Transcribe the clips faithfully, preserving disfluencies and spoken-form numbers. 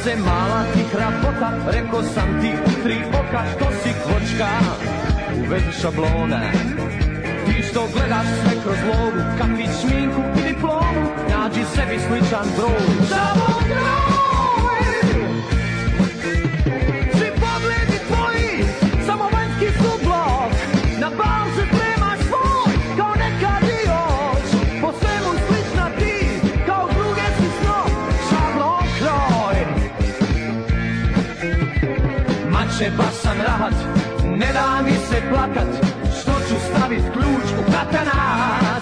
se mala ti hrabota, rekao sam ti u tri oka što si kvočka u vezi šablona. Ti što gledaš sve kroz lovu, kafić, šminku i diplomu, nađi sebi sličan broj. Samo groj! Svi pogledi tvoji, samo vanjski su blok. Na bal se spremaš svoj, kao nekad još. Po svemu slična ti, kao druge si snov. Šablon kroj. Mače basan rahat, ne da mi se plakat, što ću stavit ključ u katanac.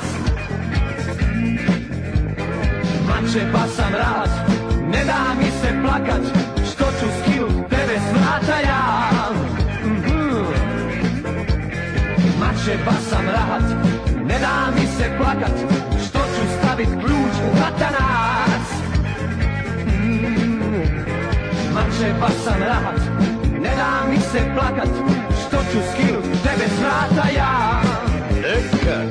Mače basan rahat, ne da mi se plakat, što ću skinut tebe s vrata ja. Mm-hmm. Mače basan rahat, ne da mi se plakat, što ću stavit ključ u katanac. Mm-hmm. Mače basan rahat, ne da mi se plakat, što ću skinut tebe s vrata ja. Eka.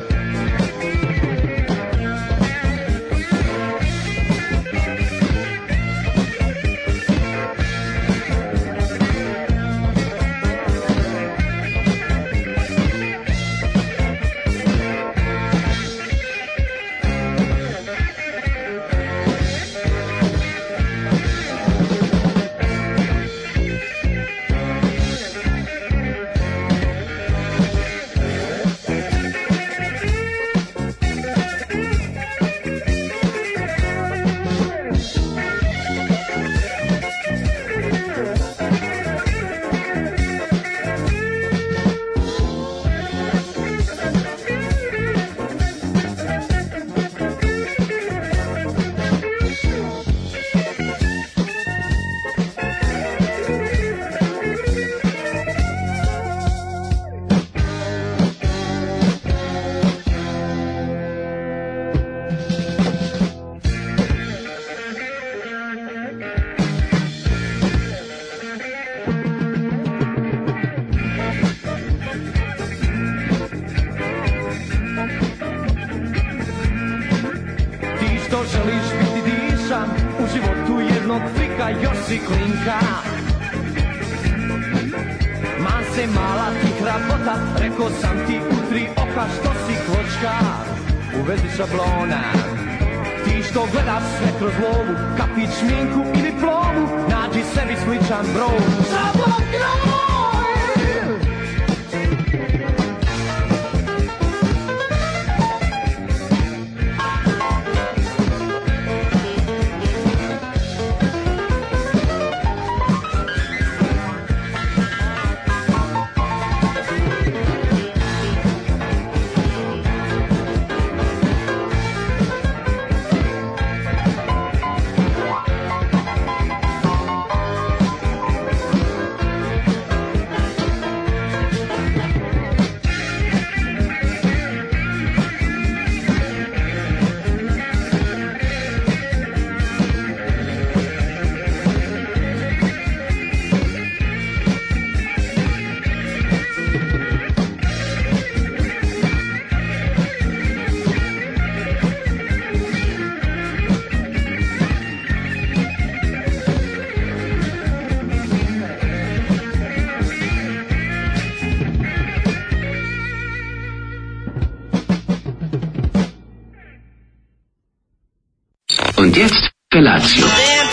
Und jetzt Felatio.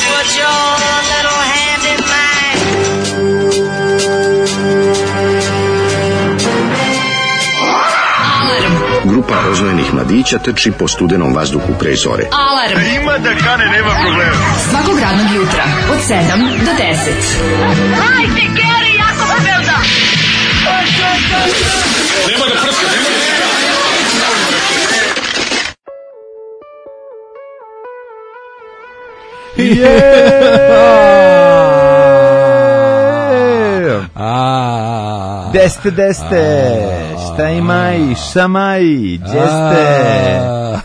Grupa rozvojenih mladića trči po studenom vazduhu pre zore. Alarm! Ima da kane, nema problema. Svakog radnog jutra, od sedam do deset. Hajde, Geri, jako se velda! Nema da prska, nema da prska! Yeah! Deste, deste, šta ima i šama i džeste.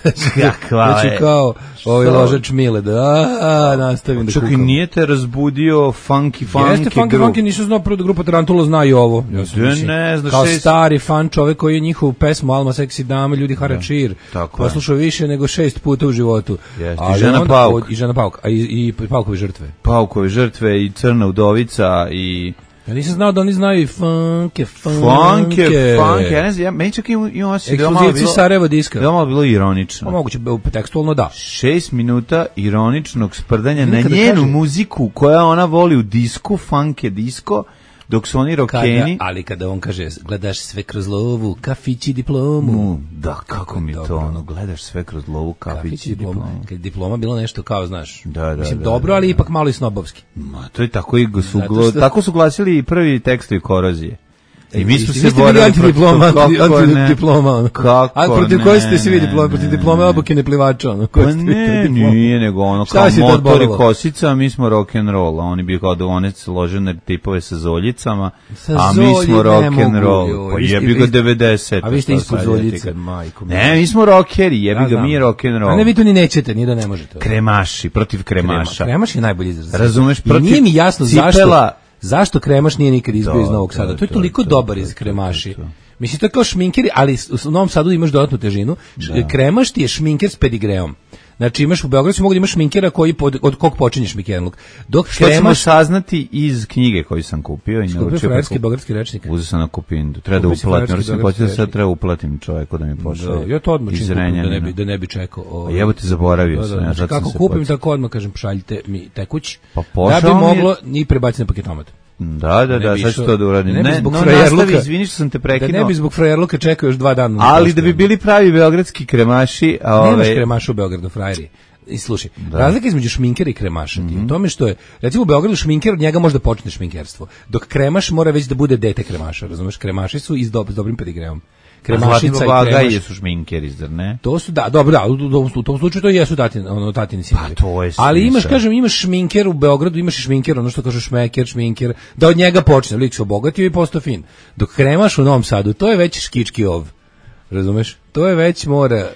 Kakva ja ću je. kao ovaj ložač Mile da a, nastavim da Čak kukam. i nije te razbudio Funky Funky Jeste, Funky grup. Funky nisu znao prvo da grupa Tarantula zna i ovo. Ja sam, Da, mislim, ne znaš, kao šest- stari fan čovek koji je njihovu pesmu Alma Seksi Dama, ljudi Haračir, tako je. poslušao više nego šest puta u životu. Jeste, i Ali Žena onda- Pauk. od- I Žena Pauk, a i, i Paukove žrtve. Paukove žrtve i Crna udovica i Ja nisam znao da oni znaju i funke, funke. Funke, funke, ja ne znam, ja, meni čak ima, ima osjećaj da je ovo malo Ekskluzivci bilo, Sarajevo diska. da je ovo malo bilo ironično. Pa moguće, tekstualno da. Šest minuta ironičnog sprdanja na Kada njenu kaže- muziku koja ona voli u disku, funk je disko, dok su oni rokeni. Kada, ali kada on kaže, gledaš sve kroz lovu, kafić i diplomu. Mu, da, kako mi je to, dobro. ono, gledaš sve kroz lovu, Kafić kafić i i diploma. diplomu. Kad je diploma bilo nešto kao, znaš, Da, da, mislim, da, dobro, da, ali da. ipak malo i snobovski. Ma, to je tako i su, Zato glo- što- tako su glasili i prvi tekstovi Korozije. I mi smo Vi se ste bili borili antidiploma, protiv toga, kako ne. antidiploma. Ono. Kako A protiv ne, koje ste se vi ne, diplome? Protiv ne, diplome ne. obuke neplivača, ono. Pa koje ste vi ne, diploma? nije, nego ono Šta kao si tad motor i bolelo? kosica, a mi smo rock and roll, a oni bi kao da one složene tipove sa zoljicama, Sa a mi zolji smo ne rock and mogu, roll. joj, Pa vi ste- jebi ga vi ste- devedeset. A vi ste šta ispod sad, zoljice, jeti ga. majko. Ne, mi smo rockeri, jebi Ja ga, znam. mi je rock and roll. A ne, vi to ni nećete, ni da ne možete. Kremaši, protiv kremaša. Kremaš je najbolji izraz. Razumeš, I protiv nije mi jasno cipela- zašto, zašto Kremaš nije nikad izbio To, iz Novog to, Sada. To je to, toliko to, dobar to, iz to, Kremaši. to, to. Mislim, to je kao šminkeri, ali u Novom Sadu imaš dodatnu težinu. Š- Kremaš ti je šminker s pedigreom. Znači imaš u Beogradu mogu da imaš šminkera koji pod, od kog počinje šminkerluk. Dok Što ćemo Kremaš saznati iz knjige koju sam kupio i Skupio naučio. frajerski preko- beogradski rečnik. Uzeo sam na kupindu. Treba da Kupio si uplatim, frajerski jer sam beogradski počeo da sad rečnik. treba uplatim čovjeku da mi pošalje. Da, ja to odmah iz čim kupim, da ne Renjanina. bi da ne bi čekao. O, A jebo te zaboravio Da, da, sam, ja znači, sad sam kako se kupim podsjetio. tako odmah kažem šaljite mi tekuć. Pa da pošao bi mi je- moglo ni prebaciti na paketomat. Da, da, ne da, bi sad ću išao- to da uradim. da ne bi Ne, zbog no, frajerluka- nastavi, izvini što sam te Da prekinuo. ne bi zbog frajerluka čekao još dva dana. na Ali poštu. da bi bili pravi beogradski kremaši, a Nemaš ove... kremaša u Beogradu, frajeri. I slušaj, razlika između šminkera i kremaša ti je u tome što je, recimo u Beogradu šminker, od njega može da počne šminkerstvo, dok kremaš mora već da bude dete kremaša, razumeš? Kremaši su iz dob, s dobrim pedigreom. Kremašica i Zlatni kremaš. jesu šminkeri, zar ne? To su da, dobro, da, u, u, u tom slučaju to jesu tatini, ono tatini sinovi. Pa to je Ali imaš, smisao. kažem, imaš šminker u Beogradu, imaš i šminker, ono što kažeš šmeker, šminker, da od njega počne, lik se obogatio i postao fin. Dok kremaš u Novom Sadu, to je već škički ov. Razumeš? To je već mora.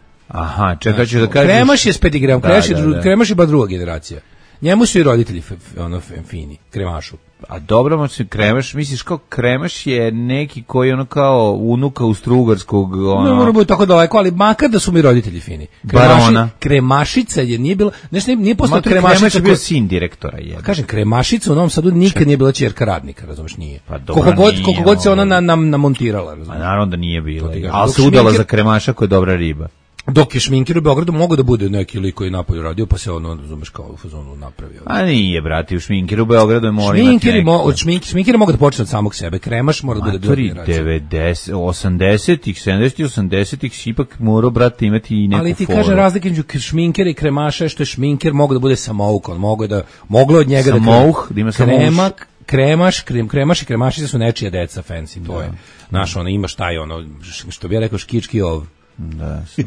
Aha, čekaj ću da kažeš... Kremaš je s pedigreom, Da, kremaš, je da, dru- da. kremaš je ba druga generacija. Njemu su i roditelji f, f, ono f, fini, kremašu. A dobro, mo se kremaš, misliš kao kremaš je neki koji ono kao unuka Austrougarskog, ono... Ne mora biti tako daleko, ali makar da su mi roditelji fini. Barona. Kremašica je, nije bila, znači nije, nije postala Kremašica kremašica. je bio ko- sin direktora je. Kažem, kremašica u Novom Sadu nikad nije bila ćerka radnika, razumeš, nije. Pa dobro, koliko god, nije, koliko god se ona ono. na, nam namontirala, A razumeš. naravno da nije bila, To ti kažem. ali Dok se udala šminker- za kremaša koja je dobra riba. Dok je šminker u Beogradu mogao da bude neki lik koji je napolju radio, pa se ono, razumeš, kao u fazonu napravio. A nije, brati, u šminkeru u Beogradu je mora imati Šminkeri, neki... mo, od šmink, šminkeri mogu da počne od samog sebe, kremaš mora da bude druga Matori, generacija. devedeset, osamdesetih, sedamdesetih, osamdesetih si ipak morao, brate, imati i neku Ali ti foru. kaže razlika između šminkera i kremaša je što je šminker mogu da bude samouk, on mogu da moglo od njega Samouh, da da ima samouš. krema, kremaš, krem, kremaš i kremašice su nečija deca fancy, to je. Znaš, ono imaš taj ono š- što bi ja rekao škički ov. Da, sam...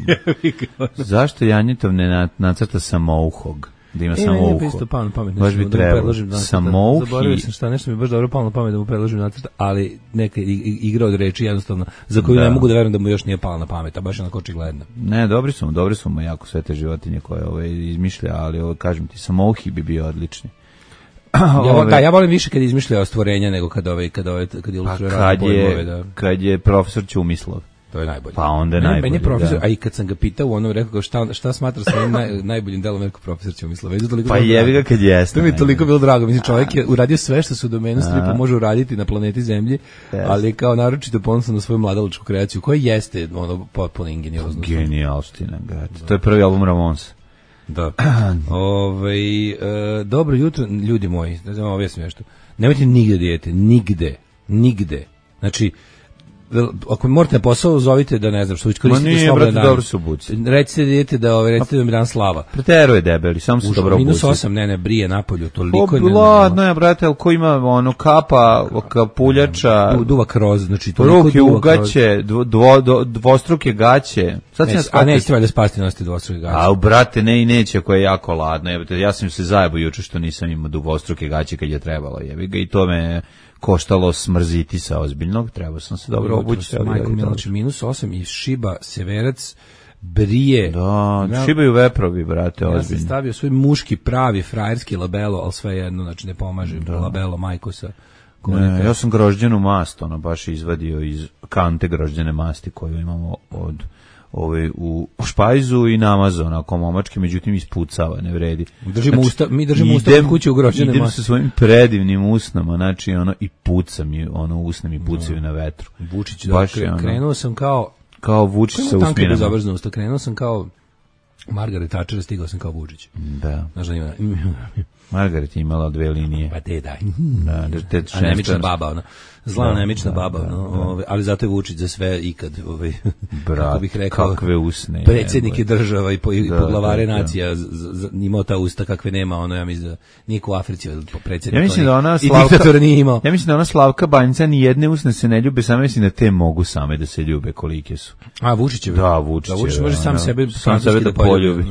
Zašto Janjetov ne na- nacrta samouhog? Da ima E, samo meni je uho. isto palo na pamet, Baš nešto bi da mu trebalo. predložim nacrta. Samouhi. Zaboravio sam šta, nešto mi je baš dobro palo na pamet da mu predložim nacrta, ali neka i- i- igra od reči jednostavno, za koju Da. ne mogu da verujem da mu još nije pala na pamet, a baš je onako očigledno. Ne, dobri su mu, dobri su mu jako sve te životinje koje ove izmišlja, ali ovo kažem ti, samouhi bi bio odlični. Ja, vo- Ove- da, ja volim više kad izmišljaju stvorenja nego kad ovaj kad ovaj kad Pa ilustruje kad razne pojmove, je, da. kad je profesor Ćumislov. To je najbolje. Pa onda je Meni- najbolje, Meni je profesor, da. a i kad sam ga pitao, ono rekao kao šta, šta smatra svojim naj, najboljim delom, rekao profesor Ćumislov. Već je toliko Pa bilo jebi drago. ga kad jeste. To mi je toliko najbolje. bilo drago. Mislim, čovjek je uradio sve što se u domenu stripa može uraditi na planeti Zemlji, ali je kao naročito ponosan na svoju mladalačku kreaciju, koja jeste ono potpuno ingeniozno. Genijalština, gad. To je prvi album Ramonsa. Da. Ovaj e, dobro jutro, ljudi moji. Da vam objasnim nešto. Nemojte nigde dijete, nigde, nigde. Znači, vel- ako mi morate na posao, zovite da ne znam, što već koristite nije, slobodne brate, dane. dobro su obuci. Recite dijete da, ovaj, recite da mi dan slava. Preteruje debeli, samo su Už, dobro minus obuci. osam, ne, ne, brije napolju, toliko Pa, je ne, ladno je, brate, ali ko ima ono kapa, kapuljača, Du, duva kroz, znači toliko ruke duva u gaće, dvo, dvo, dvo- dvostruke gaće. Sad kroz. će Ne, nas a nećete valjda spasti nositi dvostruke gaće. A brate, ne i neće ako je jako ladno. Jebate, ja sam se zajebo juče što nisam imao dvostruke gaće kad je trebalo. Jebi ga i to me koštalo smrziti sa ozbiljnog. Trebao sam se dobro obući. ali Majko je Milo, dobro. znači minus osam i Šiba, Severac, brije. Da, ja, šibaju veprovi, brate, ozbiljno. Ja sam stavio svoj muški, pravi, frajerski labelo, ali sve jedno, znači ne pomaže, da. Labelo majkosa. Ne, ja sam grožđenu mast, ono, baš izvadio iz kante grožđene masti koju imamo od ove u špajzu i namazu, onako momački, međutim ispucava, ne vredi. Držimo znači, usta, mi držimo usta kod kuće u grožđene idem masti. Idem sa svojim predivnim usnama, znači ono, i puca mi, ono, usne mi pucaju no. na vetru. Vučić, da, kre, krenuo sam kao... Kao Vučić sa usminama. Zabrzno usta, krenuo sam kao Margaret Thatcher, stigao sam kao Vučić. Da. Znaš da ima... Margaret je imala dve linije. Pa te daj. Da, te anemična baba, ona. Zla da, anemična da, baba, da, no, da. Ove, ali zato je Vučić za sve ikad, ovaj, kako bih rekao, kakve usne. Predsjednike država i, po, i da, poglavare da, nacija, z, z, imao ta usta kakve nema, ono, ja mislim da niko u Africi predsjednik. Ja mislim da ona Slavka, nije imao. Ja mislim da ona Slavka Banjica ni jedne usne se ne ljube, samo mislim da te mogu same da se ljube kolike su. A Vučić je. Da, Vučić. Da, Vučić može sam sebe, sam sebe da poljubi.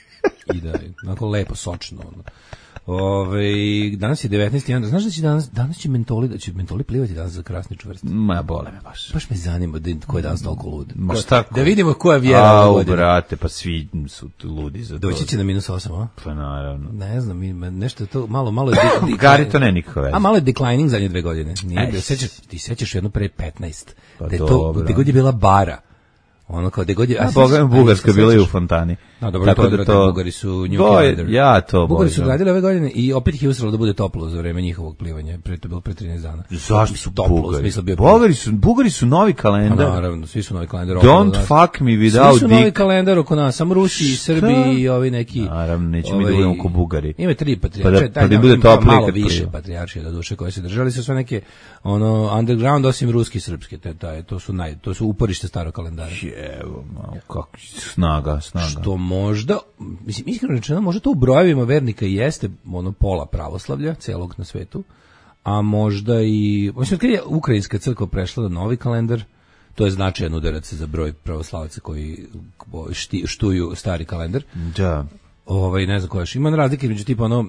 I da, onako lepo, sočno, ono. Ove, danas je devetnaesti januar. Znaš da će danas, danas će mentoli, da će mentoli plivati danas za krasni čvrst? Ma, bole me baš. Baš me zanima da, ko je danas toliko lud. Ma šta? Da vidimo ko je vjera ove godine. Au, brate, pa svi su ludi za to. Doći će na minus osam, a? Pa naravno. Ne znam, nešto to, malo, malo je... Gari to ne nikakve veze. A malo je declining zadnje dve godine. Nije, sećaš, ti sećaš jedno pre petnaest. Pa da je to, gde god je bila bara. Ono kao da god je, a Boga Bugarska bila i u fontani. No, dobro, tako to, da to Bugari su New Calendar. Ja to Bugari su gradili ove godine i opet ih je usralo da bude toplo za vreme njihovog plivanja. Pre to bilo pre trinaest dana. Zašto su toplo? Bugari? Smisla bio Bugari su Bugari su novi kalendar. A naravno, svi su novi kalendar. Don't fuck me without svi su novi kalendar oko nas, samo Rusi i Srbi i ovi neki. Naravno, nećemo ovaj, da budemo ko Bugari. Ima tri patrijarše, pa da, pa bude toplo malo više patrijaršije do duše koje se držali su sve neke ono underground osim ruski i srpski, te taj to su naj to su uporište starog kalendara. Evo, kako snaga, snaga. Što možda, mislim, iskreno rečeno, možda to u brojevima vernika i jeste ono pola pravoslavlja, celog na svetu, a možda i, mislim, kad je Ukrajinska crkva prešla na novi kalendar, to je značajan udarac za broj pravoslavaca koji šti, štuju stari kalendar. Da. Ovaj, ne znam koja još. Ima razlike među tipa ono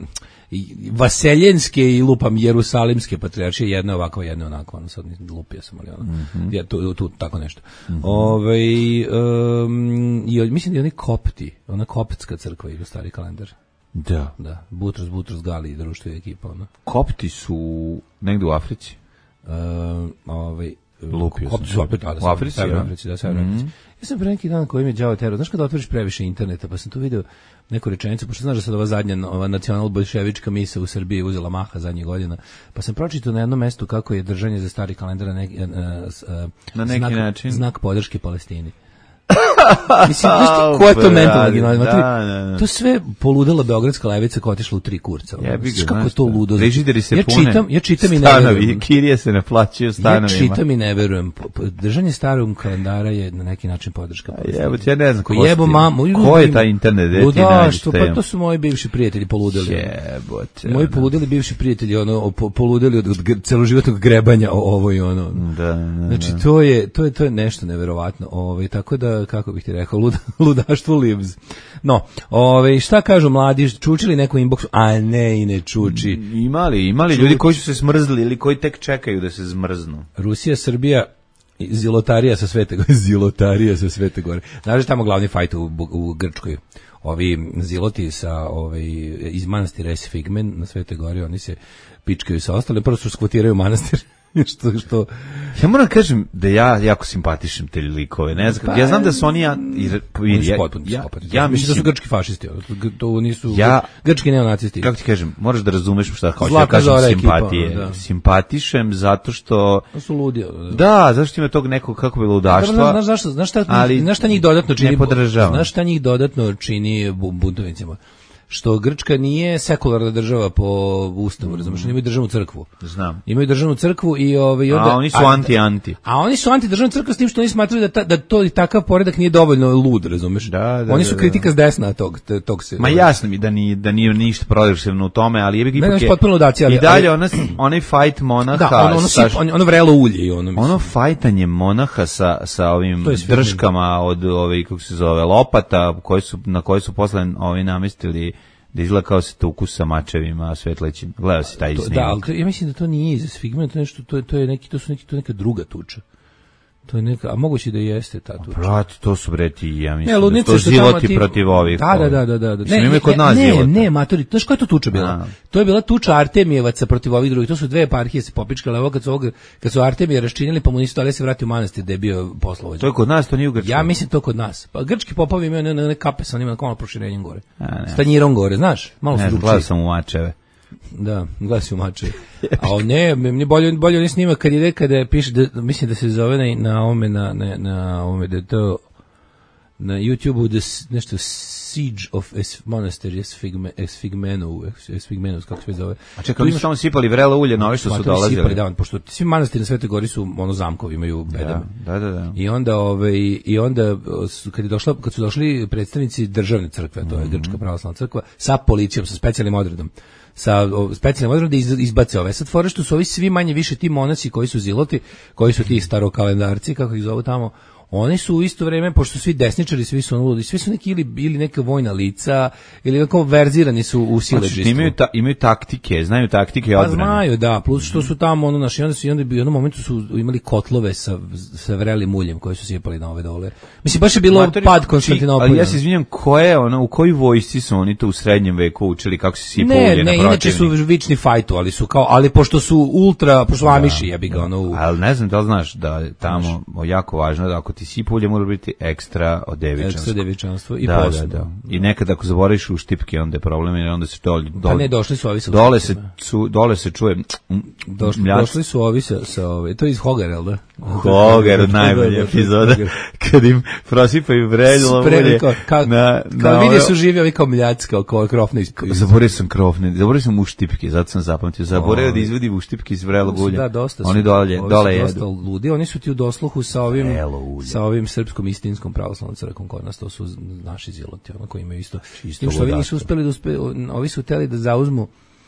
vaseljenske i lupam jerusalimske patrijaršije, jedna ovako, jedna onako, ono sad lupio sam, ali ono, mm-hmm. ja, tu, tu, tako nešto. Mm-hmm. Ovaj, um, i mislim da je oni kopti, ona koptska crkva ili stari kalendar. Da. Da, Butros, Butros, Gali i društvo i ekipa, ono. Kopti su negde u Africi? Um, ovaj, Lupio kopti sam. su opet, da, da, u Africi, ja? Africi, da, sve mm-hmm. Africi. Ja sam pre neki dan koji mi je đavo terao, znaš kada otvoriš previše interneta, pa sam tu video neku rečenicu, pošto znaš da sad ova zadnja ova nacional-bolševička misa u Srbiji uzela maha zadnjih godina, pa sam pročitao na jednom mestu kako je držanje za stari kalendar na neki, na neki znak, način znak podrške Palestini. Mislim, znaš ko je to mentalno? Da, da, da. To sve poludela beogradska levica koja otišla u tri kurca. Jebi ga, kako je to ludo? Frižideri se ja pune. Čitam, ja čitam i ne stanovi, verujem. Kirije se ne plaćaju stanovima. Ja čitam i ne verujem. Držanje starog kalendara je na neki način podrška. Jebo, ja ne znam ko jebo mamu. Ko je taj internet? Da, što, pa to su moji bivši prijatelji poludeli. Jebote. Moji poludeli bivši prijatelji, ono, poludeli od, od celoživotnog grebanja o ovo i ono. Da, da, znači, to je, to je, to je nešto neverovatno. Ovaj, tako da, kako bih ti rekao, Luda, ludaštvo lives. No, ove, šta kažu mladi, čučili neko inboxu? A ne, i ne čuči. Imali, imali Čuč... ljudi koji su se smrzli ili koji tek čekaju da se zmrznu. Rusija, Srbija, zilotarija sa Svete Gore. Zilotarija sa Svete Gore. Znaš tamo glavni fajt u, u Grčkoj? Ovi ziloti sa ovaj, iz manastira Esfigmen na Svete Gore, oni se pičkaju sa ostalim, prvo su skvotiraju manastir. što, što... Ja moram kažem da ja jako simpatišem te likove, ne znam, pa, ja znam da su oni ja, jer, oni su potpuno ja, ja, ja mislim da su grčki fašisti, to nisu ja, grčki neonacisti. Kako ti kažem, moraš da razumeš šta hoću da kažem simpatije. Ekipa, da. Simpatišem zato što to su ludi. Da, da zašto ima tog nekog kako bi ludaštva. Znaš, znaš, znaš, znaš, šta, ali znaš šta njih dodatno čini? Ne podržavam. Znaš šta njih dodatno čini buntovnicima? Što Grčka nije sekularna država po ustavu, razumiješ, imaju državnu crkvu. Znam. Imaju državnu crkvu i ovaj onda a oni su anti-anti. A oni su anti-državna crkva s tim što oni smatraju da ta, da to i takav poredak nije dovoljno lud, razumiješ? Da, da, oni su da, kritika da. s desna tog tog se. Ma jasno mi da ni da nije ništa progresivno u tome, ali jebi ga ipak. Ne, potpuno ludacija, ali i dalje ona onaj fight monaha da, ono, ono, sa ono, ono vrelo ulje i ono mislim. Ono fajtanje monaha sa sa ovim drškama od ove kako se zove lopata koji su na koje su posle ovi namestili da izgleda kao se tuku sa mačevima svetlećim. Gledao si taj snimak. Da, ali ja mislim da to nije iz Esfigmena, to nešto to je to je neki to su neki to neka druga tuča. To je neka, a moguće da jeste ta tuča. Brat, to su breti, ja mislim, ne, ludnice, da to ziloti ti... protiv ovih. Da, da, da, da, da. da. Ne, ne, kod nas ne, zilota. ne, matori, znaš koja je to tuča bila? A. To je bila tuča Artemijevaca protiv ovih drugih, to su dve eparhije se popičkale, ovo kad su, ovog, kad su Artemije raščinili, pa mu nisu dali se vratiti u manastir da je bio poslovođa. To je kod nas, to nije u Grčkoj. Ja mislim to kod nas. Pa grčki popovi imaju ne, ne, ne kape sa onima malo proširenjem gore. S tanjirom gore, znaš? Malo su drugčiji. Gledao sam u mačeve. Da, gleda se u mače. A ne, mi bolje bolje ne snima kad ide kada piše da mislim da se zove na na ovome na na na ovome da to na YouTubeu da nešto Siege of Es Monastery Esfigmenu, Esfigmenus kako se zove. A čekaj, oni su samo sipali vrelo ulje na ove što su dolazili. Sipali, da, pošto svi manastiri na Svetoj Gori su ono zamkovi, imaju bedeme. Da, da, da. I onda ovaj i onda kad je došla kad su došli predstavnici državne crkve, to je mm-hmm. Grčka pravoslavna crkva, sa policijom, sa specijalnim odredom. sa specijalnim odredom da izbace ove. Sad fore što su ovi svi manje više ti monasi koji su ziloti, koji su ti starokalendarci, kako ih zovu tamo, oni su u isto vrijeme, pošto svi desničari, svi su ono, svi su neki ili, ili neka vojna lica, ili neko verzirani su u siledžistvu. Znači, imaju, ta, imaju taktike, znaju taktike odbrane. Pa znaju, da, plus što su tamo, ono, naši, onda su i onda bi u jednom momentu su imali kotlove sa, sa vrelim uljem koji su sipali na ove dole. Mislim, baš je bilo Matori, pad Konstantinopolja. Ali ja se izvinjam, koje, ono, u kojoj vojsci su oni to u srednjem veku učili, kako se sipa ne, ulje ne, na inače su vični fajtu, ali su kao, ali pošto su ultra, pošto su da, amiši, ja bih ga, ono. U... Ali ne znam da li znaš da je tamo znaš. Jako važno da ako ti sipa ulje mora biti ekstra od devičanstvo. Ekstra devičanstvo i da, posebno. Da, da. I nekad ako zaboraviš u štipke, onda je problem, jer onda se dole... dole pa ne, došli su ovi sa dole se, su, dole se čuje... Došli, došli su ovi sa, sa ove, to je iz Hogar, jel da? Hogar, najbolja epizoda, kad im prosipaju vredilo ulje. Kao na, kao na vidi ove... su živi ovi kao mljaci, kao, kao krofne iz... Zaboravio sam krofne, zaboravio sam u štipke, zato sam zapamtio. Zaboravio da izvedi u štipke iz vrelog ulja. Da, dosta oni dole, dole jedu. Dosta ludi, oni su ti u dosluhu sa ovim, sa ovim srpskom istinskom pravoslavnom crkvom kod nas, to su naši ziloti, ono koji imaju isto. Isto što ovi nisu uspeli da uspe, ovi su hteli da zauzmu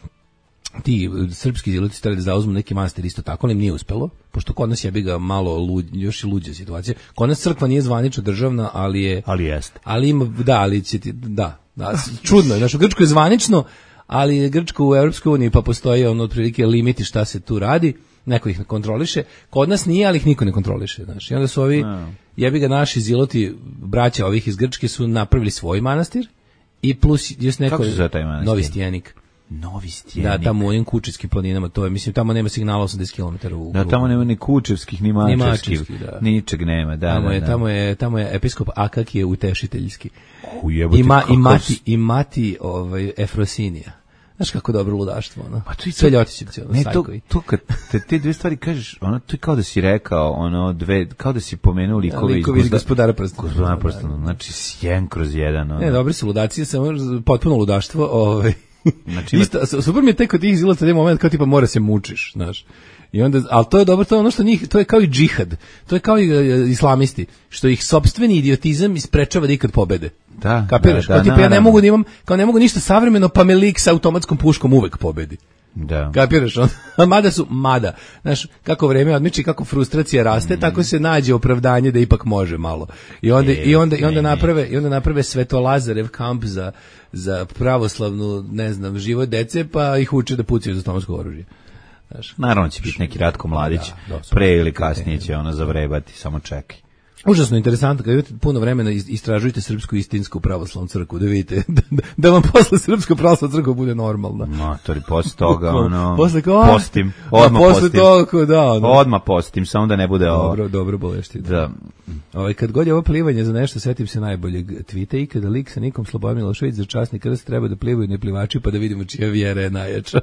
ti srpski ziloti hteli da zauzmu neki manastir isto tako, ali im nije uspelo, pošto kod nas je bi ga malo lud, još i luđa situacija. Kod nas crkva nije zvanično državna, ali je... Ali jeste. Ali ima, da, ali će ti, da, da čudno je, znaš, u Grčkoj je zvanično, ali je Grčko u Europskoj uniji, pa postoji ono otprilike limiti šta se tu radi, neko ih ne kontroliše, kod nas nije, ali ih niko ne kontroliše, znaš, i onda su ovi, no. jebi ga naši ziloti, braća ovih iz Grčke su napravili svoj manastir, i plus, još neko... Kako se zove taj manastir? Novi Stijenik. Novi Stijenik. Da, tamo u ovim Kučevskim planinama, to je, mislim, tamo nema signala osamdeset kilometara u... Da, tamo nema ni Kučevskih, ni Mačevskih, da. Ničeg nema, da, tamo da, je, da. Tamo je, tamo je episkop Akak je utešiteljski. Ujebote, Ima, i mati, i mati ovaj, Efrosinija. Znaš kako dobro ludaštvo, ono. Pa to je sve ljotićevci, ono, ne, sajkovi. to, to kad te, te dve stvari kažeš, ono, to je kao da si rekao, ono, dve, kao da si pomenuo likove, likovi iz gospodara prstena. Gospodara prstena, znači sjen kroz jedan, ono. Ne, dobri su ludaci, samo potpuno ludaštvo, ovaj. Znači, isto, super mi je tek kod tih zilota taj moment kao tipa mora se mučiš, znaš. I onda, ali to je dobro, to je ono što njih, to je kao i džihad, to je kao i uh, islamisti, što ih sopstveni idiotizam isprečava da ikad pobede. Da, kapiraš? da, kao da, tipa ja ne mogu da imam, kao ne mogu ništa savremeno, pa me lik sa automatskom puškom uvek pobedi. Da. Kapiraš? A mada su, mada, znaš, kako vreme odmiči, kako frustracija raste, mm. tako se nađe opravdanje da ipak može malo. I onda, je, i onda, i onda naprave, i onda naprave Svetolazarev kamp za, za pravoslavnu, ne znam, život dece, pa ih uče da pucaju za automatsko oružje. Znaš, naravno će biti neki Ratko Mladić, da, da, pre ili kasnije će ona zavrebati, samo čekaj. Užasno interesantno, kad imate puno vremena istražujte srpsku istinsku pravoslavnu crkvu, da vidite, da, da vam posle srpska pravoslavna crkva bude normalna. Matori, posle toga, ono, posle kao, postim, odmah posle postim. Toga, da, ono. Odmah postim, samo da ne bude ovo. Dobro, dobro bolešti. Da. Ovaj, kad god je ovo plivanje za nešto, setim se najboljeg tvita i kada lik sa Nikom Slobodan Milošević za časni krst treba da plivaju neplivači pa da vidimo čija vjera je najjača.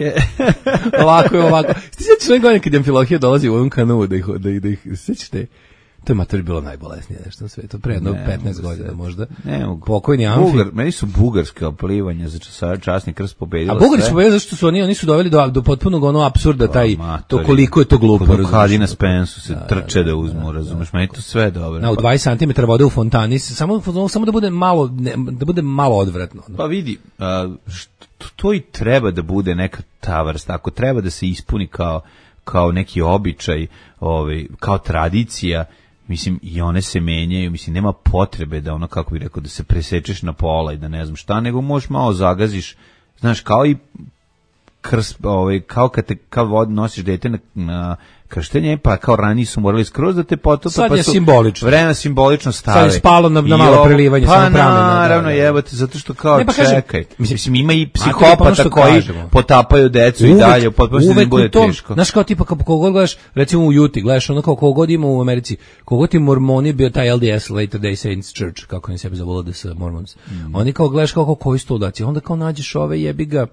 Ovako je ovako. Ti sjećaš ne godine kad je Amfilohija dolazi u ovom kanu da ih, da ih, da ih sjećaš te? To je mater bilo najbolesnije nešto na svetu, pre jedno petnaest godina možda. Ne, pokojni Amfi. Bugar, meni su bugarska plivanja za časni krst pobedila. A Bugari su pobedili zato što su oni, oni su doveli do, do potpunog ono apsurda taj, to koliko je to glupo. Kadi na Spensu se da, trče da, da uzmu, da, razumeš, da, meni to sve dobro. Na, u dvadeset centimetara vode u fontani, samo, samo da bude malo, ne, da bude malo odvratno. Pa vidi, a, što, to i treba da bude neka ta vrsta, ako treba da se ispuni kao, kao neki običaj, ovaj, kao tradicija, mislim, i one se menjaju, mislim, nema potrebe da ono, kako bih rekao, da se presečeš na pola i da ne znam šta, nego možeš malo zagaziš, znaš, kao i krst, ovaj, kao kad te, kao vod nosiš dete na, na krštenje, pa kao ranije su morali skroz da te potope, sad pa je su simbolično. Vremena simbolično stave. Sad je spalo na, na malo prelivanje. Pa naravno, jebote, zato što kao ne, pa čekaj. Kažem, mislim, ima i psihopata koji kažemo. Potapaju decu uvek, i dalje, potpuno se ne bude teško. Znaš, kao tipa, kako god gledaš, recimo u Juti, gledaš ono kao kogod ima u Americi, kogod je mormoni bio taj L D S, Later Day Saints Church, kako oni sebi zove L D S, Mormons. Mm. Oni kao gledaš kao koji su to ludaci, onda kao nađeš ove jebi ga,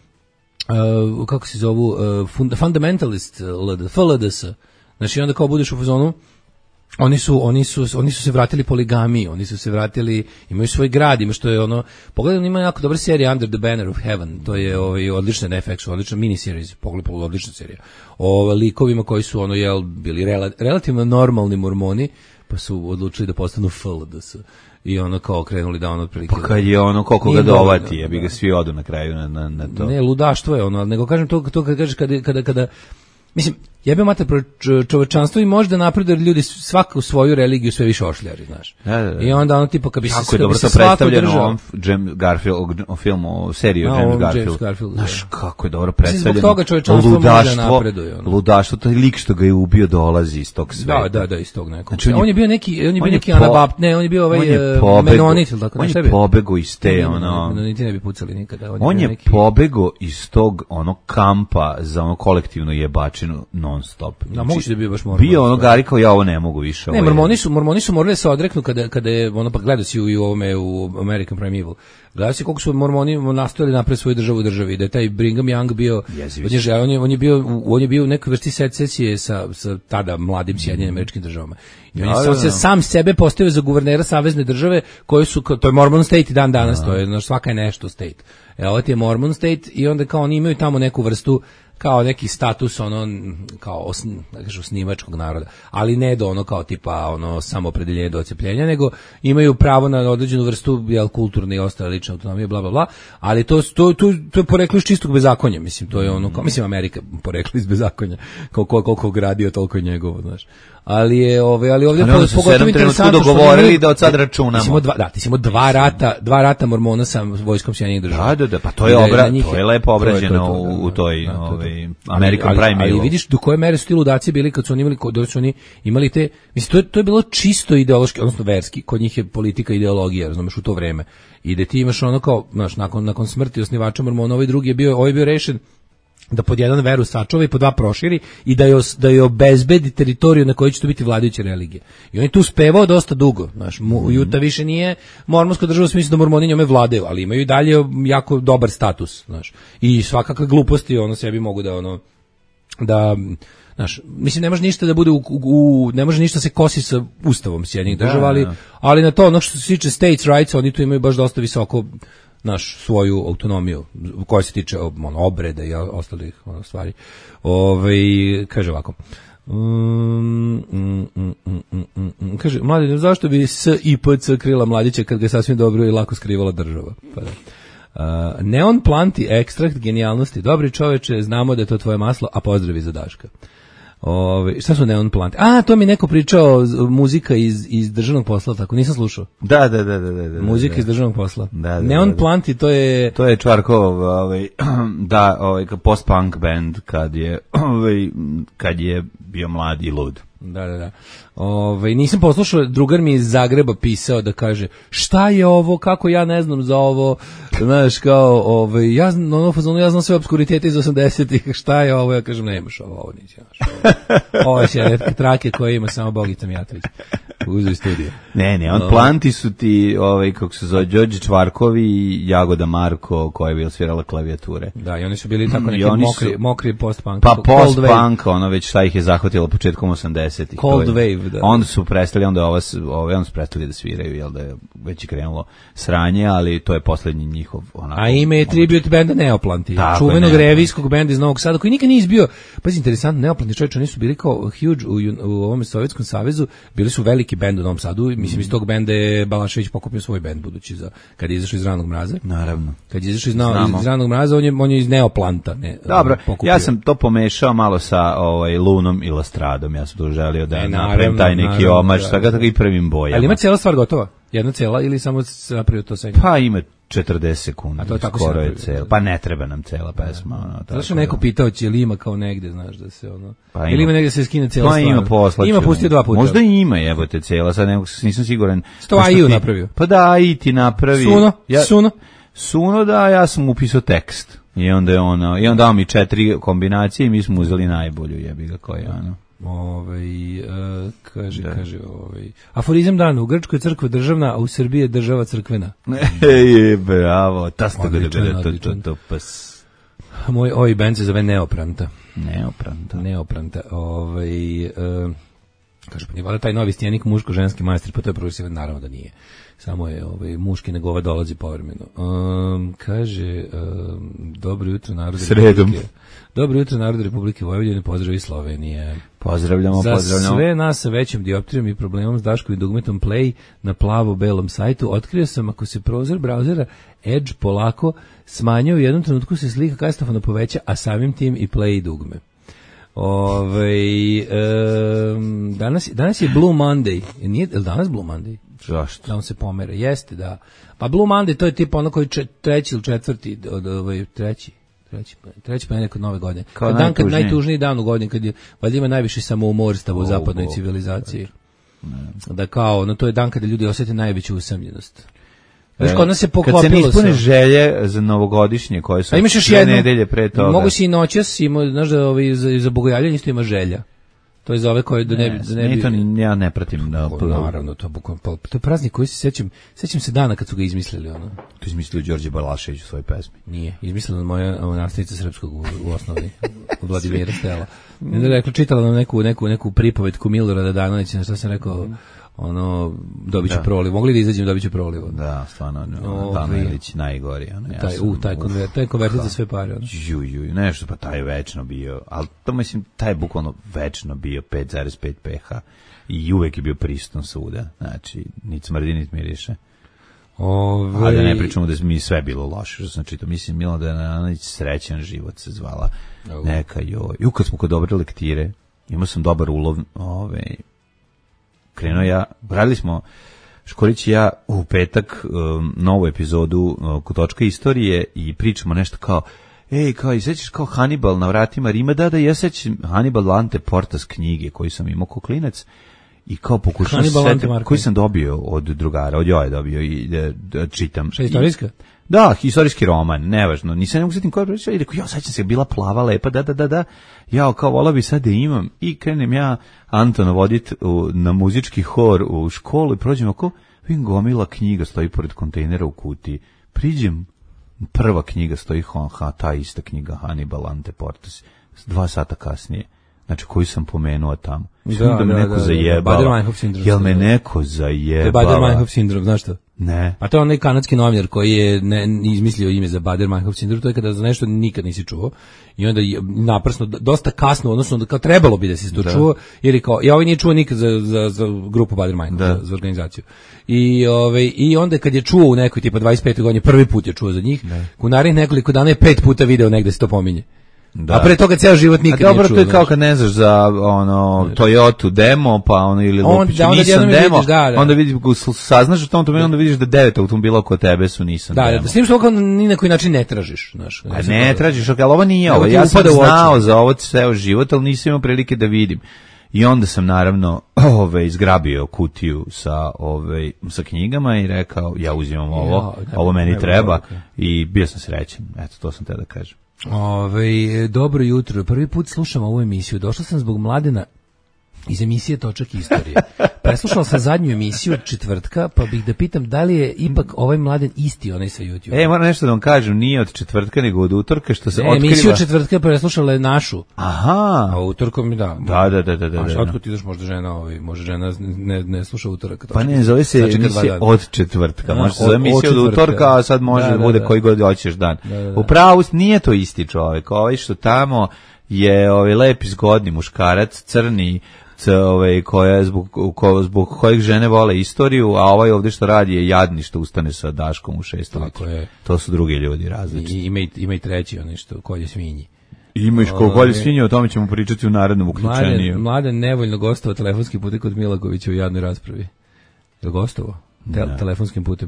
uh, kako se zovu, uh, fund, fundamentalist F L D S. Znači onda kao budeš u fazonu, oni su oni su oni su se vratili poligami, oni su se vratili, imaju svoj grad, ima što je ono, pogledaj, ima jako dobra serija Under the Banner of Heaven, to je ovaj odlična na F X-u, odlična mini series, pogledaj, odlična serija. O likovima koji su ono jel bili rela, relativno normalni mormoni, pa su odlučili da postanu F L D S. I ono kao krenuli da ono otprilike. Pa kad je ono koliko ga dovati, ja bi ga svi odu na kraju na, na, na to. Ne, ludaštvo je ono, nego kažem to, to kad kažeš kada, kada, kada mislim, jebe mater čovečanstvo i može da napreduje ljudi svako svoju religiju sve više ošljari, znaš. Da, da, da. I onda ono tipa kad bi se kako je dobro to predstavljeno u ovom James Garfield o filmu, o seriji o James Garfield. Garfield znaš kako je dobro predstavljeno. Zbog toga čovečanstvo može da napreduje. Ono. Ludaštvo, taj lik što ga je ubio dolazi iz tog sveta. Da, da, da, iz tog nekog. Znači, on, je, on je bio neki, on je bio neki po, Anabapt, ne, on je bio ovaj Menonit ili tako nešto. On je pobegao iz te, ono... Menoniti ne bi pucali nikada. On je pobegao iz tog, ono, kampa za ono kolektivnu jebačinu non stop. Da, moguće da bio baš mormon. Bio ono gari kao ja ovo ne mogu više. Ne, mormoni su, mormoni su morali se odreknu kada, kada je, ono pa gledao si u, u ovome, u American Primeval. Gledao si koliko su mormoni nastojali napraviti svoju državu u državi, da je taj Brigham Young bio, on je, on je bio, on je bio u nekoj vrsti secesije sa, sa tada mladim Sjedinjenim Američkim Državama. I on je sam, se, sam sebe postavio za guvernera savezne države, koji su, to je Mormon State i dan danas, da. To je, znaš, svaka je nešto state. E, ovo ti je Mormon State i onda kao oni imaju tamo neku vrstu kao neki status ono kao osn, da kažem, osnivačkog naroda, ali ne do ono kao tipa ono samoopredeljenje do odcepljenja, nego imaju pravo na određenu vrstu jel kulturne i ostale lične autonomije, bla bla bla, ali to to to, to je poreklo iz čistog bezakonja, mislim, to je ono kao, mislim Amerika poreklo iz bezakonja, koliko koliko gradio toliko njegovo, znaš. Ali je ovaj ali ovdje po, pogotovo interesantno dogovorili da od sad računamo. Dva, da, ti smo dva rata, dva rata mormona sa vojskom Sjedinjenih Država. Da, da, da, pa to je obra, to je lepo obrađeno to, to, to, u, u toj da, ovaj American ali, Prime. Ali, ali vidiš do koje mere su ti ludaci bili kad su oni imali kod su oni imali te, mislim to je to je bilo čisto ideološki, odnosno verski, kod njih je politika ideologija, razumeš, u to vreme. I da ti imaš ono kao, znaš, nakon nakon smrti osnivača mormona, ovaj drugi je bio, ovaj je bio rešen da pod jedan veru sačuva i pod dva proširi i da je, da je obezbedi teritoriju na kojoj će to biti vladajuće religije. I on je tu uspevao dosta dugo. Znaš, Utah više nije mormonska država u smislu da mormoni njome vladaju, ali imaju i dalje jako dobar status. Znaš. I svakakve gluposti ono sebi mogu da ono da znaš, mislim ne može ništa da bude u, u ne može ništa se kosi sa ustavom Sjedinjenih Država, ali ali na to ono što se tiče states rights, oni tu imaju baš dosta visoko naš svoju autonomiju koja se tiče ono, obreda i ostalih ono, stvari. Ovaj kaže ovako. Mm, mm, mm, mm, mm, mm. Kaže, mladi, zašto bi S I P C krila mladića kad ga sasvim dobro i lako skrivala država? Pa da. Uh, neon planti, ekstrakt genijalnosti. Dobri čoveče, znamo da je to tvoje maslo, a pozdravi za Daška. Ove, šta su neon planti? A, to mi neko pričao, muzika iz, iz državnog posla, tako, nisam slušao. Da, da, da, da, da. Muzika da, iz državnog posla. Da, da, neon da, da. planti, to je... To je Čvarkov, ovaj, da, ovaj, post-punk band, kad je, ovaj, kad je bio mlad i lud. Da, da, da. Ove, nisam poslušao, drugar mi iz Zagreba pisao da kaže, šta je ovo, kako ja ne znam za ovo, znaš, kao, ove, ja, ono, ja znam sve obskuritete iz osamdesetih, šta je ovo, ja kažem, nemaš ovo, ovo nići, znaš, ovo, ovo je sjedetke trake koje ima samo Bogica Mijatović, uzu iz studija. Ne, ne, on no. Planti su ti, ovaj, kako se zove, Đorđe Čvarkovi i Jagoda Marko, koja je bila svirala klavijature. Da, i oni su bili tako neki mokri, su, mokri post-punk. Pa post-punk, ono već šta ih je zahvatilo početkom osamdesetih. Cold Wave, da. Onda su prestali, onda ova, ove, onda su prestali da sviraju, jel da je već je krenulo sranje, ali to je poslednji njihov onako. A ime je tribute benda Neoplanti, čuvenog ne, revijskog benda iz Novog Sada, koji nikad nije izbio. Pazi, interesantno, Neoplanti čovječe, oni su bili kao huge u, u ovom Sovjetskom savezu, bili su veliki bend u Novom Sadu, mislim iz tog benda je Balašević pokupio svoj bend, budući za, kad je izašao iz Ranog mraza. Naravno. Kad je izašao iz, na, iz Ranog mraza, on je, on je iz Neoplanta. Ne, dobro, pokupio. Ja sam to pomešao malo sa ovaj, Lunom i Lastradom, ja sam to želio da napravim taj neki omaž, sada ga i prvim bojama. Ali ima cijela stvar gotova? Jedna cela ili samo se napravio to senje? Pa ima četrdeset sekundi. A to tako skoro se je cela. Pa ne treba nam cela pesma. Ono, tako. Zašto neko pitao će li ima kao negde, znaš, da se ono... Pa ili ima negde se skine cela pa stvar. Ima poslaću. Ima pustio dva puta. Možda i ima jebote cela, sad nekog, nisam siguran. Sto A I U napravio. Pa da, A I ti napravi. Suno, ja, Suno. Suno da, ja sam upisao tekst. I onda je ono, i onda dao mi četiri kombinacije i mi smo uzeli najbolju, jebi ga koja je ono. Ovaj uh, kaže da. kaže ovaj aforizam dana: u Grčkoj je crkva državna, a u Srbiji je država crkvena. Ej, bravo, tasto da to to to pas. Moj ovaj bend se zove Neopranta. Neopranta. Neopranta. Ovaj uh, kaže pa nije taj novi stjenik muško-ženski majstor, pa to je progresivan, naravno da nije. Samo je ovaj muški nego ova dolazi povremeno. Um, kaže um, dobro jutro narod Sredom. Dobro jutro narod Republike Vojvodine, pozdrav iz Slovenije. Pozdravljamo, Za pozdravljamo. Za sve nas sa većim dioptrijom i problemom s Daškovim dugmetom Play na plavo-belom sajtu otkrio sam ako se prozor brauzera Edge polako smanjio, u jednom trenutku se slika katastrofalno poveća, a samim tim i Play dugme. Ove, um, danas, danas je Blue Monday. Nije, je li danas Blue Monday? Zašto? Da on se pomere. Jeste, da. Pa Blue Monday to je tipa ono koji če, treći ili četvrti, od, ovaj, treći. Treći, treći pa je neko nove godine. Kao dan kad najtužniji. najtužniji dan u godini, kad je, valjda ima najviše samoumorstava u zapadnoj oh, civilizaciji. Ne. Da kao, no to je dan kada ljudi osjete najveću usamljenost. Znaš, kod nas se poklopilo se. Kad se ne ispune sa... želje za novogodišnje, koje su dve nedelje pre toga. Mogu si i noćas, ima, znaš da ovaj, za, za bogojavljanje isto ima želja. To je za ove koje da ne bi... Da ne bi... To ni, ja ne pratim. Da, o, naravno, to, bukvalno, to je praznik koji se sećam, sećam se dana kad su ga izmislili. Ono. To izmislio Đorđe Balašević u svojoj pesmi. Nije, izmislila moja nastavnica srpskog u, u osnovi, od Vladimira Stela. I onda je rekla, čitala nam neku, neku, neku pripovetku Milorada Danovića, što sam rekao, ono, dobit ću proliv. Mogli da izađem, dobit ću proliv. Da, stvarno, Danović najgori. Ono, ja taj, u, taj, konver, taj konvertit za sve pare. Ono. Ju, ju, nešto, pa taj je večno bio, ali to mislim, taj je bukvalno večno bio pet zarez pet pH i uvek je bio prisutan svuda, znači, niti smrdi, niti miriše. Ove... A da ne pričamo da mi sve bilo loše, što sam čitao, mislim, Milana Danović Srećan život se zvala, Ove. neka joj. I kad smo kod dobre lektire, imao sam dobar ulov, ove, krenuo ja, radili smo Škorić i ja u petak um, novu epizodu um, Kutočka istorije i pričamo nešto kao, ej, kao, i sećaš kao Hannibal na vratima Rima, da, da, ja sećam Hannibal Lante Portas knjige koji sam imao kao klinac i kao pokušam se setiti, koji sam dobio od drugara, od Joje dobio i da, da čitam. Šta je istorijska? Da, historijski roman, nevažno. Nisam ne mogu setim koja priča i rekao, ja, sećam se, bila plava, lepa, da, da, da, da. Ja, kao, vola bi sad da imam. I krenem ja, Antona, vodit u, na muzički hor u školu i prođem oko, vidim gomila knjiga stoji pored kontejnera u kutiji. Priđem, prva knjiga stoji, ha, ta ista knjiga, Hannibal Ante Portas, dva sata kasnije. Znači, koju sam pomenuo tamo. Da, da, da me neko da, zajebala. Bader-Meinhof sindrom. Jel me neko zajebala? To je Bader-Meinhof sindrom, znaš što? Ne. A to je onaj kanadski novinar koji je ne, izmislio ime za Bader-Meinhof sindrom, to je kada za nešto nikad nisi čuo i onda je naprasno dosta kasno, odnosno da kao trebalo bi da si to da. čuo, jer kao, ja ovaj nije čuo nikad za, za, za grupu Bader-Meinhof, za, za organizaciju. I, ove, I onda kad je čuo u nekoj tipa dvadeset pete godini, prvi put je čuo za njih, da. U narednih nekoliko dana je pet puta video negde se to pominje. Da. A pre toga ceo život nikad nije čuo. A dobro, to je kao kad ne znaš za ono Toyota demo, pa ono ili Lupić Nissan demo, vidiš, da, da. Onda vidiš, saznaš o tom, onda vidiš da devet automobila oko tebe su Nissan da, demo. Da, da, s tim što ovo ni na koji način ne tražiš. Znaš, a ne to... tražiš, ali ovo nije ovo. Ja sam znao za ovo ceo život, ali nisam imao prilike da vidim. I onda sam naravno ove, izgrabio kutiju sa, ove, sa knjigama i rekao, ja uzimam ovo, ja, ovo meni treba i bio sam srećen. Eto, to sam te da kažem. Ove, dobro jutro, prvi put slušam ovu emisiju, došla sam zbog Mladena iz emisije Točak istorije. Preslušala sam zadnju emisiju od četvrtka, pa bih da pitam da li je ipak ovaj Mladen isti onaj sa YouTube. E, moram nešto da vam kažem, nije od četvrtka nego od utorka što se ne, otkriva. Emisiju od četvrtka preslušala je našu. Aha. A utorkom mi da. Da, da, da, da, da. A šta otkud ideš, možda žena, ovaj, može žena ne, ne sluša utorak. Pa ne, zove se emisija od četvrtka. Može se zove emisija od utorka, a sad može da, da bude da. Koji god hoćeš dan. Da, da, da. Upravo nije to isti čovjek. Ovaj što tamo je ovaj lep izgodni muškarac, crni, ovaj koja zbog ko, zbog kojeg žene vole istoriju, a ovaj ovdje što radi je jadni što ustane sa Daškom u šest ujutro. To su drugi ljudi različiti. I ima i, ima i treći onaj što kolje svinji. Imaš ko kolje svinje, o tome ćemo pričati u narednom uključenju. Mladen, Mladen nevoljno gostovao telefonski putem kod Milakovića u jadnoj raspravi. Je li gostovao? Te, telefonskim putem.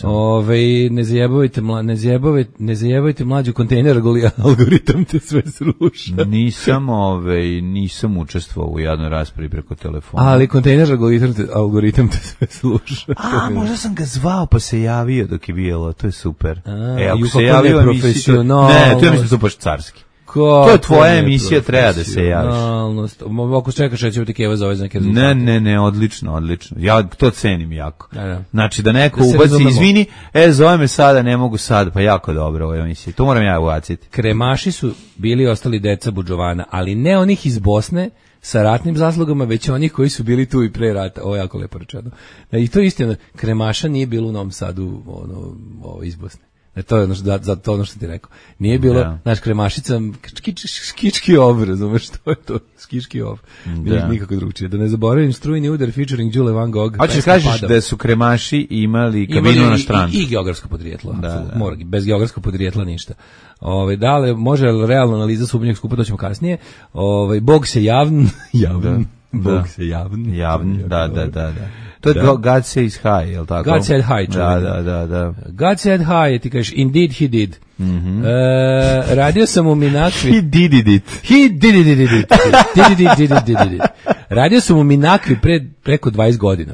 Ove, ne zajebavajte mla, ne zajebavajte, ne zajebavajte mlađu kontejner, algoritam te sve sluša. Nisam, ove, nisam učestvovao u javnoj raspravi preko telefona. Ali kontejner algoritam te, algoritam te sve sluša. A, možda sam ga zvao pa se javio dok je bilo, to je super. A, e, ako i se javio emisiju, ne, to je mislim tu baš carski. Ko, to je tvoja emisija, treba da se javiš. Ako čekaš, ja ću ti Keva zove za neke rezultate. Ne, ne, ne, odlično, odlično. Ja to cenim jako. Da, da. Znači da neko da ubaci, izvini, e, zove me sada, ne mogu sada, pa jako dobro ovo emisija. To moram ja ubaciti. Kremaši su bili ostali deca budžovana, ali ne onih iz Bosne sa ratnim zaslugama, već onih koji su bili tu i pre rata. Ovo je jako lepo rečeno. I to je istina, kremaša nije bilo u Novom Sadu ono, ovo iz Bosne. E to je ono što, za, za to ono što ti rekao. Nije bilo, da. Znaš, kremašica, skički obr, razumeš, što je to, skički obr. Da. Nikako drugčije. Da ne zaboravim strujni udar featuring Đule Van Gogh. Hoćeš kažeš padao. Da su kremaši imali kabinu imali na štrandu. I, i geografsko podrijetlo. Da, da. Mora, bez geografskog podrijetla ništa. Ove, da li može realna analiza subnjeg skupa, to ćemo kasnije. Ove, Bog se javn, javn. Da. Bog da. se javn. Javn, da, da, da, da. To je da. God says hi, je li tako? God said hi, da, da, da, da. God said hi, ti kažeš, indeed he did. Mm-hmm. E, radio sam u Minakvi. He did it. He did it, did it, did it, did it, did it, did it. Radio sam u Minakvi pre, preko dvadeset godina.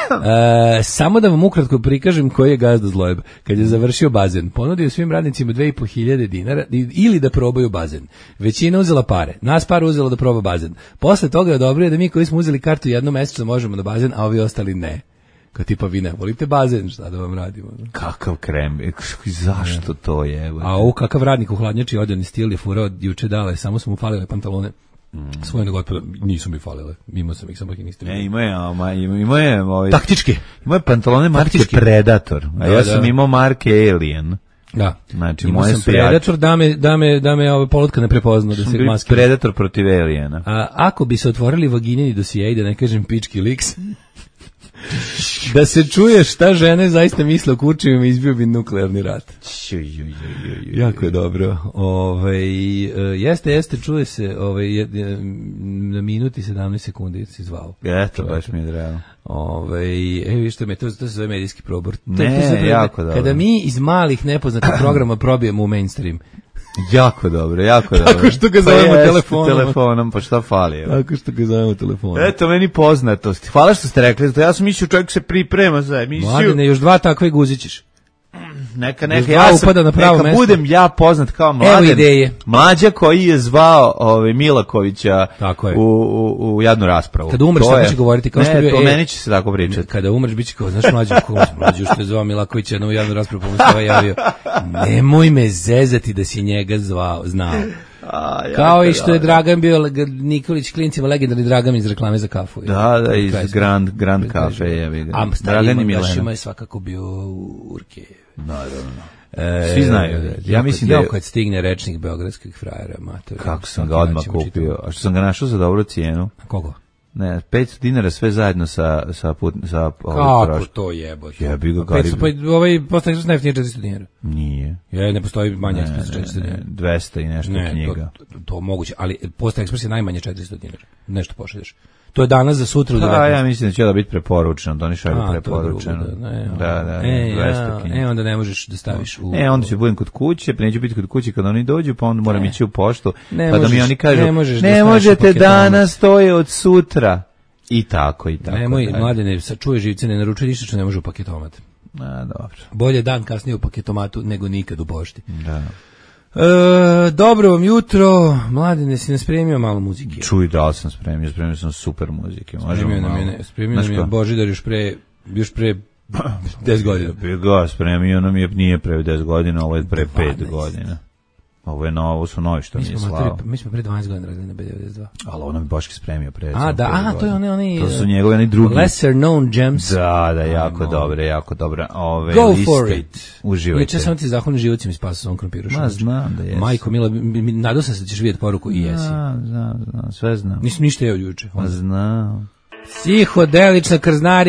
E, samo da vam ukratko prikažem koji je gazda Zlojeb. Kad je završio bazen, ponudio svim radnicima dve i po hiljade dinara ili da probaju bazen. Većina uzela pare. Nas par uzela da proba bazen. Posle toga je odobrio da mi koji smo uzeli kartu jednom mesečno možemo na bazen, a ovi ostali ne. Kao tipa vi ne volite bazen, šta da vam radimo? Kakav krem, zašto to je? A ovo kakav radnik u hladnjači odjevni stil je furao juče dale, samo su mu falile pantalone. Mm. Svoje nego otpada, nisu mi falile. Imao sam ih, samo ih niste. Ne, imao je, oma, imao je ovaj, taktički. Imao je pantalone marke Predator, a da, ja sam da. imao marke Alien. Da. Znači, imao moje sam Predator, da me, da me, da me ove polutka ne prepozna. Da se maske. Predator protiv Aliena. A ako bi se otvorili vaginini dosije, da ne kažem pički liks, da se čuje šta žene zaista misle o kurčevima, izbio bi nuklearni rat. Jako je dobro. Ove, jeste, jeste, čuje se ove, je, je, na minuti sedamnaest sekundi si zvao. Eto, baš mi je drago. Ove, evo vište me, to, to se zove medijski probor. Ne, to, to se jako dobro. Kada mi iz malih nepoznatih programa probijemo u mainstream. Jako dobro, jako dobro. Tako što ga zovemo pa telefonom. telefonom. Pa šta fali? Evo. Tako što ga zovemo telefonom. Eto, meni poznatost. Hvala što ste rekli. Ja sam mislio čovjek se priprema za emisiju. Mladine, još dva takve guzićiš. Neka, neka, ja sam, na neka mesto. budem ja poznat kao mladen, mlađa koji je zvao ovaj, Milakovića u, u, u jadnu raspravu. Kada umreš, tako će govoriti kao ne, što bio... to e, meni će se tako pričati. Kada umreš, bit će kao, znaš mlađa, mlađu što je zvao Milakovića na javnu raspravu, pa mu se ovaj javio. Nemoj me zezati da si njega zvao, znao. A, kao i što je Dragan bio Nikolić klincima legendarni Dragan iz reklame za kafu. Da, da, iz Grand, Grand Cafe je. A Dragan i Milašima je svakako bio Urke. Naravno. E, Svi znaju. Da, ja mislim da je... kad stigne rečnik beogradskih frajera, mater. Kako sam ga odmah kupio. A što sam ga našao za dobru cijenu. Koga? Ne, petsto dinara sve zajedno sa sa put sa ovaj kako to jebote. Jebi ga petsto, pa ovaj postaje najjeftinije četiristo dinara. Nije. Je, ne postoji manje ekspres četiristo dinara. dvesta i nešto ne, knjiga. To, to moguće, ali postaje ekspres je najmanje četiristo dinara. Nešto pošalješ. To je danas za sutra u devetnaest. Da, ja mislim da će da biti preporučeno, da oni šalju preporučeno. Da, ne, da, da, e, dvesta knjiga. E, onda ne možeš da staviš u... E, onda ću budem kod kuće, pa neću biti kod kuće kad oni dođu, pa onda moram ići u poštu, pa da mi oni kažu, ne možete danas, to je od sutra. I tako, i tako. Nemoj, mladene, sačuje živce, ne naručuje ništa što ne može u paketomat. A, dobro. Bolje dan kasnije u paketomatu nego nikad u pošti. Da. E, dobro vam jutro, mladene, si nas spremio malo muzike? Čuj, da li sam spremio, spremio sam super muzike. Spremio nam je, spremio nam je Božidar još pre, još pre deset godina. Ga, spremio nam je, nije pre deset godina, ovo je pre pet godina. Ovo je novo, su novi što mi je slao. Mi smo pre dvanaest godina radili na B devedeset dva. Ali ono mi Boški spremio pre. A, da, a, to je oni, oni... To su njegovi, oni drugi. Lesser known gems. Da, da, jako no. dobre, jako dobre. Ove Go liste. for it. Uživajte. Juče sam ti zahvalni živocima spasao sa ovom krompirušom. Ma, znam da jesi. Majko, Mila, nadao sam se da ćeš vidjeti poruku i jesi. Znam, znam, znam, sve znam. Nisam ništa jeo juče. Ma, znam. Psihodelična krznarija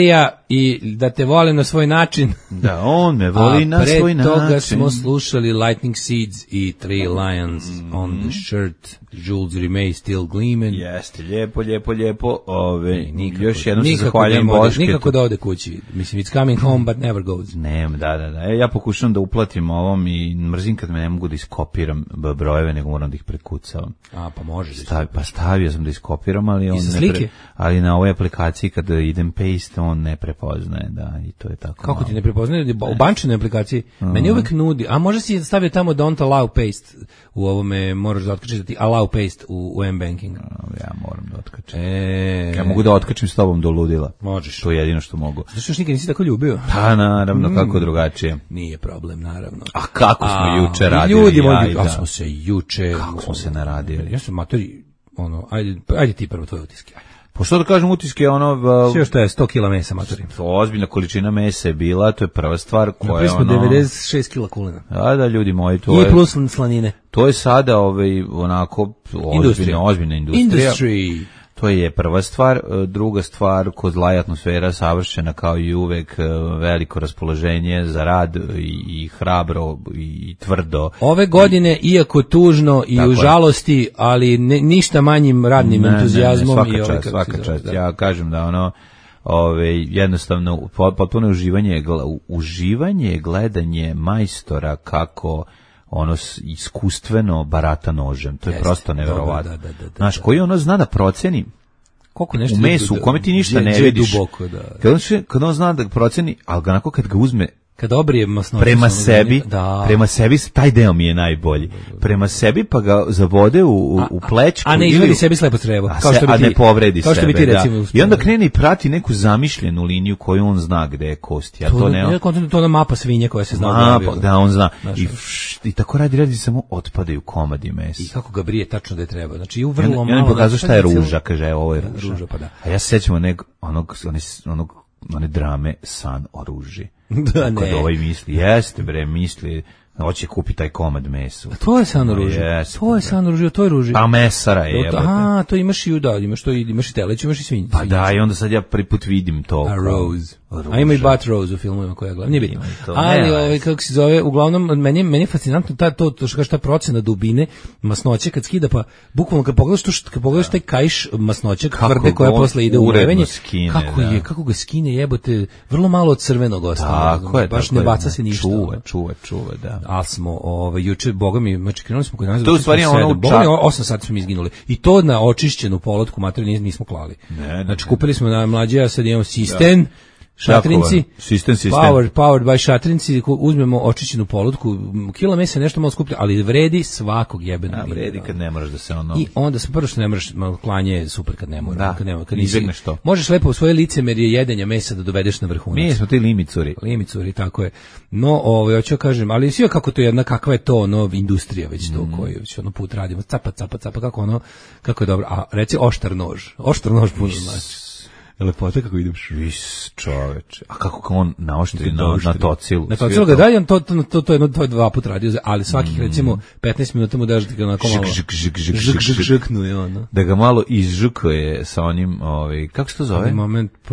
i da te volim na svoj način. Da, on me voli na svoj način. A pre toga smo slušali Lightning Seeds i Three Lions mm. on the shirt, Jules Rimet still gleaming. Jeste, lijepo, lijepo, lijepo. Ove, nikako, još jednom se zahvaljujem Boške. Nikako da ode kući. Mislim, it's coming home, but never goes. Ne, da, da, da. E, ja pokušam da uplatim ovom i mrzim kad me ne mogu da iskopiram brojeve, nego moram da ih prekucavam. A, pa može. Stavi, pa stavio sam da iskopiram, ali on ne pre, ali na ovoj aplikaciji kada idem paste, on ne prepoznaje, da, i to je tako. Kako malo. Ti ne prepoznaje? U bančnoj aplikaciji. Uh-huh. Meni uvek nudi, a može si stavio tamo don't allow paste u ovome, moraš da otkačiš da ti allow paste u, u M-banking. Ja moram da otkačim. E, ja mogu da otkačim s tobom do ludila. Možeš. To je jedino što mogu. Zato što još nikad nisi tako ljubio. Pa naravno, mm. kako drugačije. Nije problem, naravno. A kako smo a, juče radili? Ljudi moji, kako smo se juče... Kako smo se naradili? Ja sam matori, ono, ajde, ajde ti prvo tvoje utiske. Pa što da kažem, utiske ono... Uh, sve što je sto kila mesa, matori. To ozbiljna količina mesa je bila, to je prva stvar koja je ono... devedeset šest kila kulena. Da, da, ljudi moji, to je... I plus slanine. To je sada ovaj, onako ozbiljna, ozbiljna industrija. Industry. To je prva stvar. Druga stvar, kozla atmosfera savršena kao i uvek, veliko raspoloženje za rad i, i hrabro i tvrdo. Ove godine, I, iako tužno i u žalosti, ali ne, ništa manjim radnim ne, entuzijazmom. Ne, ne, svaka i ovaj, čast, svaka čast. Da. Ja kažem da ono, ove, jednostavno, potpuno uživanje, uživanje gledanje majstora kako ono iskustveno barata nožem. To je Jeste, prosto neverovatno. Da, da, da, da, Znaš, koji ono zna da proceni koliko nešto u mesu, u kome ti ništa ne vidiš. Duboko, da. Kad on, kad on zna da proceni, ali onako kad ga uzme kad obrije masnoću prema sebi, da. prema sebi, taj deo mi je najbolji. Prema sebi pa ga zavode u, u plečku. A, a ne izvedi sebi slepo crevo. Kao što bi ti, a ne povredi kao što sebe. Bi ti recimo, da. I onda krene i prati neku zamišljenu liniju koju on zna gde je kost. Ja to, to, ne, to, to ona mapa svinje koja se zna. Mapa, da, on zna. Znaš, I, š, I tako radi, radi samo otpadaju komadi mesa. I kako ga brije tačno da je treba. Znači, u vrlo malo... I on mi pokazuje šta je ruža, kaže, ovo je ruža. ruža pa da. A ja se sećam onog, onog, onog, one drame San o ruži. Da, ne. Kad ovaj misli, jeste bre, misli, hoće kupiti taj komad mesa. A to je San o ruži. Jeste, to je San o ruži, to je ruži. Pa mesara je. To, a, to imaš i da, imaš to i imaš i teleć, imaš i svinj. Pa da, i onda sad ja prvi put vidim to. A Rose. Ruža. A ima i Bat Rose u filmovima koja gleda. Nije bitno. Ali, ovaj, kako se zove, uglavnom, meni, meni je fascinantno ta, to, to što kaže ta procena dubine masnoće kad skida, pa bukvalno kad pogledaš, to što, kad pogledaš taj kajš masnoće tvrde koja posle ide u levenje, kako, je, kako ga skine jebote, vrlo malo od crvenog ostane. Tako je. Baš ne baca se ništa. Čuva, čuva, čuva, da. A smo, ovaj, juče, boga mi, znači krenuli smo kod nas. To u stvari ono u čak. osam sati smo izginuli. I to na očišćenu polotku materiju nismo klali. Ne, ne, znači kupili smo na mlađe, sad imamo Sistem. Šatrinci, sistem, sistem. Power, powered by šatrinci, uzmemo očišćenu polutku, kila mesa nešto malo skuplje, ali vredi svakog jebenog. A vredi kad ne moraš da se ono... I onda sam prvo što ne moraš, malo klanje je super kad ne moraš. Da, kad ne, kad nisi, što. Možeš lepo u svoje licemerje jedenja mesa da dovedeš na vrhunac. Mi smo ti limicuri. Limicuri, tako je. No, ovaj, hoću da kažem, ali sve kako to je jedna, kakva je to ono, industrija već to, mm. koju već ono put radimo, capa, capa, capa, kako ono, kako je dobro. A reci oštar nož, oštar nož puno znači. Lepota kako ideš. Vis čoveče. A kako on naoštri na, na tocilu? Na tocilu ga daje, on to, to, to, to, jedno, to je dva put radio, ali svakih mm. recimo petnaest minuta mu daš da ga onako malo žik, žik, žik, žik, žik, žiknu je ono. Da ga malo izžukuje sa onim, ovaj, kako se to zove? Moment, pa...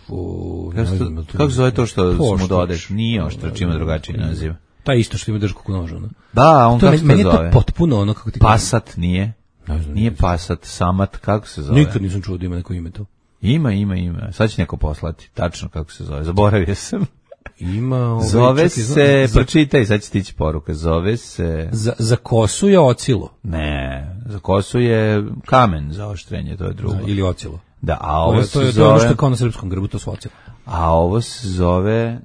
O, kako, se, kako se zove to što po, mu dodeš? Nije oštrač, ima drugačiji naziv. Ta isto što ima drž kako nož, ono. Da, on to kako se zove? Meni je to potpuno ono, kako ti... Pasat nije? Nije Pasat, Samat, kako se zove? Nikad nisam čuo da ima neko ime to. Ima, ima, ima. Sad će neko poslati. Tačno kako se zove. Zaboravio sam. Ima... Ovaj, zove se... Za, pročitaj, sad će tići poruka. Zove se... Za, za kosu je ocilo. Ne, za kosu je kamen za oštrenje, to je drugo. Da, ili ocilo. Da, a ovo to se je, zove... To je ono što je kao na srpskom grbu, to su ocilo. A ovo se zove...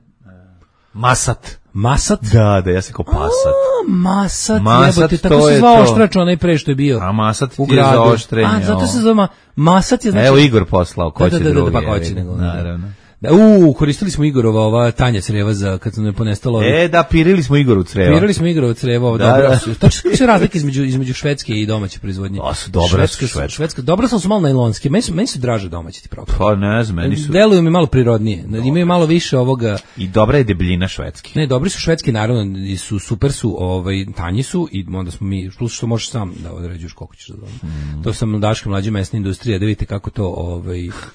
Masat. Masat? Da, da, ja sam kao pasat. A, masat, masat jebote, tako se zvao oštrač onaj pre što je bio. A masat ti je za oštrenje. A, zato se zove masat je znači... Evo Igor poslao, ko će da, da, drugi. Da, da, da, pa ko će nego. Naravno. Da, u, koristili smo Igorova ova Tanja creva za kad su ne ponestalo. E, da, pirili smo Igoru creva. Pirili smo Igorovu creva, da, dobro. Da. Tačno su razlike između između švedske i domaće proizvodnje. O, su dobra švedska, švedska. švedska. Dobro su malo najlonske. Meni su meni su draže domaće ti pravo. Pa ne znam, meni su. Deluju mi malo prirodnije. Dobre. Imaju malo više ovoga. I dobra je debljina švedskih. Ne, dobri su švedski naravno, i su super su, ovaj tanji su i onda smo mi plus što možeš sam da određuješ koliko ćeš da. Mm. To sam daške mlađe mesne industrije, da vidite kako to ovaj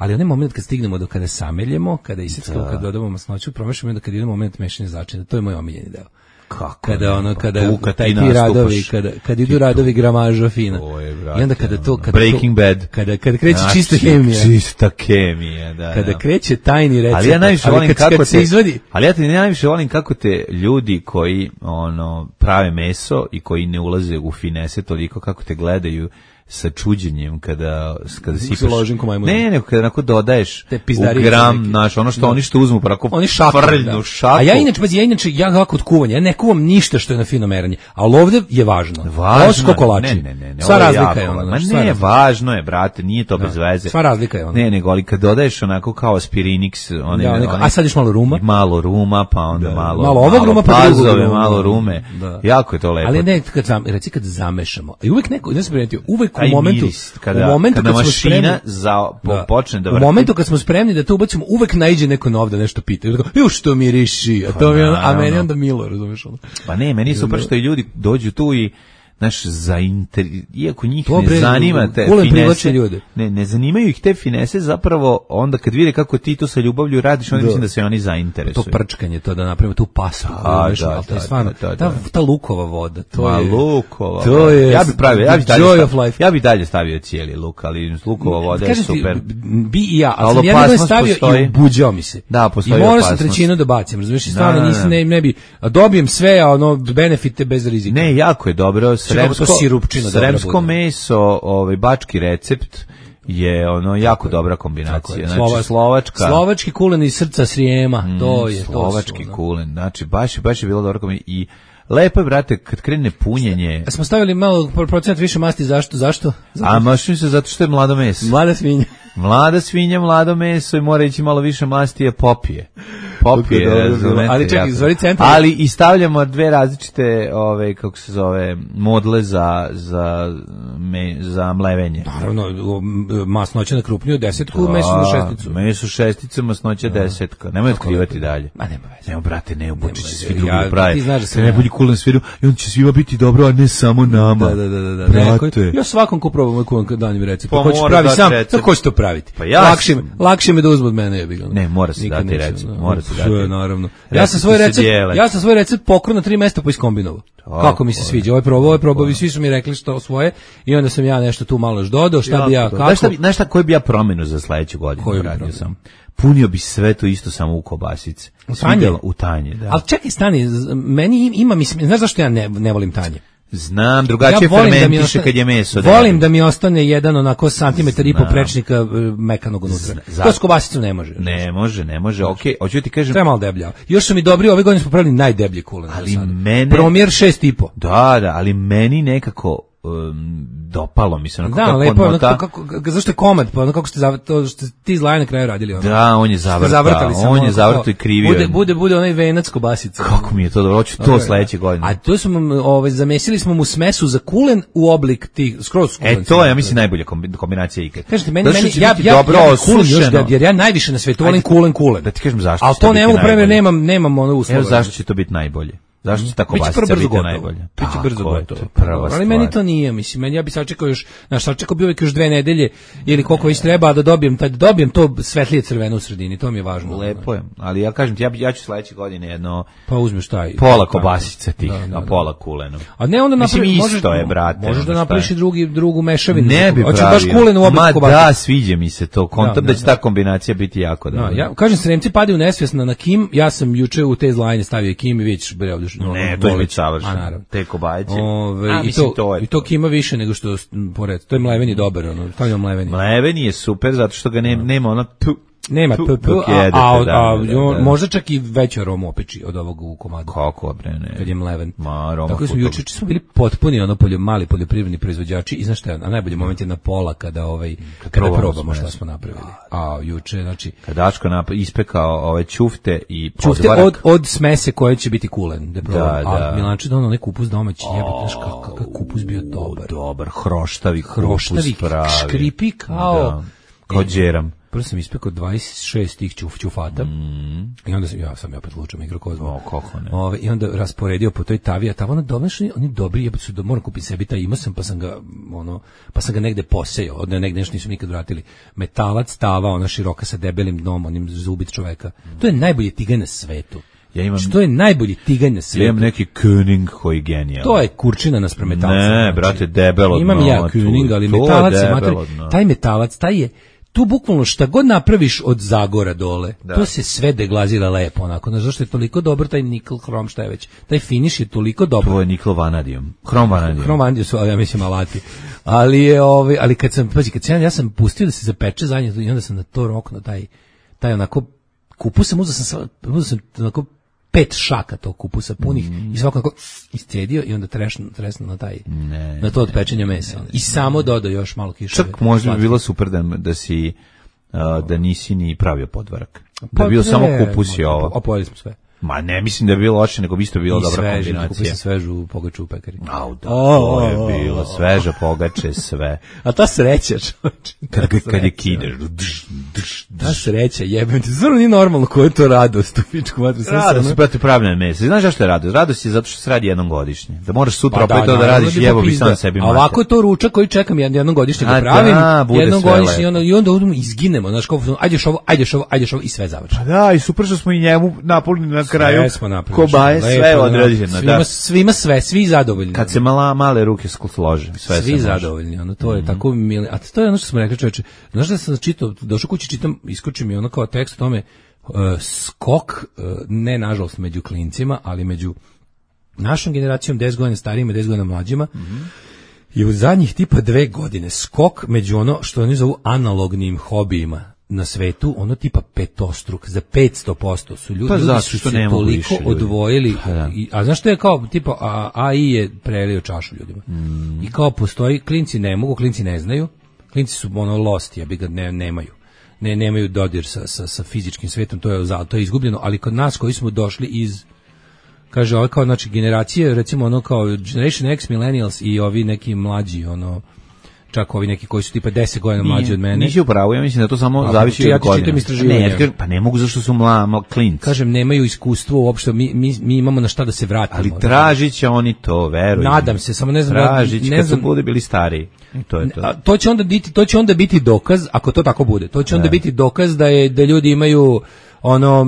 ali onaj moment kad stignemo do kada sameljemo, kada iseckamo, kada dodamo masnoću, promašimo, onda kad ide moment mešanja začina, to je moj omiljeni deo. Kako kada ne, ono pa kada tu kad taj ti ti radovi nastupaš, kada kad idu radovi gramaža fina je, brate, i onda kada to kada Breaking to, Bad kada kada kreće znači, čista hemija čista hemija da kada da. kreće tajni recept ali ja najviše ali volim kad, kako kad te se izvadi ali ja te najviše volim kako te ljudi koji ono prave meso i koji ne ulaze u finese toliko kako te gledaju sa čuđenjem kada kada sipaš ne ne kada onako dodaješ u gram naš ono što da. Oni što uzmu prako oni šakom šaku. A ja inače pa ja inače ja kako od kuvanja ja ne kuvam ništa što je na fino merenje al ovde je važno važno kolači ne ne ne, ne sva razlika je ona ma ne važno je brate nije to da. Bez veze sva razlika je ona ne nego ali kad dodaješ onako kao aspirinix one, da, neka, a sad još malo ruma malo ruma pa onda da. malo malo ovog ruma pa pazove malo rume da. Jako je to lepo ali ne kad zam, reci kad zamešamo i uvek neko ne se primetio uvek u momentu kada, u momentu kada kad mašina spremni, za, po, da. Počne da vrti. U momentu kad smo spremni da to ubacimo, uvek naiđe neko nov da nešto pita. Ju što miriši, a, to mi on, a meni onda milo, razumeš ono. Pa ne, meni je super što i ljudi dođu tu i naš za inter... iako njih to ne bre, zanima te finese, ne, ne zanimaju ih te finese, zapravo onda kad vide kako ti to sa ljubavlju radiš, onda mislim da se oni zainteresuju. To prčkanje, to da napravimo tu pasu, a, da, da, da, stvarno, da, da, ta, ta lukova voda, to Ma, je... lukova to je... Ja bi pravio, ja bi dalje, stavio, ja bi dalje stavio cijeli luk, ali lukova voda je super. Ti, bi i ja, ali sam jedan stavio postoji. I ubuđao mi se. Da, postoji I morao sam trećinu da bacim, razumiješ, stvarno da, nisam, ne, ne bi, dobijem sve, a ono, benefite bez rizika. Ne, jako je dobro, sremsko, sremsko meso, ovaj, bački recept, je ono jako dobra kombinacija. Znači Slova, slovačka. Slovački kulen iz srca Srijema, mm, to je slovački to su, kulen. Znači baš baš je bilo dobro kombinacija i lepo je, brate, kad krene punjenje. A smo stavili malo procenat više masti, zašto? Zašto? Zato... A mašim se zato što je mlado meso. Mlada svinja. Mlada svinja, mlado meso i mora ići malo više masti, je popije. Popije, okay, ali čekaj, izvori centar. Ali i stavljamo dve različite, ove, kako se zove, modle za, za, me, za mlevenje. Naravno, masnoća na krupniju desetku, da, meso na šesticu. Meso šestica, masnoća da. Desetka. Nemoj otkrivati dalje. Ma nema veze. Nemo, brate, ne, obuči će svi drugi ja, pravi. Ti znaš da se najbolji kulen sviru i on će svima biti dobro, a ne samo nama. Da, da, da, da. Brate. Ja svakom ko probam moj kulen kad danim recept. Pa hoće pravi sam, tako će to praviti. Pa ja lakše, lakše me da uzme od mene, je bilo. Ne, mora se dati recept, mora se dati. Naravno. Ja sam svoj recept, ja sam svoj recept pokro na tri mesta po iskombinovao. Kako mi se sviđa, ovaj probao, ovaj probao, i svi su mi rekli što svoje i onda sam ja nešto tu malo još dodao, šta bi ja, kako. Znaš šta, znaš šta, koju bi ja promenu za sledeću godinu uradio sam? Punio bi sve to isto samo u kobasice. U tanje? U tanje, da. Ali čekaj, stani, meni ima, mislim, znaš zašto ja ne, ne volim tanje? Znam, drugačije ja fermentiše da kad je meso. Volim da mi ostane jedan onako santimetar i po prečnika mekanog unutra. To s kobasicom ne može. Ne može, ne može, okej. Okay. Hoću ti kažem... Treba malo deblja. Još su mi dobri, ove godine smo pravili najdeblji kulen. Ali mene... Promjer šest i po. Da, da, ali meni nekako... Um, dopalo mi se onako da, kako lepo, ono, kako, kako, zašto je komad, pa ono kako ste, zav, to što ti zlaje na kraju radili. Ono. Da, on je zavrtao, on je zavrtao i krivio. Bude, bude, bude onaj venac kobasica. Kako mi je to dobro, hoću to okay, sledeće godine. A to smo, ovaj, zamesili smo mu smesu za kulen u oblik tih, skroz kulen. E, to je, ja mislim, najbolja kombinacija ikad. Kažete, meni, meni, ja, ja, dobro ja, kulen još, da, jer ja najviše na svetu volim kulen kulen. Da ti kažem zašto. Ali to ne mogu premjer, nemam, nemam ono uslova. Evo zašto će to biti najbolje. Zašto će tako basica biti najbolje? Biće brzo gotovo. Ali meni to nije, mislim, meni ja bi sačekao još, naš sačekao bi uvijek još dve nedelje ili koliko već treba da dobijem, da dobijem to svetlije crveno u sredini, to mi je važno. Lepo je, ali ja kažem ti, ja, ja ću sledeće godine jedno pa uzmeš taj pola kobasice tih, da, da, a pola kulenu. A ne onda napravi, možeš, je, brate, možeš da napraviš i drugi, drugu mešavinu. Ne bi pravio. Baš kulen u oblik kobasice. Ma da, sviđa mi se to, kontam da, da će ta kombinacija biti jako dobra. No, ja kažem, Sremci padaju nesvjesno na, na Kim, ja sam juče u te zlajne stavio Kim i vidiš bre ovdje. Ne, to je savršeno. Te kobajice. Ove, i, to, to je i to Kima više nego što pored. To je mleveni dobar, ono, stavljamo mleveni. Mleveni je super zato što ga ne, nema ona tu. Nema p p a, a, a možda čak i veću aromu opeči od ovog u komadu. Kako bre, ne. Kad je mleven. Ma, aroma. Tako smo juče smo bili potpuni ono polje mali poljoprivredni proizvođači i znaš šta, a najbolji moment je na pola kada ovaj kada probamo, probamo šta smo napravili. A juče znači kada Daško nap ispekao ove ćufte i ćufte od od smese koje će biti kulen, da da, a Milanče donao neki kupus domaći, jebote, znaš kakav kupus bio dobar. Dobar, hroštavi, hroštavi, pravi. Škripi kao kao džeram. prvo sam ispekao dvadeset šest tih ćuf, ćufata mm. i onda sam, ja sam ja opet lučio mikrokozmu. O, kako ne. Ove, I onda rasporedio po toj tavi, a tava ono dobro, oni, oni dobri, ja su da moram kupiti sebi taj, imao sam, pa sam ga, ono, pa sam ga negde posejao, od negde nešto nisu nikad vratili. Metalac, tava, ona široka sa debelim dnom, onim zubit čoveka. Mm. To je najbolji tiganj na svetu. Ja imam, što je najbolji tiganj na svijetu. Ja imam neki König koji je genijalan. To je kurčina nas metalca. Ne, brate, debelo dno. Imam ja König, ali metalac je materi, taj metalac, taj je, tu bukvalno šta god napraviš od Zagora dole, da. To se sve deglazira lepo, onako, znaš, zašto je toliko dobro taj nikl, hrom, šta je već, taj finiš je toliko dobro. To je nikl vanadijum, hrom vanadijum. Hrom vanadijum su, ali ja mislim, alati. Ali je, ovaj, ali kad sam, pazi, kad sam, ja sam pustio da se zapeče zadnje, i onda sam na to rokno, taj, taj onako, kupus sam, uzao sam, uzao sam onako, pet šaka tog kupusa punih mm. i svako onako iscedio i onda tresno, tresno na taj ne, na to od pečenja mesa. Ne, ne, I samo dodao još malo kiše. Čak možda bi bilo super da, da si uh, da nisi ni pravio podvarak. Pa da bi bio samo kupus i ovo. A pojeli smo sve. Ma ne, mislim da je bilo loše, nego bi isto bila dobra sveži, kombinacija. I kupio sam svežu pogaču u pekari. Au, da, oh, to je bilo, sveža pogače, sve. A ta sreća, čovječe. Kad, kad je kideš. Ta sreća, jebem ti, zvrlo nije normalno koja je to radost u pičku matru. Radost se prati pravljene mesa. Znaš zašto je radost? Radost je zato što se radi jednom godišnje. Da moraš sutra pa opet da, to da radiš, jebo bi sam sebi mater. A ovako je to ručak koji čekam jednom godišnje da pravim, jednom godišnje i onda odemo izginemo. Znaš, kao, ajdeš ovo, ajdeš ovo, ajdeš ovo i sve završi. Pa da, i super što smo i njemu napunili na kraju. Kobaje, sve određeno. Svima, da. Svima sve, svi zadovoljni. Kad se mala, male ruke slože, sve svi zadovoljni, ono, to je mm-hmm. tako mili. A to je ono što smo rekli, čoveče, znaš da sam čitao, došao kući, čitam, iskoči mi ono kao tekst o tome, uh, skok, uh, ne nažalost među klincima, ali među našom generacijom, deset godina starijima, deset godina mlađima, mm-hmm. i u zadnjih tipa dve godine skok među ono što oni zovu analognim hobijima na svetu, ono tipa petostruk, za petsto posto su ljudi, pa ljudi zašto, su se toliko odvojili, da. i, a znaš što je kao, tipa, a, A I je prelio čašu ljudima. Mm. I kao postoji, klinci ne mogu, klinci ne znaju, klinci su ono lost, ja bi ga ne, nemaju. Ne, nemaju dodir sa, sa, sa fizičkim svetom, to je, to je izgubljeno, ali kod nas koji smo došli iz, kaže, ovaj kao, znači, generacije, recimo ono kao Generation X, Millennials i ovi neki mlađi, ono, čak ovi neki koji su tipa deset godina mlađi od mene. Nisi u pravu, ja mislim da to samo a, zavisi ja od godina. Ja čitam istraživanja. Ne, pa ne mogu zašto su mla, mla klinci. Kažem, nemaju iskustvo uopšte, mi, mi, mi imamo na šta da se vratimo. Ali tražit će oni to, veruj. Nadam se, samo ne znam. Tražit će ne kad znam, su bude bili stariji. I to je to. A, to će onda biti, to će onda biti dokaz, ako to tako bude, to će onda ne. biti dokaz da je da ljudi imaju ono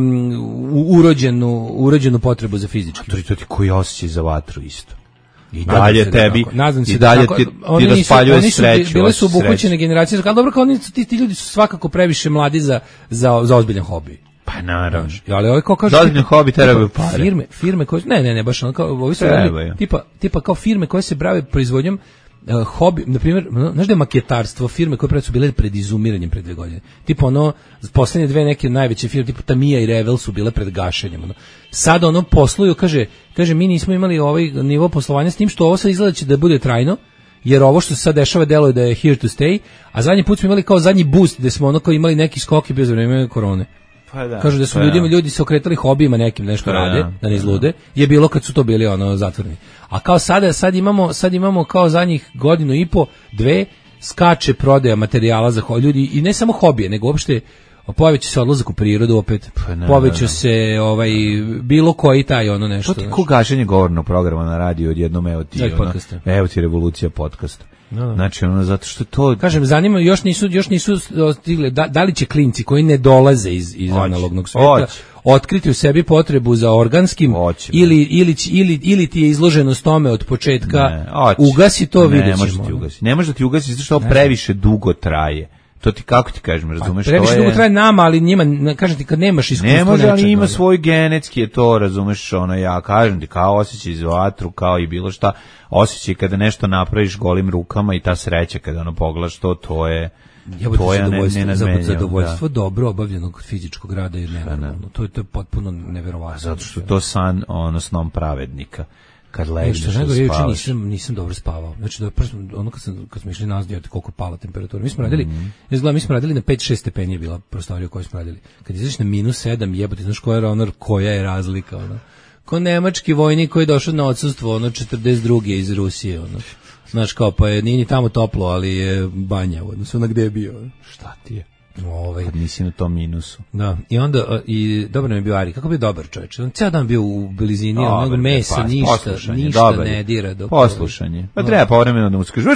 urođenu, urođenu potrebu za fizički. A to, to ti koji osjećaj za vatru isto. I dalje tebi, da i dalje ti, ti raspaljuje sreću. Bile su obuhvaćene generacije, ali dobro, kao oni, ti, ti ljudi su svakako previše mladi za, za, za ozbiljan hobi. Pa naravno. Ali ovaj kao kaže, za ozbiljan hobi trebaju pare. Firme, firme koje, ne, ne, ne, baš ono kao, ovi su radili, tipa, tipa kao firme koje se brave proizvodnjom Uh, hobi, na primjer, znaš da je maketarstvo, firme koje su bile pred izumiranjem pred dve godine. Tipo ono, poslednje dve neke najveće firme, tipo Tamiya i Revel su bile pred gašenjem. Ono. Sad ono posluju, kaže, kaže, mi nismo imali ovaj nivo poslovanja s tim što ovo sad izgleda će da bude trajno, jer ovo što se sad dešava deluje da je here to stay, a zadnji put smo imali kao zadnji boost gde smo ono kao imali neki skok i bio za vreme korone. Pa da, kažu da su pa ljudima, da. ljudi se okretali hobijima nekim, nešto pa rade, da, da ne izlude, je bilo kad su to bili ono zatvoreni. A kao sada, sad imamo, sad imamo kao zadnjih godinu i po, dve, skače prodaja materijala za ho- ljudi, i ne samo hobije, nego uopšte poveća se odlazak u prirodu opet, pa poveća se ovaj, bilo koji taj ono nešto. To ti ko gaženje govornog programa na radiju odjednom, evo ti, ono, evo ti revolucija podcasta. No, no. Znači ono zato što to kažem zanima još nisu još nisu stigli da, da li će klinci koji ne dolaze iz iz oć, analognog sveta oć. otkriti u sebi potrebu za organskim oć, ili ili ili ili ti je izloženost tome od početka ne, ugasi to videćemo. Ne može ti ugasi. Ne može ti ugasi zato što previše dugo traje. To ti kako ti kažem, razumeš, pa, previše to je dugo traje nama, ali njima kažem ti kad nemaš iskustva ne može, ali ima svoj genetski je to, razumeš, ono ja kažem ti kao osjećaj za vatru, kao i bilo šta, osjećaj kada nešto napraviš golim rukama i ta sreća kada ono pogledaš to, to je ja to je zadovoljstvo, ne, zadovoljstvo da. dobro obavljenog fizičkog rada je neverovatno. To je to je potpuno neverovatno. Zato što to san ono snom pravednika. Kad legneš da spavaš. Nisam, nisam dobro spavao. Znači, da, prvo, ono kad, sam, kad smo išli nazad, koliko pala temperatura. Mi smo radili, mm-hmm. izgleda, mi smo radili na pet šest stepeni je bila prostorija u kojoj smo radili. Kad izađeš na minus sedam, jebote, znaš koja je, ono, koja je razlika, ono. Ko nemački vojnik koji je došao na odsustvo, ono, četrdeset druge iz Rusije, ono. Znaš, kao, pa je, nije ni tamo toplo, ali je banja, odnosno, na gde je bio. Ono. Šta ti je? Ovaj, kad nisi na tom minusu. Da, i onda, i dobro nam je bio Ari, kako bi dobar čovječ, on cijel dan bio u blizini, onog mesa, pa, ništa, ništa dobar, ne dira. Dok poslušanje, pa treba povremeno da mu skažeš,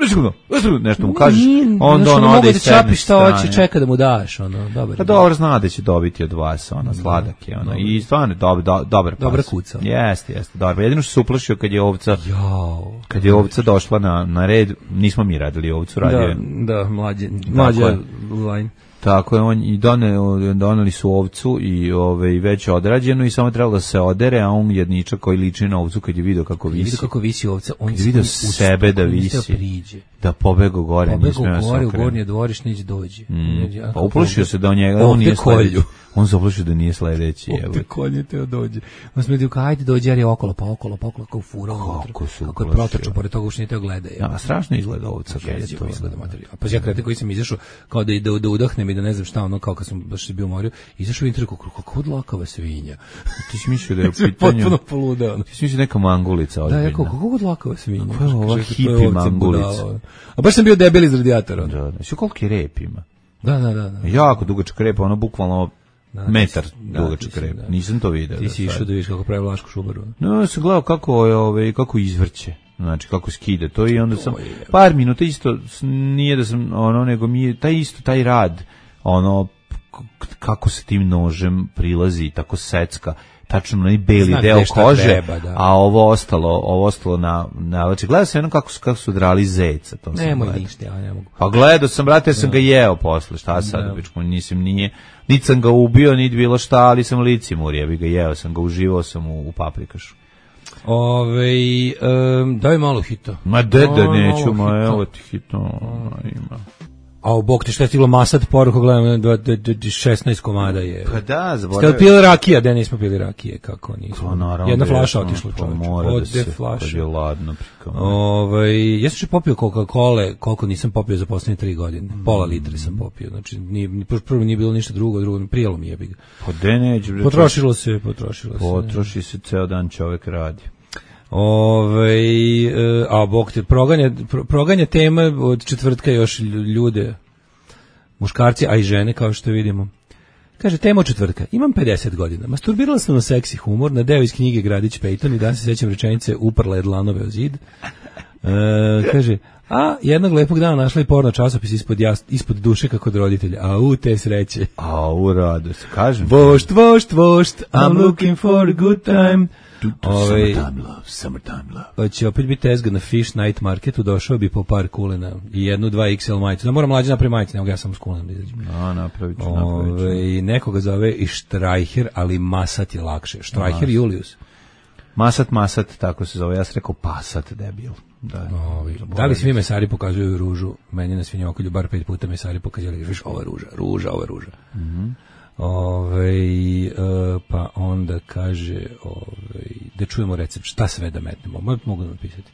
nešto mu kažeš, onda on ode iz sedne strane. Čeka da mu daš, ono, dobar. Pa dobro zna da će dobiti od vas, ono, sladak je, ono, i stvarno dobar, dobar pas. Dobra kuca. Jeste, jeste, dobro. Jedino što se uplašio kad je ovca, kad je ovca došla na, na red, nismo mi radili ovcu, radio. Da, da, mlađe, mlađe line. Tako je, on i doneli, doneli su ovcu i ove, već odrađenu i samo trebalo da se odere, a on jedničak koji liči na ovcu kad je vidio kako visi. Vidio kako visi ovca, on je vidio sebe da visi. Da pobego gore, pobego gore u gornje dvorište, neće dođe. Mm. Pa uplašio se da on njega, on nije sledeći. On se uplašio da nije sledeći. Ovde kolje teo dođe. On se mi rekao, ajde dođe, jer je okolo, pa okolo, pa okolo, kao fura. Kako su kako je protrčao, pored toga ušte nije teo gleda. Ja, strašno izgleda ovca. Jezivo izgleda materijal. Pa ja krete koji sam izašao, kao da, da, da udahnem i da ne znam šta, ono, kao kad sam baš bio u morju, izašao u intervju, kako odlakava svinja. Ti si mislio da je u pitanju... Potpuno poludeo. Ti si mislio neka mangulica ozbiljna. Da, ja kao, kako odlakava svinja. Pa je ova hipi mangulica. A baš sam bio debel iz radijatora. Da, da. Sve koliki rep ima. Da, da, da. da. Jako dugačak rep, ono bukvalno da, metar da, dugačak rep. Da. Nisam to vidio. Ti da, si išao da vidiš kako pravi Vlašku Šubaru. No, ja sam gledao kako, ove, kako izvrće. Znači, kako skide to i onda sam par minuta isto, nije da sam, ono, nego mi je taj isto, taj rad, ono, kako se tim nožem prilazi, tako secka, tačno onaj beli Znak deo kože, treba, da. A ovo ostalo, ovo ostalo na, na znači, gledao sam jedno kako su, kako su drali zeca. To nemoj ništa, ja ne mogu. Pa gledao sam, brate, jer sam ga jeo posle, šta sad, bičko, nisam, nije, niti sam ga ubio, niti bilo šta, ali sam licimur, ja bi ga jeo, sam ga uživao sam u, u paprikašu. Ove, um, daj malo hita. Ma dede, neću, ma evo ti hito, ima. A u bok ti što je stiglo masat poruku, gledam, šesnaest komada je. Pa da, zaboravim. Ste pili rakija, da nismo pili rakije, kako nismo. Naravno, jedna flaša otišla čovječe. Mora da se, kad je ladno prikamo. Ove, ja sam še popio Coca-Cola, koliko nisam popio za posljednje tri godine. Pola litre sam popio, znači nije, prvo nije bilo ništa drugo, drugo prijelo mi je bi ga. Pa de neće. Potrošilo se, potrošilo se. Potroši se, ceo dan čovjek radi. Ove, a bok te, proganja, proganja tema od četvrtka još ljude, muškarci, a i žene, kao što vidimo. Kaže, tema od četvrtka, imam pedeset godina, masturbirala sam na seksi humor, na deo iz knjige Gradić Pejton i dan se sećam rečenice uprla je dlanove o zid. E, kaže, a jednog lepog dana našla i porno časopis ispod, jas, ispod duše kod roditelja, a u te sreće. A u rado se kažem. Vošt, vošt, vošt, I'm looking for a good time. Ove, summertime love, summertime love. Će opet biti tezga na Fish Night Marketu, došao bi po par kulena i jednu, dva iks el majicu. Da moram mlađe napravi majicu, nego ja sam s kulenom da izađem. A, napravit ću, napravit ću. I nekoga zove i Štrajher, ali Masat je lakše. Štrajher Julius. Masat, Masat, tako se zove. Ja sam rekao Pasat, debil. Da, Ovi, da li svi mesari pokazuju ružu? Meni na svinjokolju bar pet puta mesari pokazali, viš, ovo je ruža, ruža, ovo je ruža. Mhm. Ove, uh, pa onda kaže, ove, da čujemo recept, šta sve da metnemo, mogu da napisati.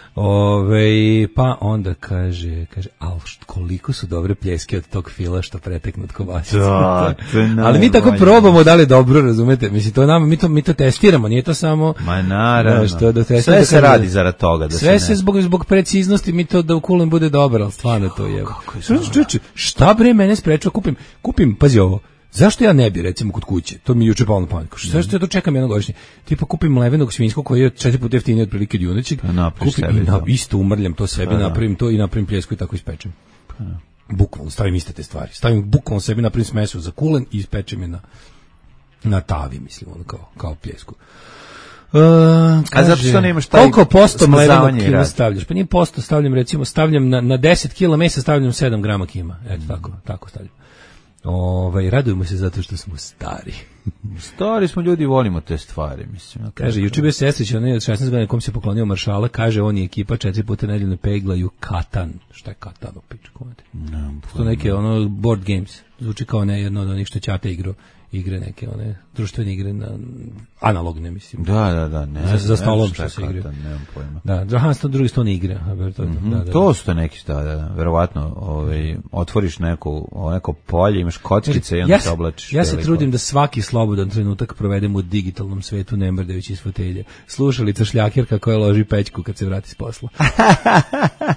Ove, pa onda kaže, kaže, al koliko su dobre pljeske od tog fila što preteknu od kobasice. Da, ali mi tako probamo da li dobro, razumete? Mislim, to nam, mi to, mi to testiramo, nije to samo... Ma naravno, što da sve da se radi zarad toga. Da sve se, se zbog, zbog preciznosti, mi to da u kulen bude dobro, ali stvarno to je. Čuči, šta bre mene sprečava, kupim, kupim, pazi ovo, zašto ja ne bi, recimo, kod kuće? To mi juče palo na pamet. Zašto ja to čekam jednogodišnje? Tipa kupim mlevenog svinjskog koji je četiri puta jeftiniji otprilike od junećeg. Kupim i na, isto umrljam to sebi, napravim to i napravim pljesku i tako ispečem. Bukvalno, stavim iste te stvari. Stavim bukvalno sebi, napravim smesu za kulen i ispečem je na, na tavi, mislim, ono kao, kao pljesku. Uh, kaže, a zato što nemaš taj koliko posto mlevenog kima stavljaš? Pa nije posto, stavljam, recimo, stavljam na, na deset kila mesa, stavljam sedam grama kima. Eto, tako, tako stavljam. Ovaj, radujemo se zato što smo stari. Stari smo ljudi, volimo te stvari, mislim. Kaže, juče bio Sestrić, on je od šesnaest godina kom se poklonio maršala, kaže, on je ekipa četiri puta nedeljno peglaju Katan. Šta je Katan u pičku? No, to neke ono board games. Zvuči kao ne jedno od onih što ćate igro. Igre neke, one društvene igre na analogne, mislim. Da, da, da, ne. Za, za stolom što se igra. Nemam pojma. Da, aha, sto drugi sto ne igra. To, mm-hmm. da, da, to su to neki, da, da, verovatno, ovaj, otvoriš neku, neko polje, imaš kockice i onda ja se oblačiš. Ja se trudim da svaki slobodan trenutak provedem u digitalnom svetu, ne mrdajući iz fotelje. Slušalica šljakirka koja loži pećku kad se vrati s posla.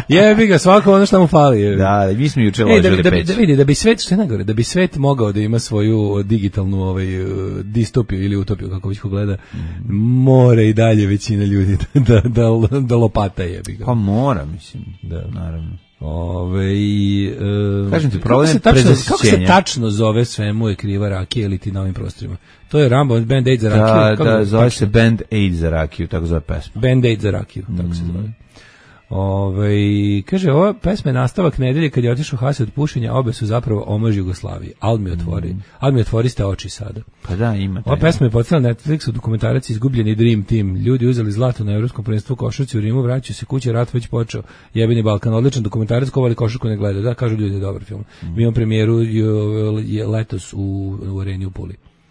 Jebi ga, svako ono što mu fali. Jebi. Da, mi smo juče Ej, ložili da, da, peć. da vidi, da bi svet, što je najgore, da bi svet mogao da ima svoju digitalnu ovaj, distopiju ili utopiju, kako već ko gleda, mm. mora i dalje većina ljudi da, da, da, da lopata jebi ga. Pa mora, mislim, da, naravno. Ove, i, e, kažem ti, problem je prezasićenja. Kako se tačno zove svemu je kriva rakija ili ti na ovim prostorima? To je Rambo, Band-Aid za rakiju? Da, da, zove se Band-Aid za rakiju, tako zove pesma. Band-Aid za rakiju, tako mm. se zove. Ove, kaže, ova pesma je nastavak nedelje kad je otišao Hase od pušenja, obe su zapravo omaž Jugoslaviji. Al mi otvori, mm. al mi otvori ste oči sada. Pa da, ima. Ova pesma je podsjetila Netflixu dokumentarac Izgubljeni Dream Team. Ljudi uzeli zlato na evropskom prvenstvu u košarci u Rimu, vraćaju se kuće, rat već počeo. Jebeni Balkan, odličan dokumentarac, ko voli košarku ne gleda. Da, kažu ljudi, je dobar film. Mm. Mi imamo premijeru je letos u, u Areni u Puli.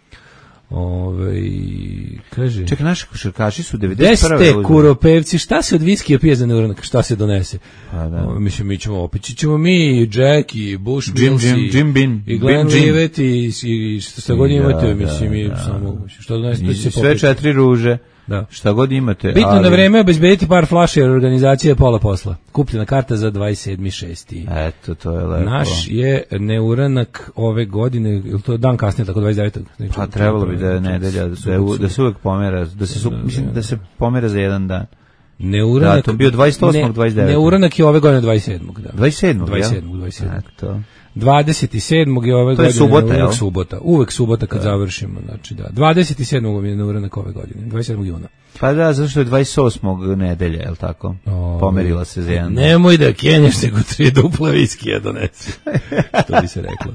Ove, kaže... Čekaj, naši košarkaši su devedeset prve Gde ste kuropevci, šta se od viskija pije za neuranak, šta se donese? Pa da. O, mislim, mi ćemo opet, ćemo mi, Jackie, Bush Jim, Mills Jim, Jim Beam, i Glenn Jim. Livet i, i šta god imate, mislim, mi da. samo, što donese, sve popiti. Četiri ruže. Da. Šta god imate. Bitno ali... na vreme obezbediti par flaša jer organizacija je pola posla. Kupljena karta za dvadeset sedmi šesti Eto, to je lepo. Naš je neuranak ove godine, ili to dan kasnije, tako dvadeset devetog Pa trebalo bi da je nedelja, da, je, da se uvek pomera, da se, mislim, da se pomera za jedan dan. Neuranak, da, to bio dvadeset osmog dvadeset devetog Neuranak je ove godine dvadeset sedmog Da. dvadeset sedmog dvadeset sedmog dvadeset sedmog Eto. dvadeset sedmog je ove to godine. Je subota, uvek jel? subota. Uvek subota kad da. završimo, znači da. dvadeset sedmog je neuranak ove godine, dvadeset sedmog juna Pa da, zato što je dvadeset osmog nedelja, je li tako? O, pomerila se za jedan. Nemoj da kenjaš nego tri dupla viskija donesi. To bi se reklo.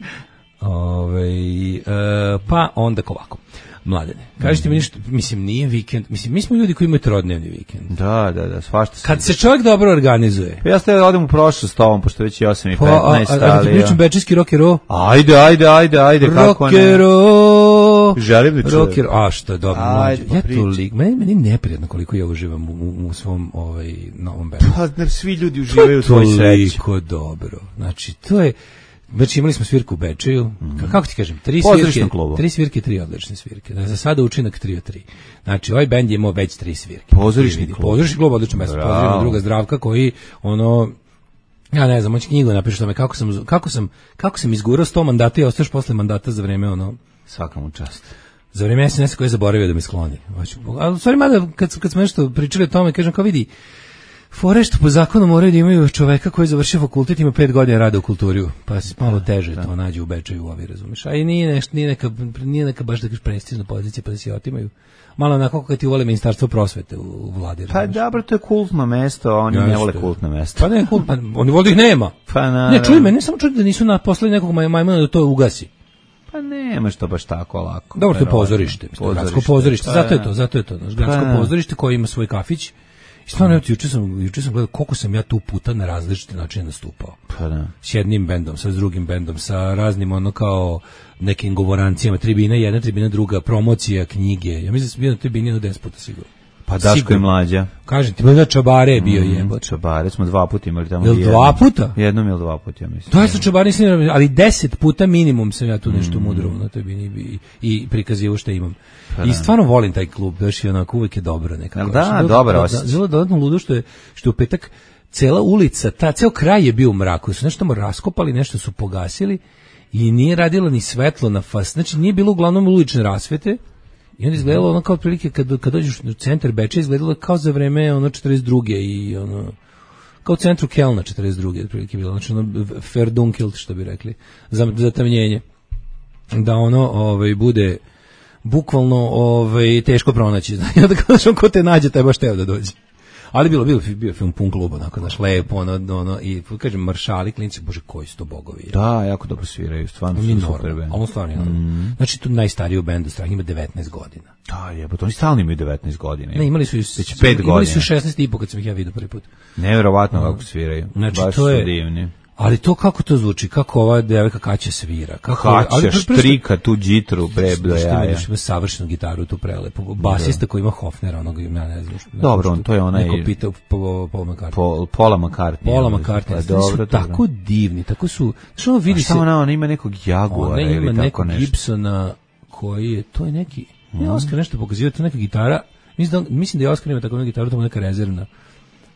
Ove, e, pa onda ovako. Mladene, kažete mi ništa, mislim, nije vikend, mislim, mi smo ljudi koji imaju trodnevni vikend. Da, da, da, svašta se. Kad se čovjek dobro organizuje. Pa ja ste odem u prošlost s tobom, pošto već i osam i petnaest ali... A, a, a ti pričam bečijski rock and roll? Ajde, ajde, ajde, ajde, kako ne? Rock and roll. Želim da čujem. Rock and roll, a što je dobro. Ajde, pa ja toliko, meni, meni neprijatno koliko ja uživam u, u, u svom ovaj, novom bendu. Pa, svi ljudi uživaju u tvoj sreći. Toliko dobro. Znači, to je... Znači imali smo svirku u Bečeju, mm. kako ti kažem, tri svirke, tri svirke, tri odlične svirke. Da, za sada učinak tri od tri. Znači ovaj bend je imao već tri svirke. Pozorišni klub. Pozorišni klub, odlično mesto. Pozdravljena druga Zdravka koji ono ja ne znam, hoće knjigu napiše tome kako sam kako sam kako sam izgurao sto mandata i ostaješ posle mandata za vreme ono svaka mu čast. Za vreme es en es koji je zaboravio da me skloni. A u stvari mada kad kad smo nešto pričali o tome, kažem kao vidi fore što po zakonu moraju da imaju čoveka koji je završio fakultet, ima pet godina rada u kulturi, pa se malo teže da. to nađe u Bečeju, ovi razumeš. A i nije, nešto, nije, neka, nije neka baš da kažeš prestižna pozicija, pa da se otimaju. Malo onako kako ti vole ministarstvo prosvete u, u vladi. Pa dobro, to je kultno mesto, oni ja, ne vole kultno mesto. Pa ne, kult, pa, oni vole da ih nema. Pa na, ne, čuj me, ne samo čuj da nisu naposlali nekog majmuna da to ugasi. Pa nema što baš tako lako. Dobro, to je pozorište, mislim, gradsko pozorište, zato je to, zato je to, znaš, gradsko pa, pozorište koje ima svoj kafić. I stvarno, juče sam, juče sam gledao koliko sam ja tu puta na različite načine nastupao. Pa da. S jednim bendom, sa drugim bendom, sa raznim ono kao nekim govorancijama, tribina jedna, tribina druga, promocija, knjige. Ja mislim da sam bio na tribini jedno deset puta sigurno. Pa Daško je mlađa. Kažem ti, da Čabare je bio mm, jebo. Čabare smo dva puta imali tamo. Jel dva puta? Jednom ili dva puta, ja mislim. To je sa Čabare nisam, ali deset puta minimum sam ja tu nešto mm. mudro na toj bini i, i prikazivo što imam. Pa I stvarno volim taj klub, baš je onako uvek je dobro nekako. Da, dobro osjećaj. Zelo dodatno ludo što je, što je u petak cela ulica, ta, ceo kraj je bio u mraku. Su nešto tamo raskopali, nešto su pogasili i nije radilo ni svetlo na fas. Znači nije bilo uglavnom ulične rasvete. I onda izgledalo ono kao otprilike kad, kad dođeš u centar Beča, izgledalo kao za vreme ono četrdeset druge i ono kao u centru Kelna četrdeset druge otprilike bilo, znači ono Verdunkelt što bi rekli, za zatamnjenje. Da ono ovaj bude bukvalno ovaj teško pronaći. Znači da kažem ko te nađe taj baš teo da dođe. Ali bilo bilo bio film pun kluba, onako znaš lepo ono ono i kažem maršali klinci, bože koji su to bogovi. Je. Da, jako dobro sviraju, stvarno su super bend. On stvarno. Mm. Znači tu najstariji u bendu strah ima devetnaest godina. Da, je, pa to oni stalno imaju devetnaest godina. Ne, imali su već pet godina. Imali su šesnaest i po kad sam ih ja vidio prvi put. Neverovatno kako sviraju. Znači, baš to je su divni. Ali to kako to zvuči, kako ova devojka Kaća svira, kako Kaća štrika tu đitru bre do jaja. Ima savršenu gitaru tu prelepo. Basista koji ima Hofnera, onog ja ne znam. Dobro, on to je onaj neko pita po Paul McCartney. Po Paula McCartney. Paula McCartney. Dobro, tako divni, tako su. Što vidi se. Šta ona, ona ima nekog Jaguara ili tako nešto. Gibsona koji je, to je neki. Ja Oskar nešto pokazivao, to neka gitara. Mislim da mislim da je Oskar ima tako neku gitaru, to je neka rezervna.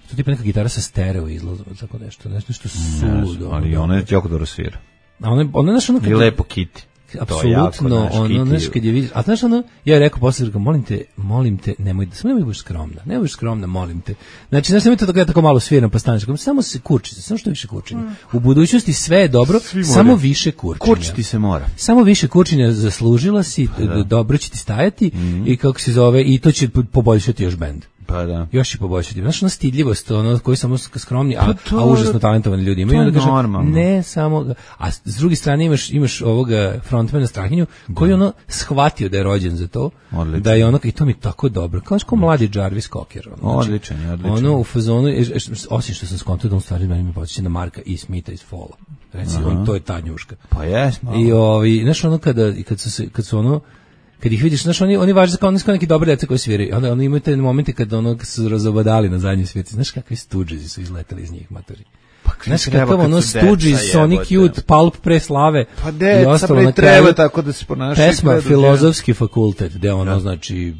što tipa neka gitara sa stereo izlazom, tako nešto, nešto što suludo. Ali ona je jako dobro svira. A ona, ona znaš ono... I lepo kiti. Apsolutno, ono, znaš, kad je vidio, a znaš ono, ja je rekao posle, molim te, molim te, nemoj da, samo nemoj budeš skromna, nemoj budeš skromna, molim te. Znači, znaš, nemoj to da tako malo svirno pa staneš, samo se kurčite, samo što više kurčenja. U budućnosti sve je dobro, samo više kurčenja. Kurčiti se mora. Samo više kurčenja, zaslužila si, da. dobro će ti stajati mm. i kako se zove, i to će poboljšati još bend. Pa da. Još i poboljšati. Znaš, ona stidljivost, ono koji samo skromni, a, to, a užasno talentovani ljudi imaju. To je kaže, normalno. Ne samo, a s druge strane imaš, imaš ovoga frontmana Strahinju, koji ono shvatio da je rođen za to, odličan. Da je ono, i to mi tako dobro, kao što mladi Jarvis Cocker. Ono, odličan, znači, odličan. Ono u fazonu, osim što sam skontao da on stvari meni me podsjeća na Marka i Smitha iz Fola. Recimo, on, to je ta njuška. Pa jes, malo. I ovi, znaš ono kada, kad su, se, kad su ono, kad ih vidiš, znaš, oni, oni važe kao, kao neki dobri deca koji sviraju. Onda oni imaju te momente kad ono su razobadali na zadnjoj svijeti. Znaš kakvi Stooges su izletali iz njih, matori. Pa, znaš kakav ono Stooges, Sonic Youth, Pulp pre slave. Pa deca pre treba tako da se ponašaju. Pesma Filozofski fakultet, gde ono, ja. znači,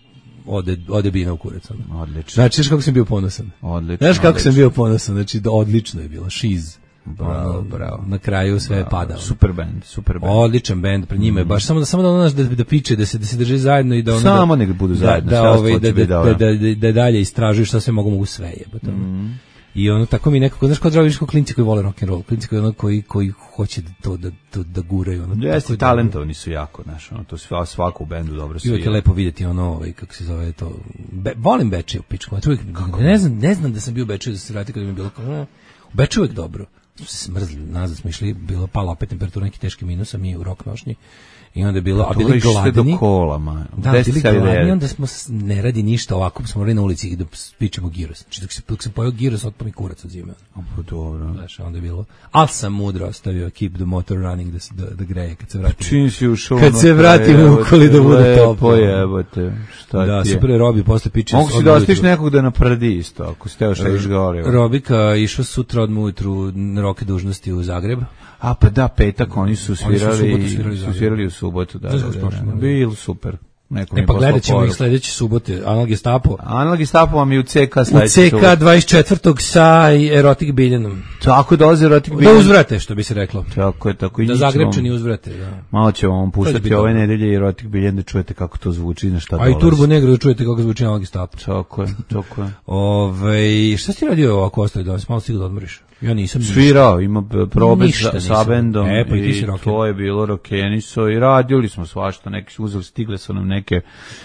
ode, ode bina u kurac. Ono. Odlično. Znači, znaš kako sam bio ponosan. Odlično. Znaš kako odlično. sam bio ponosan, znači, odlično je bilo, šiz. Bravo, ono, bravo. Na kraju sve bravo. pada. Super band, super band. Odličan bend, pred njima je baš samo da samo da ono da da piče, da se da se drže zajedno i da ono samo nek budu zajedno, da, da, ovaj, da, da, da, da, da, da dalje istražuju šta sve mogu mogu sve jebote. Mm. I ono tako mi nekako znaš kao draviš kao klinci koji vole rock and roll, klinci koji ono koji koji hoće da to da to da guraju ono. Jeste, talentovani su jako, znaš, ono to sve svaku bendu dobro svira. Uvijek je lepo vidjeti ono, ovaj kako se zove to. Be, volim Bečej u pičku. Ne znam, ne znam da sam bio u Bečeju da se vrati kad mi je bilo kao u Bečeju uvijek dobro. Smrzli, nazad smo išli, bilo pala opet temperatura, neki teški minus, a mi u rok nošnji. I onda je bilo, a bili gladni. Do kola, ma. Da, bili gladni, onda smo, ne radi ništa ovako, smo morali na ulici i da pičemo giros. Znači, dok, se, dok sam pojao giros, otpao mi kurac od zime. A pa dobro. Znaš, onda je bilo, ali sam mudro ostavio keep the motor running da, da, da greje kad se vratim. Čim si ušao. Kad se vratim u koli da bude toplo. Pojebote, šta da, ti je? Da, super je Robi, posle piče. Mogu si da ostiš nekog da naprdi isto, ako si teo šta iš gore. Robika išao sutra odmah ujutru na roke dužnosti u Zagreb. A pa da, petak oni su svirali, oni su, svirali, su svirali u subotu, da, da, da, da, da. Bilo super. Neko e pa gledat ćemo ih sledeće subote, Analog Gestapo. Analog Gestapo vam je u C K sledeće subote. U C K dvadeset četvrtog sa Erotik Biljanom. Tako dolazi Erotik Biljan. Da uzvrate, što bi se reklo. Tako je, tako i da Zagrebčani uzvrate, da. Malo ćemo vam puštati ove nedelje Erotik Biljan da čujete kako to zvuči, na šta dolazi. A i Turbo Negro da čujete kako zvuči Analog Gestapo. Tako je, tako je. Ove, šta si radio ovako ostali danas? Malo stigao da odmoriš. Ja nisam svirao, ima probe sa, sa bendom e, pa i, i to je bilo Rokeniso i radili smo svašta, neki uzeli, stigle su nam neke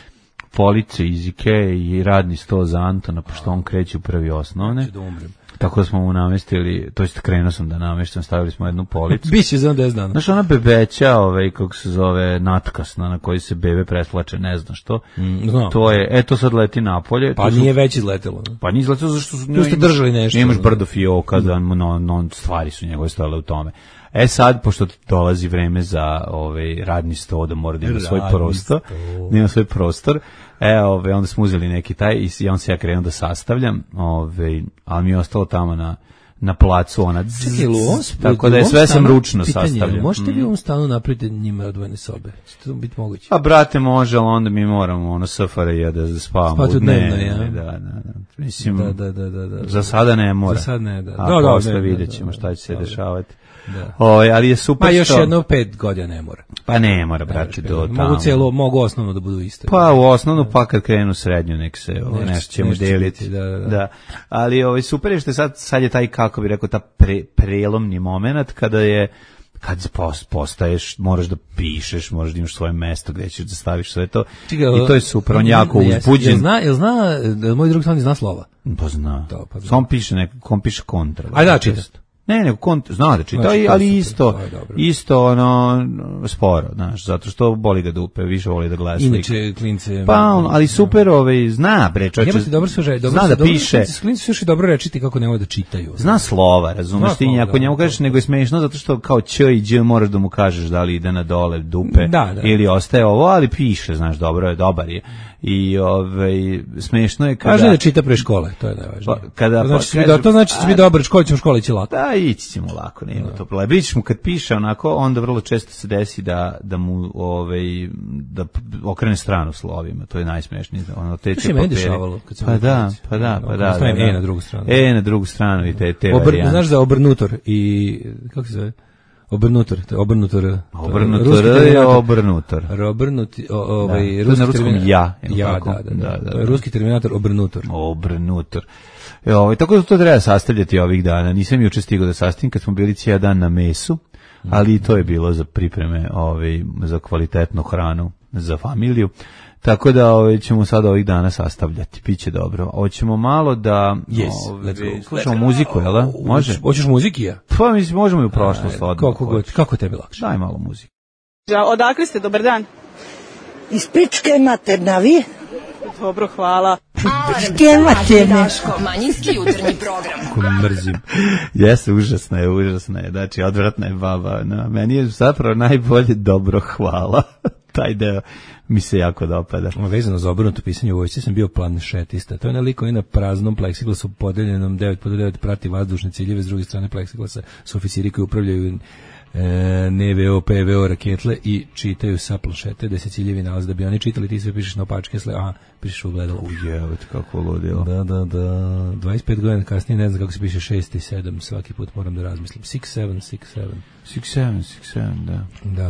police iz Ike i radni sto za Antona, pošto on kreće u prvi osnovne. Da umrem. Tako da smo mu namestili, to jest krenuo sam da nameštam, stavili smo jednu policu. Biće za deset dana. Znaš, ona bebeća, ovaj, kako se zove, natkasna, na koji se bebe preslače, ne znam što. Mm, znam. To je, eto sad leti napolje. Pa su, nije već izletelo. Pa nije izletelo, zašto su... Tu ste držali nešto. Imaš brdo fioka, da, no, no, stvari su njegove stojale u tome. E sad, pošto dolazi vreme za ovaj radni sto, da mora da ima svoj prostor, da ima svoj prostor, e, ovaj, onda smo uzeli neki taj i on se ja krenuo da sastavljam, ovaj, ali mi je ostalo tamo na na placu ona zzz, Čekaj, tako da je sve sam ručno sastavljam. Možete vi u ovom stanu napraviti njima odvojene sobe? Će to biti moguće? A brate, može, ali onda mi moramo ono S F R J da spavamo u dnevno, ja. Da, da, da. Mislim, da, da, da, da, da. Za sada ne mora. Za sada ne, da. A da, da, posle ne, vidjet da, ćemo da, šta će se da, dešavati. Da. O, ali je super. Pa još što... jedno pet godina ne mora. Pa ne mora, brate, do tamo. Mogu cijelo, mogu osnovno da budu iste. Pa u osnovnu, pa kad krenu srednju, nek se nešto, nešto ćemo nešto deliti. Da, da, da. Da. Ali ovaj, super je što je sad, sad je taj, kako bi rekao, ta pre, prelomni moment kada je kad postaješ, moraš da pišeš, moraš da imaš svoje mesto gde ćeš da staviš sve to. Čiga, i to je super, on jako uzbuđen. Jel zna, jel zna, da moj drug stani zna slova? Pa zna. To, pa Samo piše neko, on piše kontra. Ajde da čitaš. Ne, nego kont, zna da čita, znači, ali isto, isto ono sporo, znaš, zato što boli ga dupe, više voli da gleda slike. Inače klince, pa on, ali super, ovaj zna bre, čovječe. Dobro su dobro, zna da piše. Klinci su još i dobro rečiti kako ne mogu da čitaju. Zna slova, razumeš ti, ako njemu kažeš nego je smešno zato što kao ć i đ moraš da mu kažeš da li ide na dole dupe da, da. ili ostaje ovo, ali piše, znaš, dobro je, dobar je. I ovaj smešno je kada važno je da čita pre škole, to je najvažnije. Pa, kada to znači, pa, kaže, da, to znači će biti dobar, škola ćemo škola ići lako. Da, ići ćemo lako, nema to problema. Vidiš mu kad piše onako, onda vrlo često se desi da da mu ovaj da okrene stranu slovima, to je najsmešnije. Ono teče papiri. Pa da, pa da, pa da. Stavim E na drugu stranu. E na drugu stranu i te te Obr, varijante. znaš za obrnutor i kako se zove? Obrnutor, to je obrnutor. Obrnutor je obrnutor. Obrnuti, ovaj ruski na ruskom ja. Ja, da, da, da, da. To je ruski terminator obrnutor. Obrnutor. E, ovaj, tako da to treba sastavljati ovih dana. Nisam juče stigao da sastavim kad smo bili cijeli dan na mesu, ali i to je bilo za pripreme ovaj, za kvalitetnu hranu za familiju. Tako da ovaj, ćemo sada ovih dana sastavljati. Biće dobro. Hoćemo malo da yes, ovaj, slušamo muziku, jel da? Može? Hoćeš muziki ja? Pa mislim, možemo i u prošlost. Kako, god, kako tebi lakše? Daj malo muzike. Odakle ste? Dobar dan. Iz Pičke materna, vi? Dobro, hvala. Pičke materna. Daško, manjinski jutarnji program. Ko mrzim. Jeste, užasna je, užasna je. Znači, odvratna je baba. No, meni je zapravo najbolje dobro hvala. Taj deo mi se jako dopada. Vezano za obrnuto pisanje u vojsci sam bio planšetista. To je naliko i na praznom pleksiglasu podeljenom devet pod devet prati vazdušne ciljeve, s druge strane pleksiglasa su oficiri koji upravljaju e, N V O, P V O raketle i čitaju sa planšete da se ciljevi nalaze. Da bi oni čitali, ti sve pišeš na opačke, sle, aha, pišeš u gledalo. Ujevot, kako ludilo. Da, da, da. dvadeset pet godina kasnije ne znam kako se piše šest i sedam, svaki put moram da razmislim. šest sedam, šest sedam. šest sedam, šest sedam, da. Da.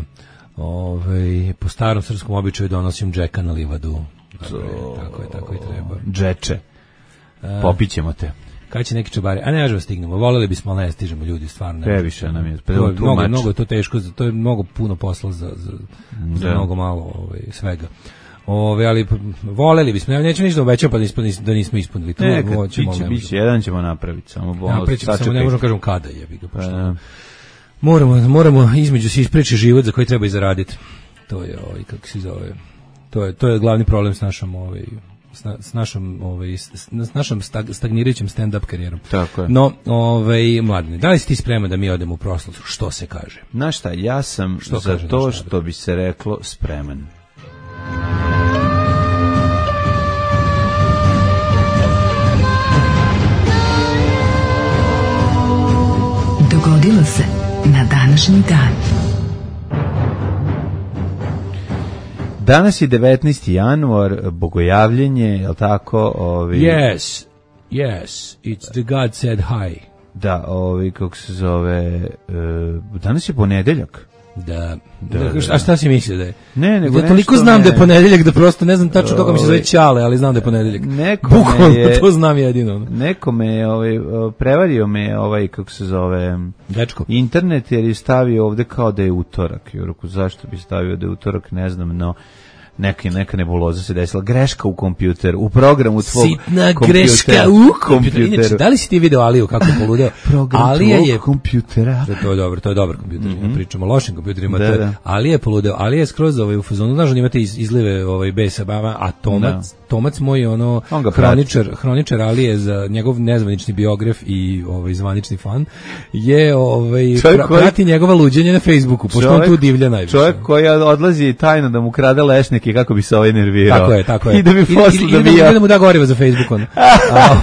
Ove, po starom srpskom običaju donosim džeka na livadu. Dakle, tako je, tako i treba. Džeče. Popićemo te. Kad će neki čabari? A ne možemo stignemo. Voleli bismo, ali ne stižemo ljudi, stvarno. Previše nam je. To je mnogo, mnogo je to teško, to je mnogo puno posla za, za, za mnogo malo ovaj, svega. Ove, ali voleli bismo, ja nećemo ništa da obećam pa da, ispod, da nismo ispunili. To ne, kad biće, biće, jedan ćemo napraviti. Samo bolno, samo ne možemo kažem kada jebi ga. Pošto moramo, moramo između se ispričati život za koji treba i zaraditi. To je ovaj kako se zove. To je to je glavni problem s našom ovaj s, na, s našom ovaj s, s našom stag, stagnirajućim stand up karijerom. Tako je. No, ovaj mladine, da li si ti spreman da mi odemo u prošlost? Što se kaže? Znaš šta, ja sam što za kaže, to što bi se reklo spreman. Dogodilo se na današnji dan. Danas je devetnaesti januar, bogojavljenje, je li tako? Ovi... Yes, yes, it's the God said hi. Da, ovi, kako se zove, uh, danas je ponedeljak. Da, da, da, a šta si mislio da je? Ne, nego ja toliko znam ne... da je ponedeljak da prosto ne znam tačno kako mi se zove Ćale, ali znam da je ponedeljak. Bukvalno je, to znam jedino. Neko me je ovaj, prevario me ovaj, kako se zove, dečko. Internet, jer je stavio ovde kao da je utorak. Jer zašto bi stavio da je utorak, ne znam, no neka, neka nebuloza se desila. Greška u kompjuteru, u programu tvog Sitna kompjutera. greška u kompjuteru. Inače, da li si ti video Aliju kako je poludeo? Program Alija tvog je kompjutera. Da, to je dobro, to je dobar kompjuter. Mm-hmm. Ja pričamo o lošim kompjuterima. Da, to je, da. Alija je poludeo. Alija je skroz ovaj, u fazonu. Znaš, on imate iz, izlive ovaj, besa, a Tomac, da. Tomac moj ono hroničar, hroničar Alije za njegov nezvanični biograf i ovaj, zvanični fan je ovaj, pra, koji, prati njegova luđenja na Facebooku, pošto čovjek, on tu divlja najviše. Čovjek koji odlazi tajno da mu krade lešnike kako bi se ovaj nervirao. Tako je, tako je. I da bi posle da bi ja. Da mu da gorivo za Facebook on. a,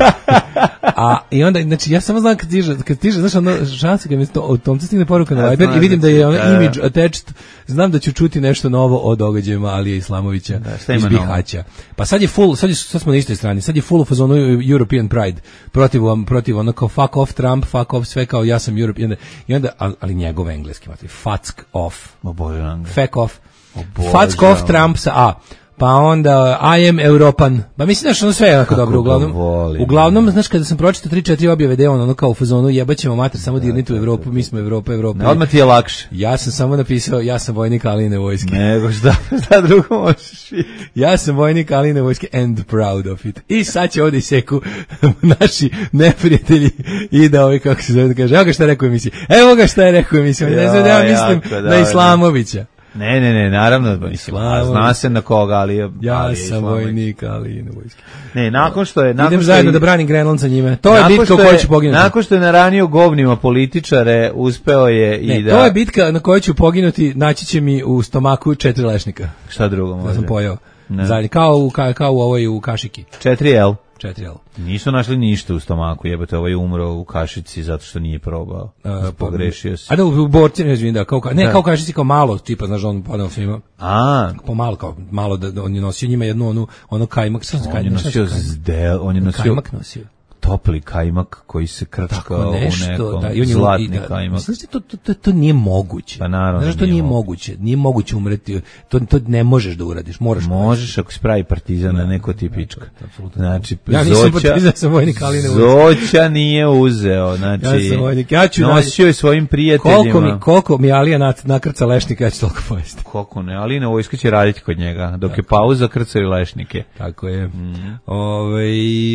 a i onda znači ja samo znam kad stiže, kad stiže, znaš, ono šanse kad mi to od Tomca stigne poruka na Viber i vidim da je ono image attached, znam da ću čuti nešto novo o događajima Alije Islamovića da, iz Bihaća. Pa sad je full, sad, je, sad smo na istoj strani, sad je full u fazonu European Pride, protiv protiv ono kao fuck off Trump, fuck off sve kao ja sam European i onda ali, ali njegov engleski mati fuck off. O bože, fuck off. Fuck off Trump sa A. Pa onda I am Europan. Pa mislim da što ono sve je jako dobro uglavnom. Volim, uglavnom, znaš kada sam pročitao tri četiri objave da on ono kao u fazonu jebaćemo mater samo dirnite u Evropu, mi smo Evropa, Evropa. Ne, odmah ti je lakše. Ja sam samo napisao ja sam vojnik Alijine vojske. Nego šta, šta drugo možeš biti? Ja sam vojnik Alijine vojske and proud of it. I sad će ovdje seku naši neprijatelji i da ovi kako se zove da kaže, evo ga šta je rekao emisiji. Evo ga šta je rekao emisiji. Ne znam da ja mislim na Islamovića. Ne, ne, ne, naravno, mislim, zna se na koga, ali je... Ja ali sam vojnik, ali i ne vojski. Ne, nakon što je... Nakon idem što zajedno je, da branim Grenland sa njime. To je bitka u kojoj ću poginuti. Nakon što je naranio govnima političare, uspeo je i ne, da... to je bitka na kojoj ću poginuti, naći će mi u stomaku četiri lešnika. Šta drugo može? Da sam pojao. Zadnji, kao, u, ka, kao u ovoj u kašiki. četiri el. četiri el. Nisu našli ništa u stomaku, jebote, ovaj umro u kašici zato što nije probao. Uh, Pogrešio se. A da, u borci, ne znam, da, kao, ne, da. kao kašici, kao malo, tipa, znaš, on podao svima. A. Po malo, kao, malo, da, on je nosio njima jednu, onu, ono kajmak. Sam, on je nosio zdel, on je nosio... Kajmak nosio. Topli kajmak koji se krčka u nekom da, i zlatni da, kajmak. Mislim, to, to, to, to nije moguće. Pa naravno. Znaš, to nije moguće. Nije moguće umreti. To, to ne možeš da uradiš. Moraš. Možeš ako si pravi partizan, a neko ti pička. Znači, ja nisam Zoća, partizan, sam vojnik, ali ne uzeo. Zoća nije uzeo. Znači, ja sam vojnik. Ja ću nosio je svojim prijateljima. Koliko mi, koliko mi Alija nakrca lešnika, ja ću toliko pojesti. Koliko ne, Alina vojska će raditi kod njega. Dok tako je pauza, krcaju lešnike. Tako je. Mm. Ove,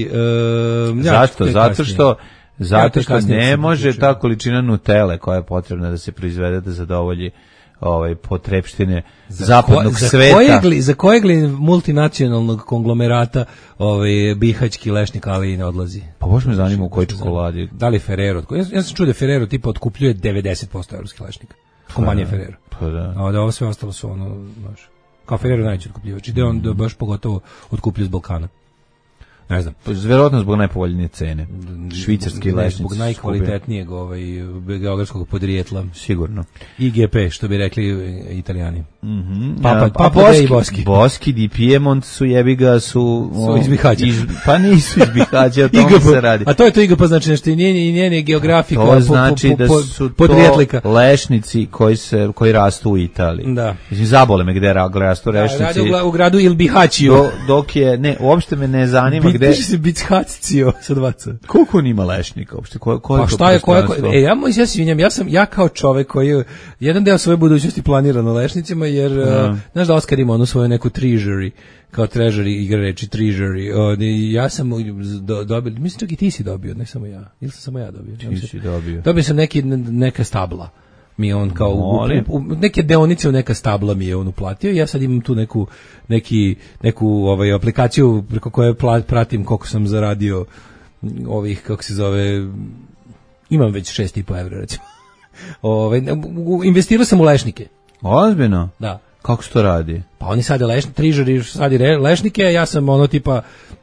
um, Zašto? Ja, Zato što Zato što ne može ta količina Nutelle koja je potrebna da se proizvede da zadovolji ovaj potrepštine za zapadnog ko, za sveta. Kojeg li, za kojeg li multinacionalnog konglomerata ovaj bihaćki lešnik ali ne odlazi? Pa baš me zanima u kojoj čokoladi. Da li Ferrero? Ja, ja sam čuo da Ferrero tipa otkupljuje devedeset posto evropskih lešnika. Kompanija pa, Ferrero. Pa da. A da ovo sve ostalo su ono, znaš, kao Ferrero najveći otkupljivač. Ide on da baš pogotovo otkupljuje iz Balkana. Ne znam. Verovatno zbog najpovoljnije cene. Švicarski lešnici. Zbog najkvalitetnijeg ovaj, geografskog podrijetla. Sigurno. I G P, što bi rekli Italijani. Mm-hmm. Papa, ja, Papa Boski, i Boski. Boski di Piemont su jebiga su... Su iz Bihaća. Iz, pa nisu iz Bihaća, o tome se radi. A to je to I G P, znači nešto i njene, njene geografika. To znači po, po, po, da su to lešnici koji, se, koji rastu u Italiji. Da. Mislim, zabole me gde rastu lešnici. Da, radi u gradu Il Bihaccio. Do, dok je, ne, uopšte me ne zanima gde... Piše se Bihaccio sa dvaca. Koliko on ima lešnika uopšte? Ko, ko pa šta je, ko je, ko, e, ja moj se svinjam, ja sam, ja kao čovek koji jedan deo svoje budućnosti planira na lešnicima, jer, uh, znaš da Oskar ima onu svoju neku treasury, kao treasury, igra reči treasury, uh, ja sam do, dobio, mislim čak i ti si dobio, ne samo ja, ili sam samo ja dobio? Ti si dobio. Dobio sam neki, neka stabla. Mi je on kao u, u, u, neke deonice u neka stabla mi je on uplatio. Ja sad imam tu neku neki neku ovaj aplikaciju preko koje plat, pratim koliko sam zaradio ovih, kako se zove, imam već šest i po evra recimo. Ovaj investirao sam u lešnike. Ozbiljno? Da. Kako se to radi? Pa oni sade lešni, trižari sadi lešnike, ja sam ono tipa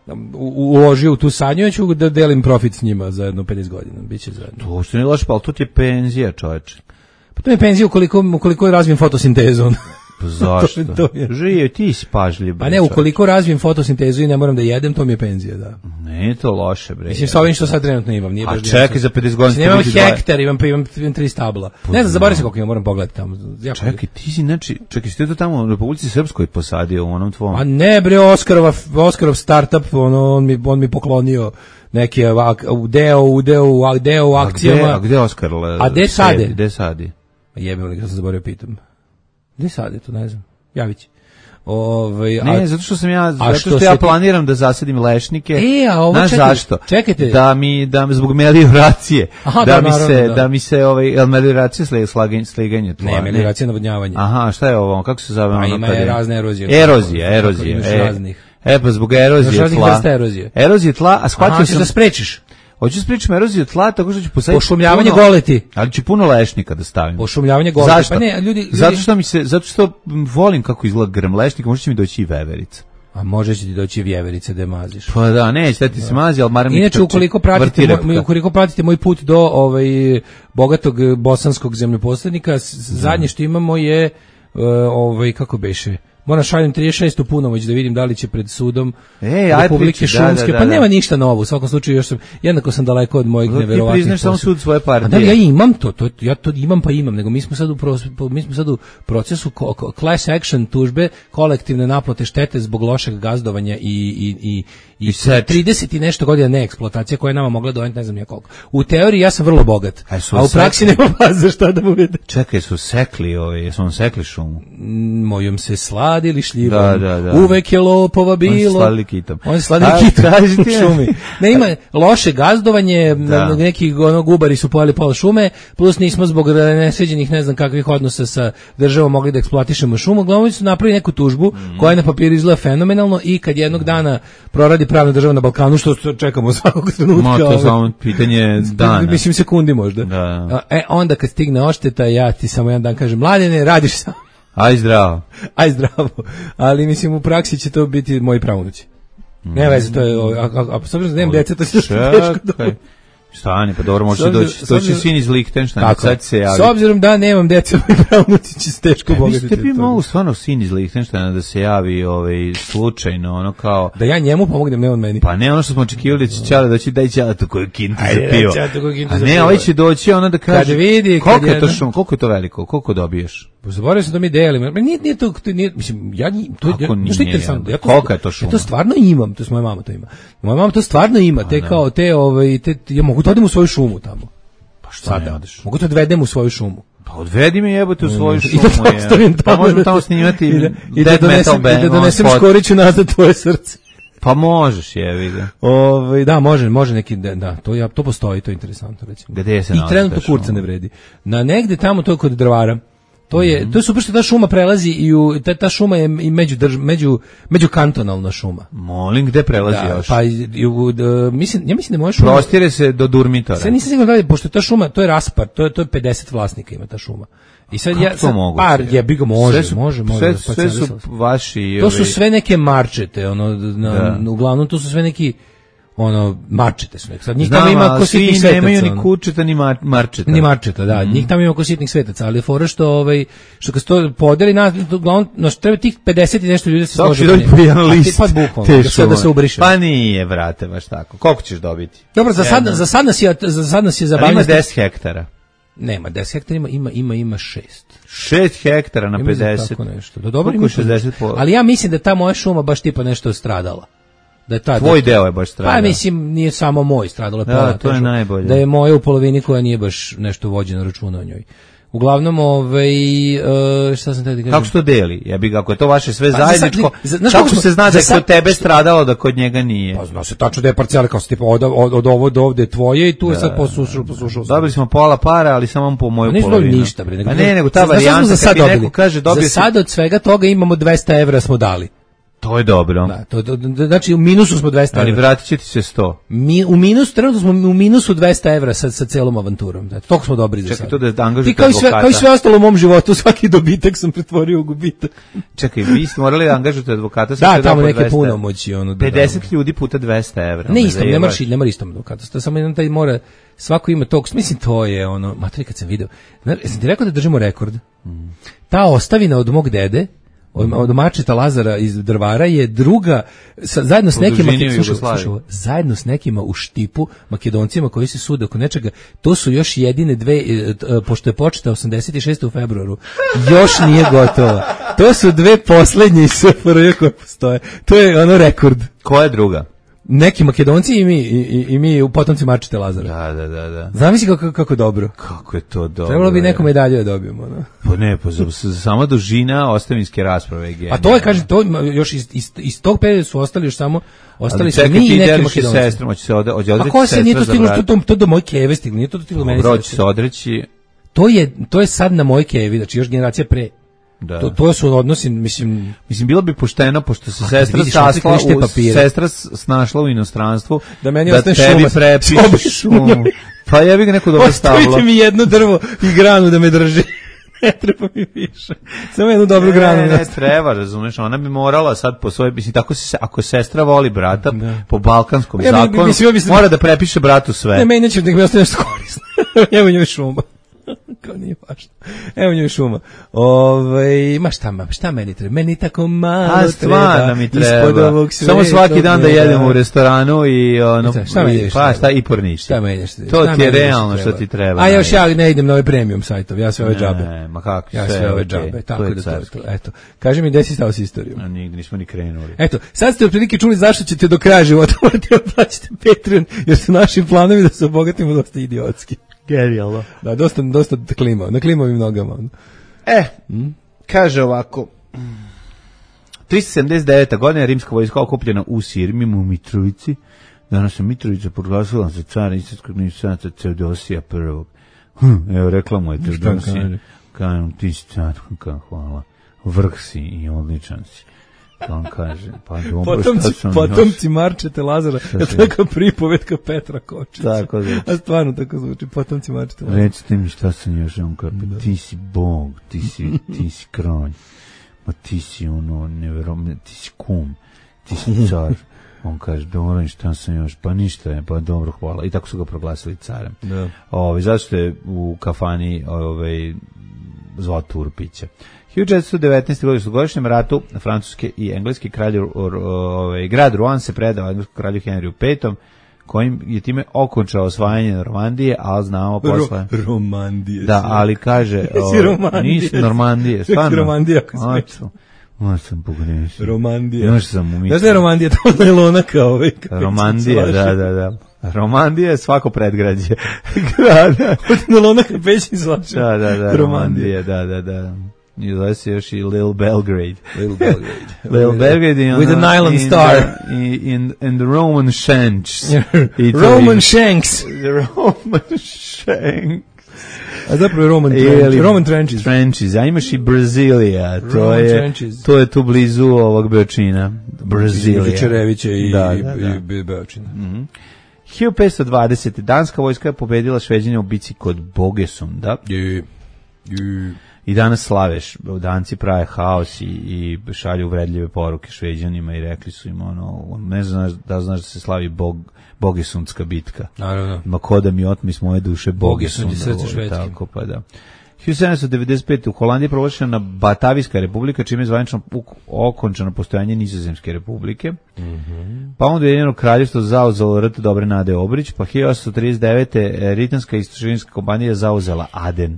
uložio u tu sadnju, ću da delim profit s njima za jedno pedeset godina, biće zajedno. To što nije loše, pa to ti je penzija, čoveče. Pa to je penzija ukoliko, ukoliko razvijem fotosintezu. Pa zašto? to, to je. Živio, ti si pažljiv. Pa ne, ukoliko razvijem fotosintezu i ne moram da jedem, to mi je penzija, da. Ne je to loše, bre. Mislim, sa ovim što sad trenutno imam. Nije a čekaj, za pedeset godina... Nemam hektar, imam, imam, imam tri stabla. Pa ne znam, zaboravim se koliko imam, moram pogledati tamo. Jako čekaj, ti si, znači, čekaj, si ti to tamo u Republici Srpskoj posadio, u onom tvom... A ne, bre, Oskarova, Oskarov startup, ono, on mi, on mi poklonio neki deo, udeo, deo u akcijama. A gde, a gde Oskar? A gde sade? Gde sadi? Jebim li, kad sam zaboravio pitam. Gde sade, to ne znam. Javić. Ovaj ne, a, zato što sam ja zato što, što ja planiram ti... da zasadim lešnike. E, a ovo znaš čekaj, zašto? Čekajte. Da mi da mi zbog melioracije. Aha, da, da mi naravno, se da. da mi se ovaj melioracija sle slaganje sleganje tla. Ne, melioracija navodnjavanje. Aha, šta je ovo? Kako se zove ono? Ima je razne erozije. Erozija, erozija. E, raznih. E, pa zbog erozije tla. Erozije. Erozije tla, a shvatio sam da sprečiš. Hoću spričati eroziju tla tako što ću posaditi pošumljavanje puno, goleti. Ali ću puno lešnika da stavim. Pošumljavanje goleti. Zašto? Pa ne, ljudi, ljudi... Zato što mi se zato što volim kako izgleda grm lešnika, možda će mi doći i veverica. A može će ti doći i vjeverice da maziš. Pa da, neće da ti se mazi, al maram mi. Inače ukoliko pratite moj, ukoliko pratite moj put do ovaj bogatog bosanskog zemljoposjednika, zadnje što imamo je ovaj kako beše moram šaljem trideset šestu punomoć da vidim da li će pred sudom Ej, Republike Šumske, da, da, da, pa nema ništa novo, u svakom slučaju još sam, jednako sam daleko od mojih neverovatnih. Ti priznaš samo sud svoje partije. Da, ja imam to, to, ja to imam pa imam, nego mi smo sad u, pro, mi smo sad u procesu class action tužbe, kolektivne naplate štete zbog lošeg gazdovanja i, i, i, i, i trideset i nešto godina neeksploatacije koja je nama mogla doneti ne znam ja koliko. U teoriji ja sam vrlo bogat, a, a u praksi nema vas za šta da mu vide. Čekaj, su sekli ovi, jesu on sekli šumu? Mojom se sladili šljivom. Da, da, da. Uvek je lopova bilo. On se sladili kitom. On se sladili kitom u šumi. Ne, ima loše gazdovanje, da. Neki ono, gubari su pojeli pola šume, plus nismo zbog nesređenih ne znam kakvih odnosa sa državom mogli da eksploatišemo šumu. Uglavnom su napravili neku tužbu mm. koja na papiru izgleda fenomenalno i kad jednog dana proradi pravna država na Balkanu, što čekamo svakog trenutka. Ma, to je samo pitanje dana. Mislim sekundi možda. Da. E, onda kad stigne ošteta, ja ti samo jedan dan kažem, Mladene, radiš sam. Aj zdravo. Aj zdravo. Ali mislim u praksi će to biti moji pravunuci. Mm. Ne veze, to je, a, a, a s obzirom da nemam djece, to se teško dobro. Stani, pa dobro, može doći, to će sin iz Lihtenštajna, sad se javi. S obzirom da nemam djece, moji pravunuci će se teško e, bogatiti. Mislite bi mogu stvarno sin iz Lihtenštajna da se javi ovaj, slučajno, ono kao... Da ja njemu pomognem, ne on meni. Pa ne ono što smo očekivali da će Ćale doći, daj Ćale tu koju kintu za pivo. A za ne, ovaj će doći, ona da kaže, kad vidi, koliko kad je to šum, koliko je to veliko, koliko dobiješ? Zaboravio sam da mi delimo. Nije, nije to, nije, mislim, ja to je, Kako nije, što je interesantno. Ja to, koliko je to šuma? Ja to stvarno imam, to je moja mama to ima. Moja mama to stvarno ima, te kao, te, ovaj, te, ja mogu da odem u svoju šumu tamo. Pa šta ne odeš? Mogu da odvedem u svoju šumu. Pa odvedi me jebote u svoju šumu. I da postavim tamo. Pa možemo tamo snimati i da, i death da donesem, metal band. I da donesem Škoriću nazad tvoje srce. Pa možeš, jevi ga. Ovaj da, može, može neki da, da, to ja to postoji, to je interesantno recimo. Gde se I trenutno kurca ne vredi. Na negde tamo to je kod drvara. To je mm-hmm. to je super što ta šuma prelazi i u ta, ta šuma je i među drž, među među kantonalna šuma. Molim, gde prelazi da, još? Pa i, u, da, mislim, ja mislim da može šuma. Prostire se do Durmitora. Sve nisam siguran da li, pošto ta šuma, to je raspar, to je to je pedeset vlasnika ima ta šuma. I sad kako ja sad par je bi ga može, sve su, može, može. Sve, sve su vaši. To su sve neke marčete, ono na, da. Uglavnom to su sve neki ono marčete su nek. Sad njih tamo ima ko sitnih svetaca. Nemaju ni kučeta ni marčeta. Ni marčeta, da. Mm. Njih tamo ima ko sitnih svetaca, ali fora što ovaj što kad se to podeli na uglavnom no treba tih pedeset i nešto ljudi se složi. Doći po jedan list. Pa bukvalno da se da se ubriše. Pa nije, brate, baš tako. Koliko ćeš dobiti? Dobro, za sad za sad nas je za sad nas je zabavno. Ima deset hektara. Nema, deset hektara ima, ima, ima, ima šest. šest hektara na pedeset. Tako nešto. Da dobro ima šezdeset. Ali ja mislim da ta moja šuma baš tipa nešto stradala. Da je ta, tvoj da, deo je baš stradao. Pa mislim, nije samo moj, stradalo je pola. Da, to je najbolje. Da je moja u polovini koja nije baš nešto vođena računa o njoj. Uglavnom, ovaj, uh, šta sam tada kažem? Kako se to deli? Ja bih, ako je to vaše sve pa, zajedničko, za, za, kako se zna da je kod tebe stradalo, da kod njega nije? Pa zna se tačno da je parcela, kao se tipa od, od, od ovo do ovde tvoje i tu da, je sad posušao, posušao. Dobili smo pola para, ali samo po moju polovinu. polovinu. Ništa, bre. Nego, a ne, nego ta varijanta, kad ti neko kaže, dobio za sad od svega toga imamo dvesta evra smo dali. To je dobro. Da, to, to, znači u minusu smo dvesta ali evra. Ali vratit će ti se sto. Mi, u minusu, trenutno smo u minusu dvesta evra sa, sa celom avanturom. Znači, toliko smo dobri za sad. Čekaj, to da angažujete kao advokata. Kao i sve ostalo u mom životu, svaki dobitak sam pretvorio u gubitak. Čekaj, vi ste morali da angažujete advokata. Da, tamo neke punomoći. Ono, da, pedeset ljudi puta dvesta evra. Ne istom, ne moraš, ne moraš istom advokata. Samo jedan taj mora, svako ima tog, mislim to je ono, materi kad sam video. Jesam ti rekao da držimo rekord? Mm. Ta ostavina od mog dede, od, od mačeta Lazara iz Drvara je druga sa, zajedno s nekima slušaj, slušaj, zajedno s nekima u Štipu Makedoncima koji se sude oko nečega, to su još jedine dve, pošto je početa osamdeset šeste u februaru, još nije gotova. To su dve poslednje S F R J koje postoje. To je ono rekord. Koja je druga? Neki Makedonci i mi i, i, i mi u potomci mačete Lazara. Da, da, da, da. Zamisli kako kako dobro. Kako je to dobro. Trebalo bi neku medalju da dobijemo, no. Pa ne, pa za, za sama dužina ostavinske rasprave je. A to je kaže to još iz, iz, iz tog perioda su ostali još samo ostali su mi i neki Makedonci. Sestrama će se ode odreći. A ko se nije to stiglo to, to, to do moje keve stiglo, nije to stiglo meni. Dobro će se odreći. To je to je sad na mojoj kevi, znači još generacija pre. Da. To, to su odnosi, mislim, mislim bilo bi pošteno pošto se sestra vidiš, sasla u, sestra snašla u inostranstvu da meni da ostane tebi šuma, prepiše šumu. Pa ja bih ga neko dobro stavila. Ostavite mi jedno drvo i granu da me drži. Ne treba mi više. Samo jednu dobru ne, granu. Ne, ne treba, razumeš, ona bi morala sad po svojoj, mislim, tako se, ako sestra voli brata, da. Po balkanskom ja, zakonu, mislim, mislim, mora da prepiše bratu sve. Ne, meni neće da mi ostane nešto korisno. Evo njoj šuma. Kao nije važno. Evo njoj šuma. Ove, ma šta, ma, šta meni treba? Meni tako malo a, treba. Mi treba. Samo svaki dan da jedemo u restoranu i ono, šta, šta i, pa šta i porništa. Šta meni nešto? To ti je realno što ti treba. A još ja ne idem na ovaj premium sajtov, ja sve ove džabe. Ne, ma kako ja sve ove džabe, tako da to je to. Eto, kaži mi gde si stao s istorijom. A nigde nismo ni krenuli. Eto, sad ste otprilike čuli zašto ćete do kraja života morati plaćati Patreon, jer su naši planovi da se obogatimo dosta idiotski. Genijalno. Da, dosta, dosta klima, na klimavim nogama. E, hmm? Kaže ovako, tristo sedamdeset devete. godine rimska vojska okupljena u Sirmimu u Mitrovici. Danas je Mitrovica proglasila za cara istarskog nisanaca Teodosija prvog. Hm, evo, reklamu je Teodosija. Kažem, ti si car, hvala. Vrh si i odličan si. što on kaže? Pa dobro, potomci, šta sam potomci Marčete Lazara, je taka pripovetka Petra Kočića. Tako zvuči. A stvarno tako zvuči, potomci Marčete Lazara. Recite mi šta sam još, on kaže, pa ti si Bog, ti si, ti si kralj, ma ti si ono, nevjerovatno, ti si kum, ti si car. On kaže, dobro, šta sam još, pa ništa je, pa dobro, hvala. I tako su ga proglasili carem. Da. Ove, zašto je u kafani ove, zvao Turpića? hiljadu četiristo devetnaeste. godine u godišnjem ratu francuske i engleski kralj, ove, grad Rouen se predao engleskom kralju Henriju petom, kojim je time okončao osvajanje Normandije, ali znamo posle... Ro, Romandije. Da, ali kaže... O, nisu Normandije, stvarno. Romandije, ako smiješ. Ono sam pogrešio. Romandija. Znaš sam umislio. Znaš da je Romandija to najlona kao ovaj. Romandija, da, da, da. Romandija je svako predgrađe grada. Od najlona kao pećin zlačan. Da, da, da, Romandija, da, da, da. I zove se još i Little Belgrade. Little Belgrade. Little Belgrade. With a nylon star. In, in, in the Roman Shanks. Roman Shanks. The Roman Shanks. A zapravo Roman Trenches. Roman Trenches. Trenches. A imaš i Brazilija. To Roman je, Trenches. to je tu blizu ovog Beočina. Brazilija. Čerevića i, da, da, da. i Beočina. Mm-hmm. hiljadu petsto dvadesete. Danska vojska je pobedila Šveđane u bici kod Bogesunda. I, i, I danas slaveš, Danci prave haos i, i šalju uvredljive poruke Šveđanima i rekli su im ono, ne znaš da znaš da se slavi Bog, Bogesundska bitka. Naravno. Ma ko da mi otmi s moje duše Bogesund Bogesunda. je srce Švedske. Tako pa da. hiljadu sedamsto devedeset pete. u Holandiji je proglašena Batavijska republika, čime je zvanično okončano postojanje Nizozemske republike. Mm-hmm. Pa onda je Ujedinjeno kraljevstvo zauzelo R T Dobre Nade Obrić, pa hiljadu osamsto trideset devete. Britanska istraživačka kompanija zauzela Aden.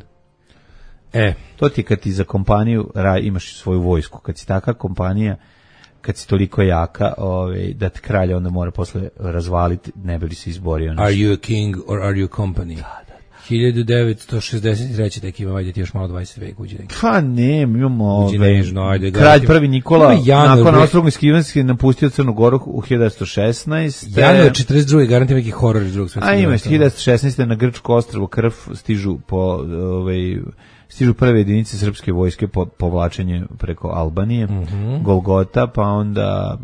E, to ti kad ti za kompaniju ra, imaš svoju vojsku, kad si taka kompanija, kad si toliko jaka, ovaj, da te kralja onda mora posle razvaliti, ne bi li se izborio. Are you a king or are you a company? Da, da. hiljadu devetsto šezdeset treće. tek ima, ajde ti još malo dvadeset veka uđe. Pa ne, imamo ove, nežno, ajde, kralj prvi Nikola, nakon Austro-Ugarske napustio Crnu Goru u hiljadu devetsto šesnaeste. januar četrdeset druge. garantim neki horor iz drugog svjetskog rata. A imaš hiljadu devetsto šesnaeste. na Grčko ostrvo Krf stižu po ovaj stižu prve jedinice srpske vojske po povlačenje preko Albanije, mm-hmm. Golgota, pa onda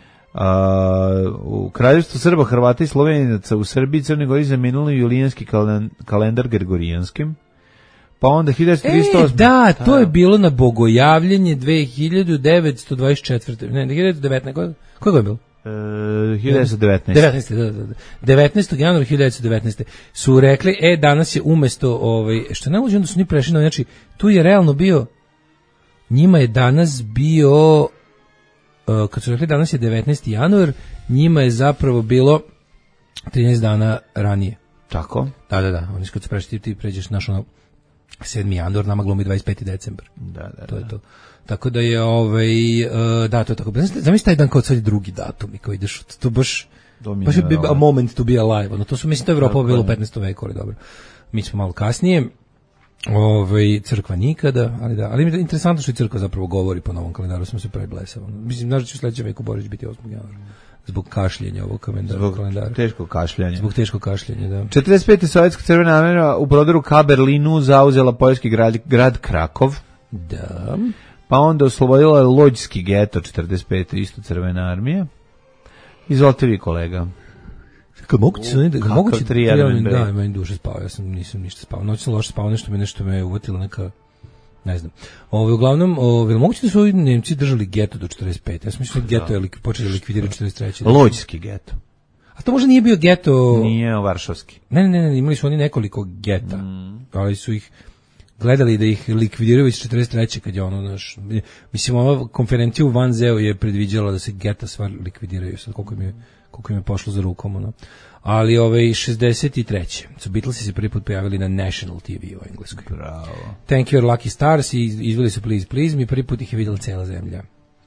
a, u kraljevstvu Srba, Hrvata i Slovenaca u Srbiji Crnoj Gori zamenili julijanski kalendar gregorijanskim. Pa onda hiljadu tristo osam. E, da, to je bilo na bogojavljenje hiljadu devetsto dvadeset četvrte. Ne, hiljadu devetnaeste. Koje je bilo? Uh, hiljadu devetsto devetnaeste. devetnaeste, da, da, da. devetnaestog januara hiljadu devetsto devetnaeste. su rekli, e, danas je umesto, ovaj, što ne može, onda su ni prešli, no, znači, tu je realno bio, njima je danas bio, uh, kad su rekli danas je devetnaesti januar, njima je zapravo bilo trinaest dana ranije. Tako? Da, da, da, oni kad su prešli, ti pređeš naš ono, sedmi januar, nama glumi dvadeset peti decembar. Da, da, to je da. to. Tako da je ovaj uh, da to je tako. Zamisli taj dan kao sad je drugi datum i kao ideš to baš baš je a moment to be alive. No to su mislim to Evropa bilo u petnaestom veku, ali dobro. Mi smo malo kasnije. Ovaj crkva nikada, ali da, ali je interesantno što i crkva zapravo govori po novom kalendaru, smo se preblesali. Mislim znaš da će u sledećem veku Božić biti osmog januara. Zbog kašljenja ovog kalendara. Zbog kalendara. teškog kašljanja. Zbog teškog kašljanja, da. četrdeset pete. Sovjetska crvena armija u prodoru ka Berlinu zauzela poljski grad, grad Krakov. Da. Pa onda oslobodila Lođski geto, četrdeset pete. isto crvena armija. Izvolite vi, kolega. Kad moguće su da moguće trijarmen da, da meni duše spao, ja sam nisam ništa spao. Noć sam loše spao, nešto me nešto me uvatilo neka ne znam. Ovaj uglavnom, ovaj moguće da su ovi Nemci držali geto do četrdeset pete. Ja sam mislio da geto je lik, počeli da likvidirati četrdeset treće. Lođski geto. A to možda nije bio geto. Nije varšavski. Ne, ne, ne, imali su oni nekoliko geta. Mm. Ali su ih gledali da ih likvidiraju iz četrdeset treće kad je ono naš, mislim ova konferencija u Vanzeu je predviđala da se geta stvar likvidiraju, sad koliko im je koliko im je pošlo za rukom ono. Ali ove šezdeset treće su Beatlesi se prvi put pojavili na National T V u Engleskoj. Bravo. Thank you Lucky Stars i izveli su Please Please Me, prvi put ih je vidjela cela zemlja.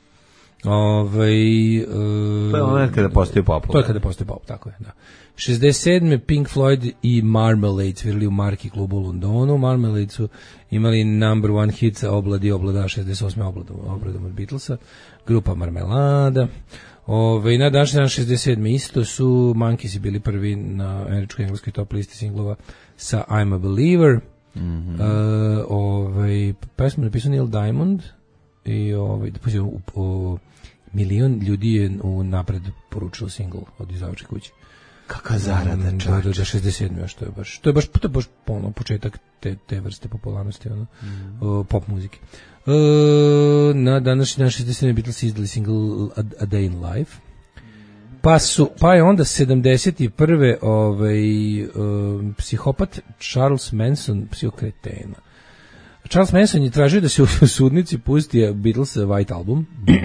Ovaj uh, to je ono kada postoji pop. To je kada postoji pop, tako je, da. šezdeset sedme. Pink Floyd i Marmalade svirali u Marki klubu u Londonu. Marmalade su imali number one hit sa Obladi oblada, šezdeset osme obladom, obladom od Beatlesa. Grupa Marmelada. Ove, na današnji dan šezdeset sedme isto su Monkeys bili prvi na američkoj engleskoj top listi singlova sa I'm a Believer. Mm-hmm. Uh, ove, pesmu napisao Neil Diamond i ove, u, u, Milion ljudi je u napred poručilo single od izdavačke kuće. Kakva zarada, čovječe. Da, da, šezdeset sedme što je baš, to je baš, to je baš ono, početak te, te vrste popularnosti, ono, mm. uh, pop muzike. Uh, na današnji dan šezdeset sedme Beatles izdali single A, A Day in Life. Pa su, pa je onda sedamdeset prve ovaj, uh, psihopat Charles Manson, psihokretena. Charles Manson je tražio da se u sudnici pusti Beatles White Album.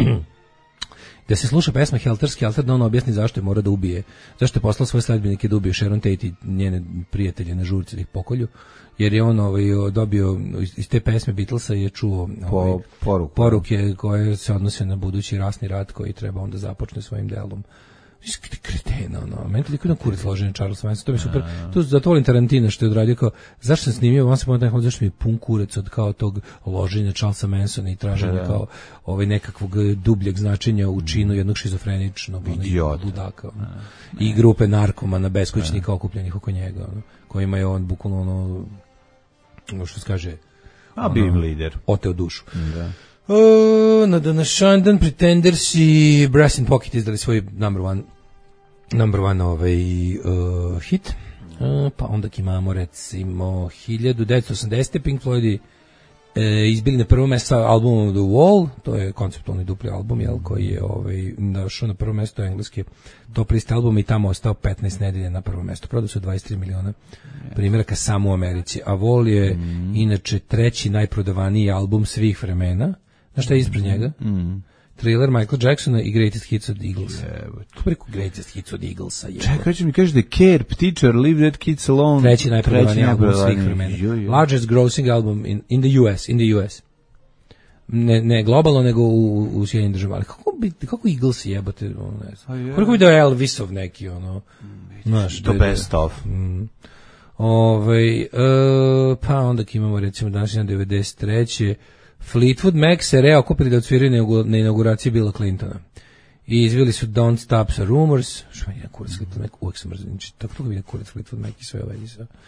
Da se sluša pesma Helter Skelter, da on objasni zašto je mora da ubije, zašto je poslao svoje sledbenike da ubije Sharon Tate i njene prijatelje na žurci da ih pokolju, jer je on ovaj, dobio iz te pesme Beatlesa je čuo ovaj, poruku. poruke koje se odnose na budući rasni rat koji treba onda započne svojim delom. Ti kretena, ono. Meni toliko jedan kurac ložen Charles Manson, to mi je super. Tu zato volim Tarantina što je odradio kao, zašto sam snimio, on se možda nekako, zašto mi je pun kurac od kao tog loženja Charlesa Mansona i traženja kao ovaj nekakvog dubljeg značenja u činu jednog šizofreničnog ludaka. Ono. I grupe narkomana, beskućnika okupljenih oko njega, ono, kojima je on bukvalno ono, ono što se kaže, a bio im lider. Oteo dušu. Da. Uh, na današnji dan Pretenders i Brass in Pocket izdali svoj number one number one ovaj uh, hit. Uh, pa onda imamo recimo hiljadu devetsto osamdesete Pink Floyd e, izbili na prvo mesto sa albumom The Wall, to je konceptualni dupli album, jel, koji je ovaj, došao na prvo mesto engleski top list album i tamo ostao petnaest nedelja na prvo mesto. Prodao su dvadeset tri miliona primjeraka samo u Americi. A Wall je mm. inače treći najprodavaniji album svih vremena. Znaš šta je ispred njega? Mm. Thriller Michael Jacksona i Greatest Hits od Eaglesa. To preko Greatest Hits od Eaglesa. Čekaj, kada će mi kažeš da je Care, Teacher, Leave That Kids Alone. Treći najprodavaniji album svih vremena. Jo, jo. Largest grossing album in, in the U S. In the U S. Ne, ne globalno, nego u, u Sjedinjenim državama. Kako, bi, kako Eagles jebate? Ono, ne znam. Koliko bi da je Elvisov neki, ono... Znaš, the best of. Mm. Ove, uh, pa onda imamo recimo danas devedeset treće Fleetwood Mac se reokupili da odsviraju na inauguraciji Billa Clintona. I izvili su Don't Stop sa Rumors. Što je kurac Fleetwood Mac? Uvijek sam mrzim. Tako toga vidim kurac Fleetwood Mac i sve ovaj i sve.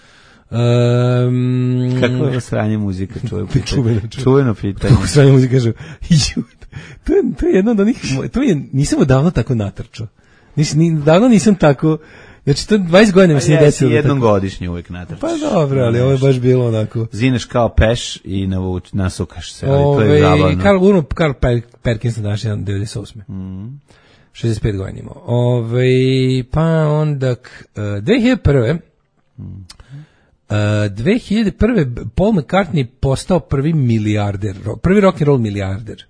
Um, Kako je sranje muzika? Čuveno, čuveno pitanje. Kako sranje muzika kažu? to, je, to je jedno od onih... To je, nisam odavno tako natrčao. Nis, ni, davno nisam tako... Znači, to dvadeset godina mi se nije desilo. Jednom godišnje uvijek natrčiš. Pa dobro, ali ovo je baš bilo onako... Zineš kao peš i navuč, nasukaš se, ali Ove, to je zabavno. Karl, Uno, Karl Perkins na današnji dan devedeset osme Mm. šezdeset pet godina imao. Ove, pa onda... Uh, dve hiljade prve Mm. Uh, dve hiljade prve Paul McCartney postao prvi milijarder, prvi rock and roll milijarder.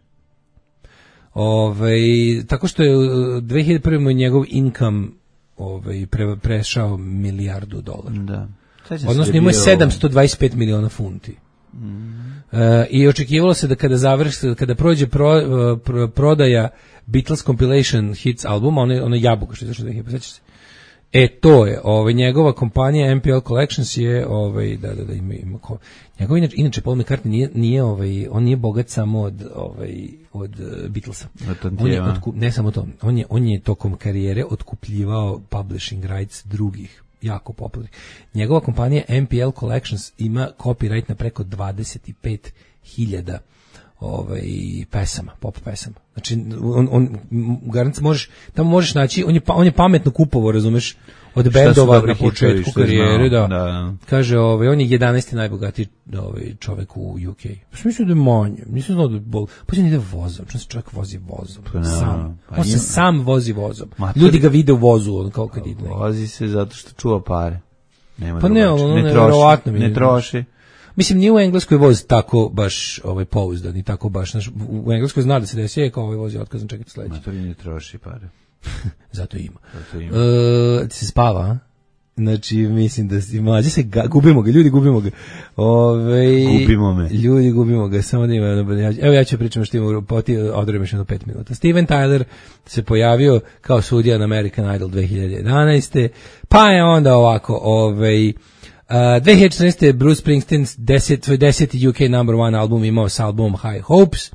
Ove, tako što je dve hiljade prve mu njegov income ovaj pre, prešao milijardu dolara. Da. Odnosno imao je sedamsto dvadeset pet miliona funti. Mm. E, I očekivalo se da kada završi, kada prođe pro, pro, prodaja Beatles Compilation Hits albuma, ono, ono jabuka što je zašlo da ih je, se. E, to je, ovaj, njegova kompanija M P L Collections je, ovaj, da, da, da, ima, ima ko, njegov, inače, inače Paul McCartney nije, nije, ovaj, on nije bogat samo od, ovaj, od uh, Beatlesa. On je otkup, ne samo to, on je, on je tokom karijere otkupljivao publishing rights drugih, jako popularnih. Njegova kompanija M P L Collections ima copyright na preko dvadeset pet hiljada ovaj pesama, pop pesama. Znači on on garant možeš tamo možeš naći, on je on je pametno kupovao, razumeš, od bendova na početku karijere, da. da. Kaže, ovaj on je jedanaesti najbogatiji ovaj čovjek u U K. Pa mislim da je manje, mislim da je bol. Pa on ide vozom, što se čovjek vozi vozom. Pa, sam. Pa on se sam vozi vozom. Mater... Ljudi ga vide u vozu, on kao kad ide. Vozi se zato što čuva pare. Nema pa ne, ono, ne troši. Ne troši. Mislim, nije u Engleskoj voz tako baš ovaj pouzdan i tako baš, znaš, u Engleskoj zna da se desi, je kao ovaj voz je otkazan, čekajte sledeći. Ma to ne troši pare. Zato ima. Zato ima. E, ti se spava, a? Znači, mislim da si mlađe se, ga, gubimo ga, ljudi gubimo ga. Ove, gubimo me. Ljudi gubimo ga, samo da ima, evo ja ću pričam što ima, odredimo još jedno pet minuta. Steven Tyler se pojavio kao sudija na American Idol dve hiljade jedanaeste pa je onda ovako, ovaj, Uh, dve hiljade četrnaeste Bruce Springsteen deset, svoj deseti U K number one album imao sa albumom High Hopes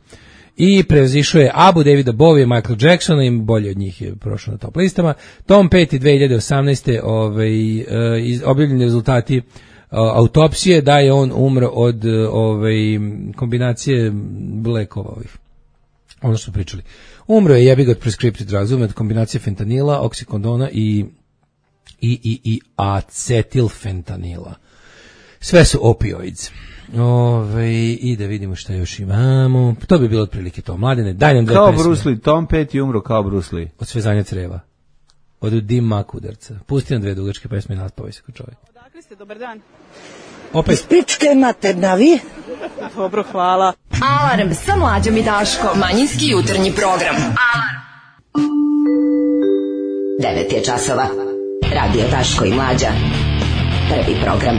i prevazišao je Abu, Davida Bowie, Michael Jacksona i bolje od njih je prošao na top listama. Tom Petty dve hiljade osamnaeste ovaj, uh, objavljeni rezultati uh, autopsije da je on umro od uh, ovaj, kombinacije lekova ovih. Ono što su pričali. Umro je jebi ga od prescripted drugs, od kombinacije fentanila, oksikondona i i i i acetilfentanila. Sve su opioids. Ove, i da vidimo šta još imamo. To bi bilo otprilike to. Mladene, daj nam dve kao pesme. Bruce Lee, Tom Petty umro kao Bruce Lee. Od svezanja creva. Od dim mak udarca. Pusti nam dve dugačke pesme i naspavaj se kod čovjek. Odakle ste, dobar dan? Opet. Iz pičke maternavi. Dobro, hvala. Alarm sa Mlađom i Daškom. Manjinski jutarnji program. Alarm. devet je časova. Radio Daško i Mlađa. Prvi program.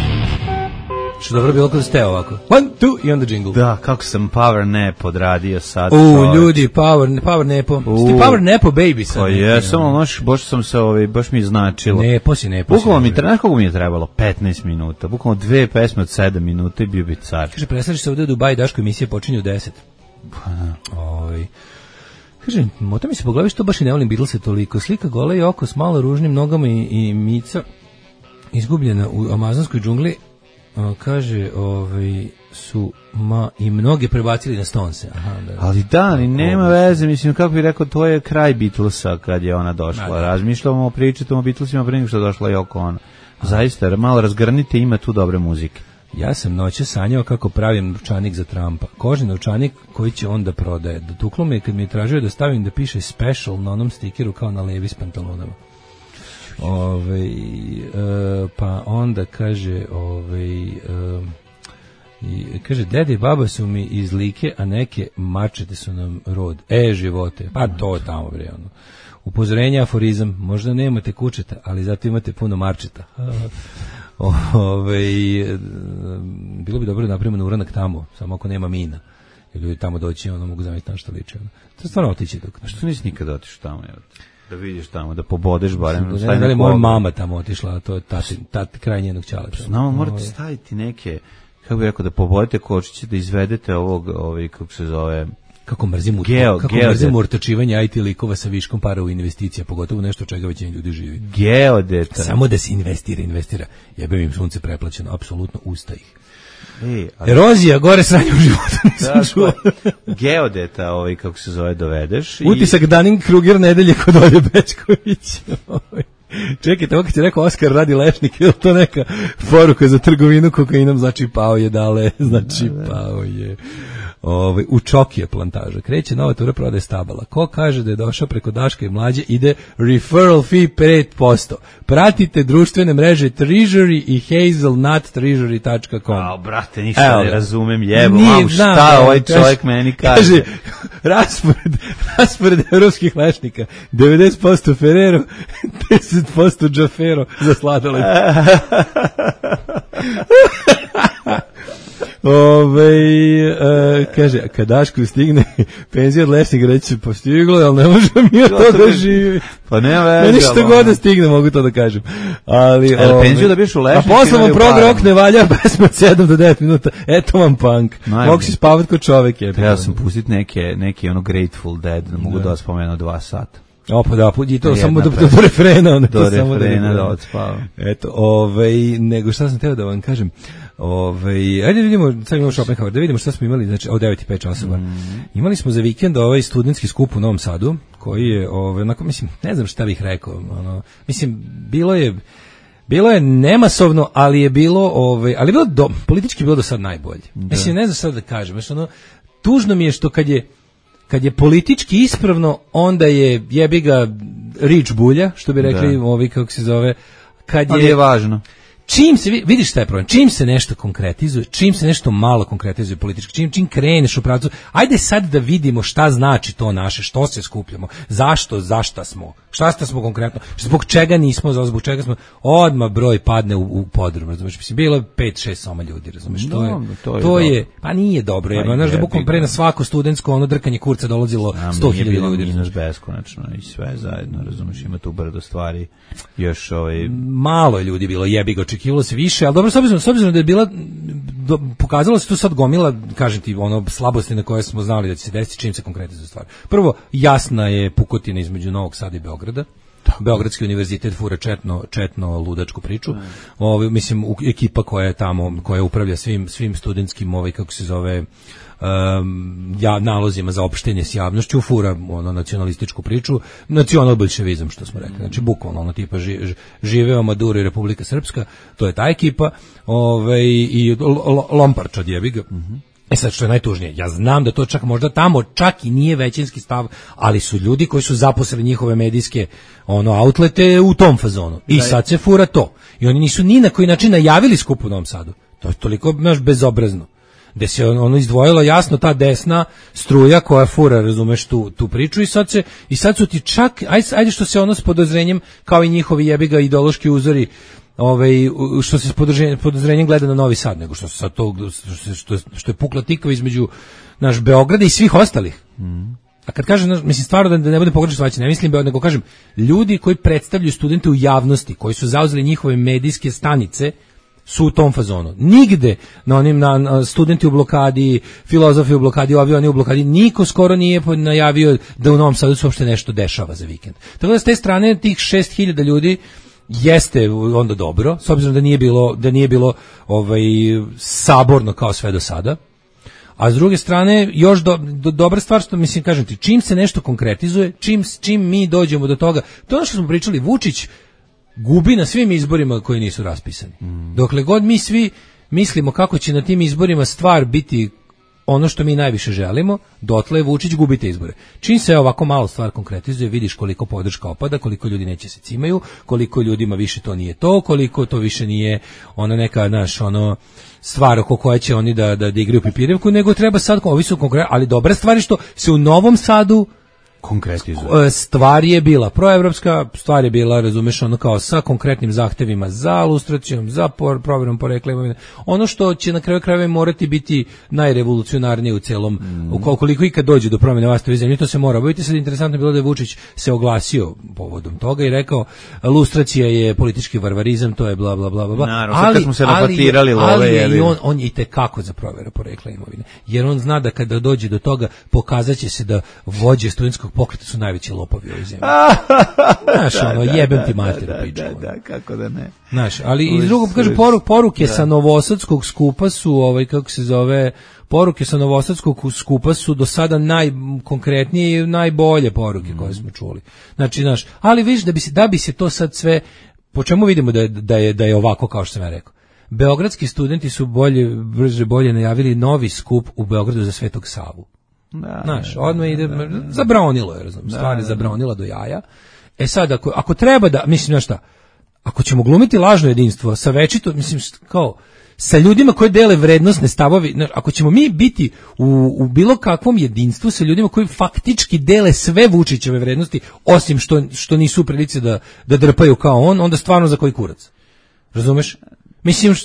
Što dobro bilo kada ste ovako. One, two i onda jingle. Da, kako sam power nap odradio sad. U, ljudi, power, power nepo. Sti power nepo baby sad. Pa jesam, ali noš, baš sam se, ovaj, baš mi značilo. Nepo si, nepo si. Bukvalno mi, znaš kako mi je trebalo? petnaest minuta. Bukvalno dve pesme od sedam minuta i bio bi car. Kaže, predstavljaš se ovdje u Dubai, Daško, emisija počinje u deset. Pa da. Oj. Kaže, mota mi se po glavi što baš i ne volim Beatlese toliko. Slika gola i oko s malo ružnim nogama i, i mica izgubljena u amazonskoj džungli. O, kaže, ovaj, su ma i mnoge prebacili na Stonese. Aha, da, ali da, ni nema veze, mislim, kako bih rekao, to je kraj Beatlesa kad je ona došla. Da, razmišljamo o pričama o Beatlesima pre nego što je došla i oko ona. Zaista, jer malo razgrnite, ima tu dobre muzike. Ja sam noće sanjao kako pravim novčanik za Trumpa. Kožni novčanik koji će onda prodaje. Dotuklo me kad mi je tražio da stavim da piše special na onom stikeru kao na levi s pantalonama. Ove, e, pa onda kaže ove, e, i, kaže, dede i baba su mi iz Like, a neke mačete su nam rod. E, živote, pa to tamo bre, ono. Upozorenje, aforizam, možda nemate kučeta, ali zato imate puno marčeta. Ove, bilo bi dobro da napravimo uranak tamo, samo ako nema mina. Jer ljudi tamo doći, ono mogu zamisliti na što liče. Ono. To stvarno otići dok. A što nisi nikada otišao tamo, evo? Da vidiš tamo, da pobodeš barem. Ne znam da li moja mama tamo otišla, a to je tati, tati kraj njenog ćaleta. Znamo, morate staviti neke, kako bih rekao, da pobodete kočiće, da izvedete ovog, ovaj, kako se zove... Kako mrzim, Geo, kako mrzim urtačivanje I T likova sa viškom para u investicija, pogotovo nešto čega većina ljudi živi. Geodeta. Samo da se investira, investira. Jebem im sunce preplaćeno, apsolutno usta ih. E, ali... Erozija, gore sranje u životu nisam čuo. Geodeta, ovaj, kako se zove, dovedeš. Utisak i... Dunning-Kruger nedelje kod Olje Bećković. Čekajte, ovo kad ti rekao Oskar radi lešnik, je li to neka poruka za trgovinu kokainom, znači pao je dale, znači pao je. Ove, u Čokije plantaža. Kreće nova tura prodaje stabala. Ko kaže da je došao preko Daška i Mlađe, ide referral fee pet posto. Pratite društvene mreže Treasury i hazelnut treasury dot com. Ao, brate, ništa Evo, ne razumem, jebo, nije, mam, šta znam, ovaj čovjek kaže, meni kaže. Kaže, raspored, raspored evropskih lešnika, devedeset posto Ferrero, deset posto Jafero za sladoled. Ove, uh, kaže, kad Daško stigne penzija od lešnika, reći, pa stiglo, ali ne može mi je to da živi. Pa nema veze. Meni što god da stigne, mogu to da kažem. Ali, e, ove, penziju da biš u lešnika. A posle vam prog rok ne valja, pesma od sedam do devet minuta. Eto vam punk. Mogu si spavati kod čovek. Je, treba sam pustiti neke, neke ono Grateful Dead, da mogu da vas spomenu dva sata. O, pa da, i to samo do, do, do refrena. Do refrena da odspavam. Eto, ovaj, nego šta sam teo da vam kažem. Ovaj, ajde vidimo, sad imamo Schopenhauer, da vidimo šta smo imali, znači, od devet i pet časova. Mm. Imali smo za vikend ovaj studentski skup u Novom Sadu, koji je, ovaj, onako, mislim, ne znam šta bih rekao, ono, mislim, bilo je, bilo je nemasovno, ali je bilo, ovaj, ali je bilo, do, politički bilo do sad najbolje. Da. Mislim, ne znam sad da kažem, znači, ono, tužno mi je što kad je, kad je politički ispravno, onda je jebi ga rič bulja, što bi rekli, ovi kako se zove, kad ali je, je važno. Čim se, vidiš šta je problem, čim se nešto konkretizuje, čim se nešto malo konkretizuje politički, čim, čim kreneš u pravcu, ajde sad da vidimo šta znači to naše, što se skupljamo, zašto, zašta smo, šta smo konkretno, zbog čega nismo, zbog čega smo, odmah broj padne u, u podrum, razumiješ, mislim, bilo je pet šest soma ljudi, razumiješ, to je, no, to je, to je pa nije dobro, jer, znaš da bukom pre na svako studentsko ono drkanje kurca dolazilo sto hiljada ljudi. Minus beskonačno i sve zajedno, razumiješ, ima tu brdo stvari, još ovaj... Malo je ljudi bilo, jebi ga, očekivalo se više, ali dobro, s obzirom, s obzirom da je bila, do, pokazalo se tu sad gomila, kažem ti, ono, slabosti na koje smo znali da će se desiti čim se konkretizuje stvar. Prvo, jasna je pukotina između Novog Sada i Beograda. Beogradski univerzitet fura četno, četno ludačku priču. Ovaj mislim u, ekipa koja je tamo, koja upravlja svim svim studentskim ovaj kako se zove um, ja nalozima za opštenje s javnošću fura ono nacionalističku priču, nacionalbolševizam što smo rekli. Znači bukvalno ono tipa ži, živeo Maduro i Republika Srpska, to je ta ekipa, ovaj i Lomparčad jebiga. Mhm. E sad što je najtužnije, ja znam da to čak možda tamo čak i nije većinski stav, ali su ljudi koji su zaposlili njihove medijske ono outlete u tom fazonu. I sad se fura to. I oni nisu ni na koji način najavili skup u Novom Sadu. To je toliko baš bezobrazno. Gde se ono izdvojila jasno ta desna struja koja fura, razumeš, tu, tu priču i sad se i sad su ti čak, ajde, ajde što se ono s podozrenjem kao i njihovi jebiga ideološki uzori ovaj što se s podozrenjem, podozrenjem gleda na Novi Sad, nego što se sad to što, što, što je pukla tikva između naš Beograda i svih ostalih. Mm. A kad kažem, mislim stvarno da, da ne bude pogrešno shvaćeno, ne mislim nego kažem ljudi koji predstavljaju studente u javnosti, koji su zauzeli njihove medijske stanice su u tom fazonu. Nigde na onim na, na studenti u blokadi, filozofi u blokadi, ovi oni u blokadi, niko skoro nije najavio da u Novom Sadu se uopšte nešto dešava za vikend. Tako da s te strane tih šest hiljada ljudi jeste onda dobro, s obzirom da nije bilo da nije bilo ovaj saborno kao sve do sada. A s druge strane još do, do, dobra stvar što mislim kažem ti, čim se nešto konkretizuje, čim čim mi dođemo do toga, to je ono što smo pričali, Vučić gubi na svim izborima koji nisu raspisani. Mm. Dokle god mi svi mislimo kako će na tim izborima stvar biti ono što mi najviše želimo, dotle Vučić gubi te izbore. Čim se ovako malo stvar konkretizuje, vidiš koliko podrška opada, koliko ljudi neće se cimaju, koliko ljudima više to nije to, koliko to više nije ona neka naš ono stvar oko koje će oni da da, da igraju pipirevku, nego treba sad ovi su konkretni, ali dobra stvar je što se u Novom Sadu konkretizuje. Stvar je bila proevropska, stvar je bila, razumeš, ono kao sa konkretnim zahtevima za lustracijom, za provjerom porekla imovine. Ono što će na kraju krajeva morati biti najrevolucionarnije u celom, mm. ukoliko ikad dođe do promjene vlasti u zemlji, to se mora. Vidite, sad interesantno je bilo da je Vučić se oglasio povodom toga i rekao lustracija je politički varvarizam, to je bla bla bla bla. Naravno, ali, kad smo se napatirali love, ali je on, on i tekako za provjeru porekla imovine. Jer on zna da kada dođe do toga pokazaće se da vođe studentskog pokreta su najveći lopovi u ovoj zemlji. Znaš, ono, jebem ti mater da, priču. Da, da, kako da ne. Znaš, ali iz drugog, kaže, poruk, poruke da. sa Novosadskog skupa su, ovaj, kako se zove, poruke sa Novosadskog skupa su do sada najkonkretnije i najbolje poruke mm. koje smo čuli. Znači, znaš, ali vidiš da bi se, da bi se to sad sve, po čemu vidimo da je, da je, da je ovako kao što sam ja rekao. Beogradski studenti su bolje, brže bolje najavili novi skup u Beogradu za Svetog Savu. Da, znaš, odmah ide, da, da, zabranilo je, razum, stvari da, zabranila do jaja. E sad, ako, ako treba da, mislim, znaš šta, ako ćemo glumiti lažno jedinstvo sa večito, mislim, kao, sa ljudima koji dele vrednostne stavovi, znaš, ako ćemo mi biti u, u bilo kakvom jedinstvu sa ljudima koji faktički dele sve Vučićeve vrednosti, osim što, što nisu u prilici da, da drpaju kao on, onda stvarno za koji kurac. Razumeš? Mislim,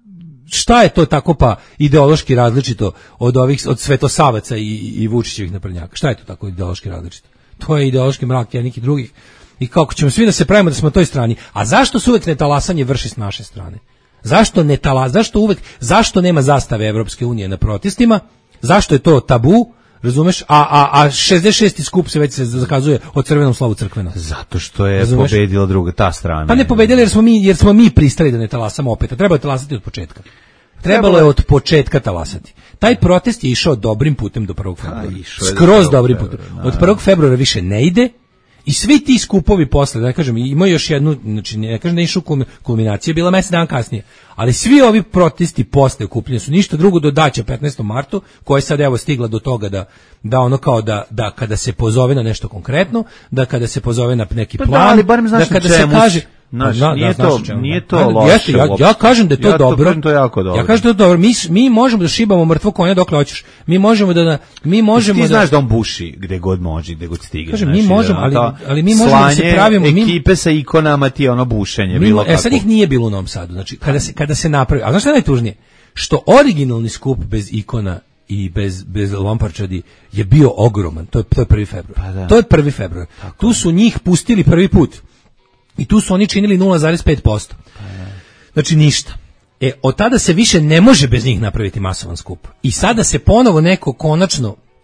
šta je to tako pa ideološki različito od ovih od Svetosavaca i, i Vučićevih naprednjaka? Šta je to tako ideološki različito? To je ideološki mrak jednih i drugih. I kako ćemo svi da se pravimo da smo na toj strani? A zašto se uvek netalasanje vrši s naše strane? Zašto ne tala, zašto uvek, zašto nema zastave Evropske unije na protestima? Zašto je to tabu? Razumeš? A a a šezdeset šesti skup se već se zakazuje o crvenom slavu crkveno. Zato što je razumeš? Pobedila druga ta strana. Pa ne pobedila jer smo mi jer smo mi pristali da ne talasamo opet. A treba je talasati od početka. Trebalo je od početka talasati. Taj protest je išao dobrim putem do prvog februara. Skroz dobrim putem. Od prvog februara više ne ide. I svi ti skupovi posle, da kažem, imaju još jednu, znači ne kažem da išu kulminacija, bila mesec dan kasnije, ali svi ovi protesti posle okupljanja su ništa drugo do daća petnaestom martu, koja je sad evo stigla do toga da, da ono kao da, da kada se pozove na nešto konkretno, da kada se pozove na neki plan, pa da, ali barem znaš da kada se kaže... Naš, da, nije, da, to, nije to loše. Jeste, ja, ja kažem da je to ja dobro. To, to jako dobro. Ja kažem da je to dobro. Mi, mi možemo da šibamo mrtvo konja dokle hoćeš. Mi možemo da mi možemo ti da znaš da on buši gde god može, gde god stigne. Kažem, mi možemo, ali ali mi možemo da se pravimo ekipe sa ikonama ti ono bušenje bilo kako. E sad ih nije bilo u Novom Sadu. Znači kada se kada se napravi, a znaš šta je najtužnije? Što originalni skup bez ikona i bez bez Lomparčadi je bio ogroman. To je to je prvi februar. Pa da. To je prvi februar. Tako. Tu su njih pustili prvi put. I tu su oni činili nula zarez pet posto. Znači ništa. E, od tada se više ne može bez njih napraviti masovan skup. I sada se ponovo neko konačno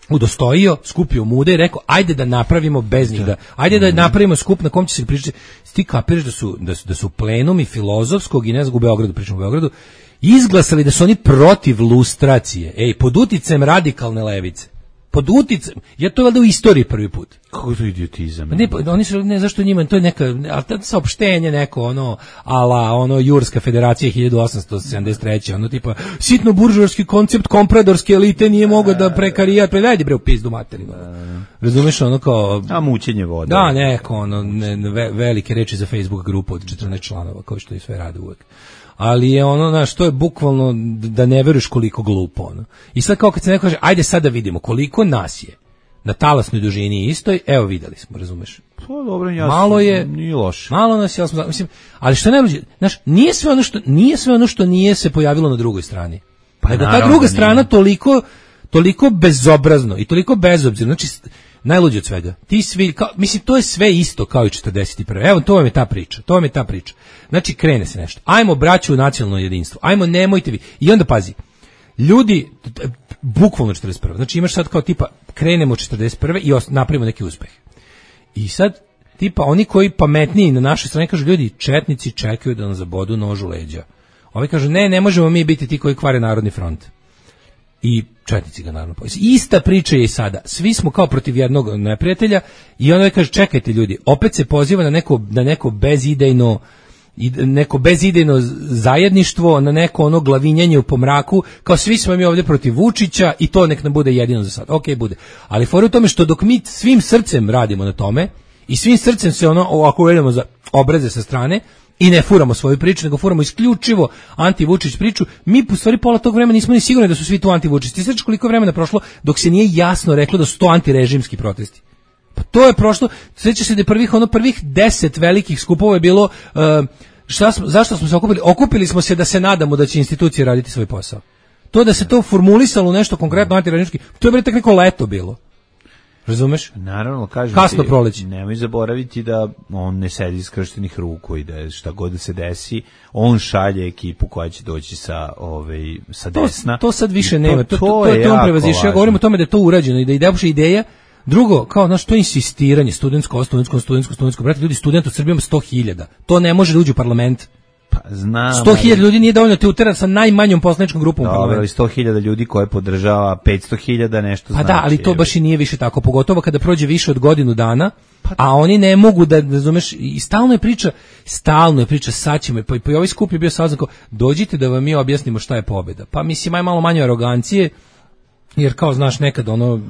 udostojio, skupio mude i rekao ajde da napravimo bez njih, da, ajde da napravimo skup na kom će se pričati. Ti kapiraš da su, da su, da su plenumi filozofskog i ne znam u Beogradu, pričamo u Beogradu, izglasali da su oni protiv lustracije, ej, pod uticajem radikalne levice. Pod uticajem, ja to valjda u istoriji prvi put. Kako to idiotizam? Ne, oni su, ne, zašto njima, to je neka, ali to saopštenje neko, ono, ala, ono, Jurska federacija hiljadu osamsto sedamdeset treće ono, tipa, sitno buržoarski koncept kompradorske elite nije mogao da prekarijat, pa dajde bre u pizdu materinu. Razumeš, ono kao... A mučenje vode. Da, neko, ono, ne, ve, velike reči za Facebook grupu od četrnaest članova, kao što i sve rade uvek. Ali je ono, znaš, to je bukvalno da ne veruješ koliko glupo, ono. I sad kao kad se neko kaže, ajde sad da vidimo koliko nas je na talasnoj dužini istoj, evo videli smo, razumeš? Pa dobro, jasno, malo je, nije loše. Malo nas je, mislim, ali što najbolje, znaš, nije sve ono što nije sve ono što nije se pojavilo na drugoj strani. Pa nego ta druga strana nije. toliko toliko bezobrazno i toliko bezobzirno, znači najluđe od svega. Ti svi, kao, mislim, to je sve isto kao i četrdeset prve Evo, to vam je ta priča, to vam je ta priča. Znači, krene se nešto. Ajmo, braću, u nacionalno jedinstvo. Ajmo, nemojte vi. I onda, pazi, ljudi, bukvalno četrdeset prve Znači, imaš sad kao tipa, krenemo četrdeset prve i napravimo neki uspeh. I sad, tipa, oni koji pametniji na našoj strani kažu, ljudi, četnici čekaju da nam zabodu nož u leđa. Ovi kažu, ne, ne možemo mi biti ti koji kvare Narodni front. I četnici ga naravno povisi. Ista priča je i sada. Svi smo kao protiv jednog neprijatelja i onda kaže, čekajte ljudi, opet se poziva na neko, na neko bezidejno neko bezidejno zajedništvo, na neko ono glavinjanje u pomraku, kao svi smo mi ovdje protiv Vučića i to nek nam bude jedino za sad. Ok, bude. Ali fora u tome što dok mi svim srcem radimo na tome i svim srcem se ono, ako uvedemo za obraze sa strane, i ne furamo svoju priču, nego furamo isključivo anti-Vučić priču, mi u stvari pola tog vremena nismo ni sigurni da su svi tu anti-Vučić. Ti sveći koliko vremena prošlo dok se nije jasno reklo da su to antirežimski protesti. Pa to je prošlo, sveća se da je prvih, ono prvih deset velikih skupova je bilo, uh, šta smo, zašto smo se okupili? Okupili smo se da se nadamo da će institucije raditi svoj posao. To da se to formulisalo nešto konkretno antirežimski, to je bre tek neko leto bilo. Razumeš? Naravno, kažem kasno proleće. Nemoj zaboraviti da on ne sedi skrštenih ruku i da šta god da se desi, on šalje ekipu koja će doći sa ovaj sa desna. To, to sad više to, nema. To, to, to, to je to on prevazišao. Ja govorim o tome da je to urađeno i da ide uopšte ideja. Drugo, kao znaš, to je insistiranje studentsko, studentsko, studentsko, studentsko. Brate, ljudi, student u Srbiji ima sto hiljada. To ne može da uđe u parlament. Pa znam. sto hiljada ljudi nije dovoljno te utera sa najmanjom poslaničkom grupom u parlamentu. Dobro, sto hiljada ljudi koje podržava petsto hiljada nešto pa znači. Pa da, ali to baš i nije više tako, pogotovo kada prođe više od godinu dana, pa, a oni ne mogu da, razumeš, i stalno je priča, stalno je priča, sad ćemo, pa, pa i ovaj skup je bio sazvan kao, dođite da vam mi objasnimo šta je pobjeda. Pa mislim, aj malo manje arogancije, jer kao, znaš, nekad ono,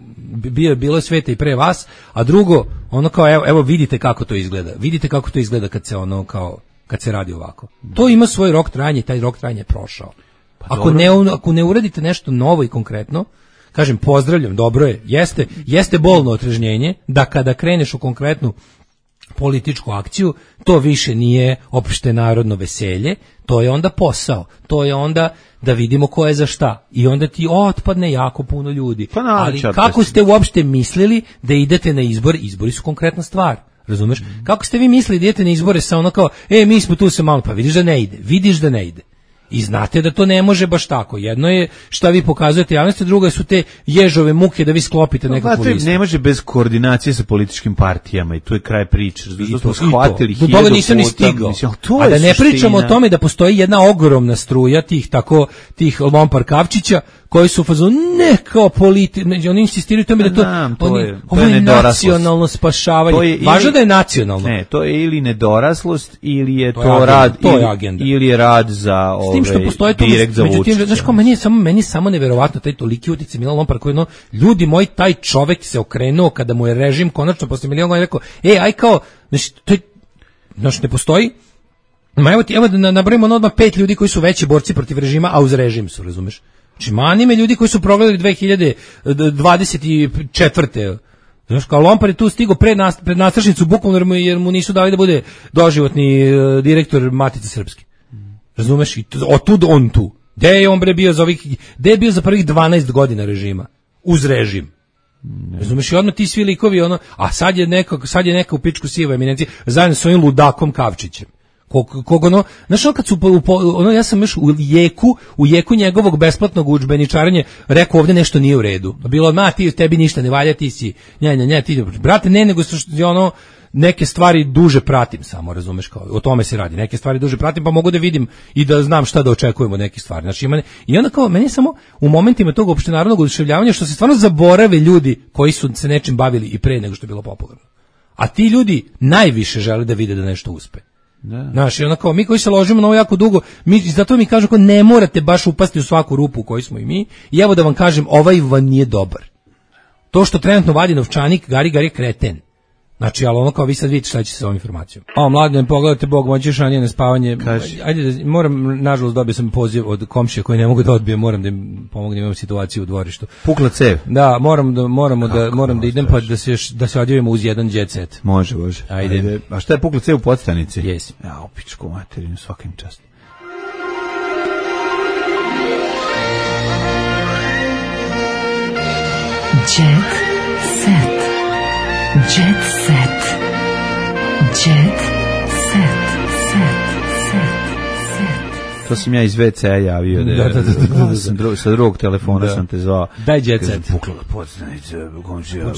bio, bilo je sveta i pre vas, a drugo, ono kao, evo, evo vidite kako to izgleda, vidite kako to izgleda kad se ono kao, kad se radi ovako. To ima svoj rok trajanja i taj rok trajanja je prošao. Pa ako, ne, ako ne uradite nešto novo i konkretno, kažem, pozdravljam, dobro je, jeste, jeste bolno otrežnjenje da kada kreneš u konkretnu političku akciju, to više nije opšte narodno veselje, to je onda posao, to je onda da vidimo ko je za šta i onda ti otpadne jako puno ljudi. Pa ali kako ste uopšte mislili da idete na izbor, izbori su konkretna stvar. Razumeš? Mm. Kako ste vi mislili da idete na izbore sa ono kao, e, mi smo tu se malo, pa vidiš da ne ide, vidiš da ne ide. I znate da to ne može baš tako. Jedno je šta vi pokazujete javnosti, drugo su te ježove muke da vi sklopite nekakvu no, listu. Ne može bez koordinacije sa političkim partijama i tu je kraj priče. I to, smo shvatili do toga nisam ni stigao. Mislim, A da ne suština. Pričamo o tome da postoji jedna ogromna struja tih tako tih lompar kavčića koji su u fazonu ne kao politi, oni insistiraju tome da to, Znam, to oni, je, ovo je nacionalno spašavanje. Važno da je nacionalno. Ne, to je ili nedoraslost ili je to, to je rad to je ili, agenda. ili je rad za s tim što postoji to međutim, znaš kao meni je samo meni je samo neverovatno taj toliki uticaj Milan Lompar koji no ljudi moji taj čovjek se okrenuo kada mu je režim konačno posle milion godina rekao ej aj kao znači to je znači ne postoji. Ma evo ti evo da nabrojimo odmah pet ljudi koji su veći borci protiv režima, a uz režim su, razumeš? Znači, manime ljudi koji su progledali dve hiljade dvadeset četvrte Znaš, kao Lompar je tu stigo pred, nas, pred nastrašnicu bukvalno jer mu nisu dali da bude doživotni uh, direktor Matice Srpske. Razumeš? I otud on tu. Gde je on bre bio za ovih, gde je bio za prvih dvanaest godina režima? Uz režim. Ne. Razumeš? I odmah ti svi likovi, ono, a sad je neko, sad je neka u pičku siva eminencija zajedno s ovim ludakom Kavčićem, Kog, kog ono, znaš ono kad su, ono, ja sam još u jeku, u jeku njegovog besplatnog udžbeničarenja rekao ovdje nešto nije u redu. Bilo, ma ti, tebi ništa ne valja, ti si, nja, nja, nja, ti, brate, ne, nego što ono, neke stvari duže pratim samo, razumeš, kao, o tome se radi, neke stvari duže pratim, pa mogu da vidim i da znam šta da očekujem od nekih stvari. Znači, ima, i onda kao, meni je samo u momentima tog opštenarodnog oduševljavanja što se stvarno zaborave ljudi koji su se nečim bavili i pre nego što je bilo popularno. A ti ljudi najviše žele da vide da nešto uspe. Da. Znaš, i onda kao mi koji se ložimo na ovo jako dugo, mi, zato mi kažu kao ne morate baš upasti u svaku rupu u kojoj smo i mi, i evo da vam kažem, ovaj van nije dobar. To što trenutno vadi novčanik, Gari Gari kreten. Znači, ali ono kao vi sad vidite šta će se s ovom informacijom. O, mladen, pogledajte, Bog, moćeš ranije na spavanje. Kaži. Ajde, da, moram, nažalost, dobio sam poziv od komšije koji ne mogu da odbijem, moram da im pomognem, imam situaciju u dvorištu. Pukla cev. Da, moram da, moramo Kako da, moram da idem pa da se, da se odjavimo uz jedan jet set. Može, može. Ajde. Ajde. A šta je pukla cev u podstanici? Jes. Ja, u pičku materinu, svakim čast. Jet set. Jet set. Jet set. Set. Set. Set. To sam ja iz ve ce a javio. Da, da, da, da, da, da. Sam dru, sa drugog telefona da. sam te zvao. Daj jet set. Pukla podstanica, komšija.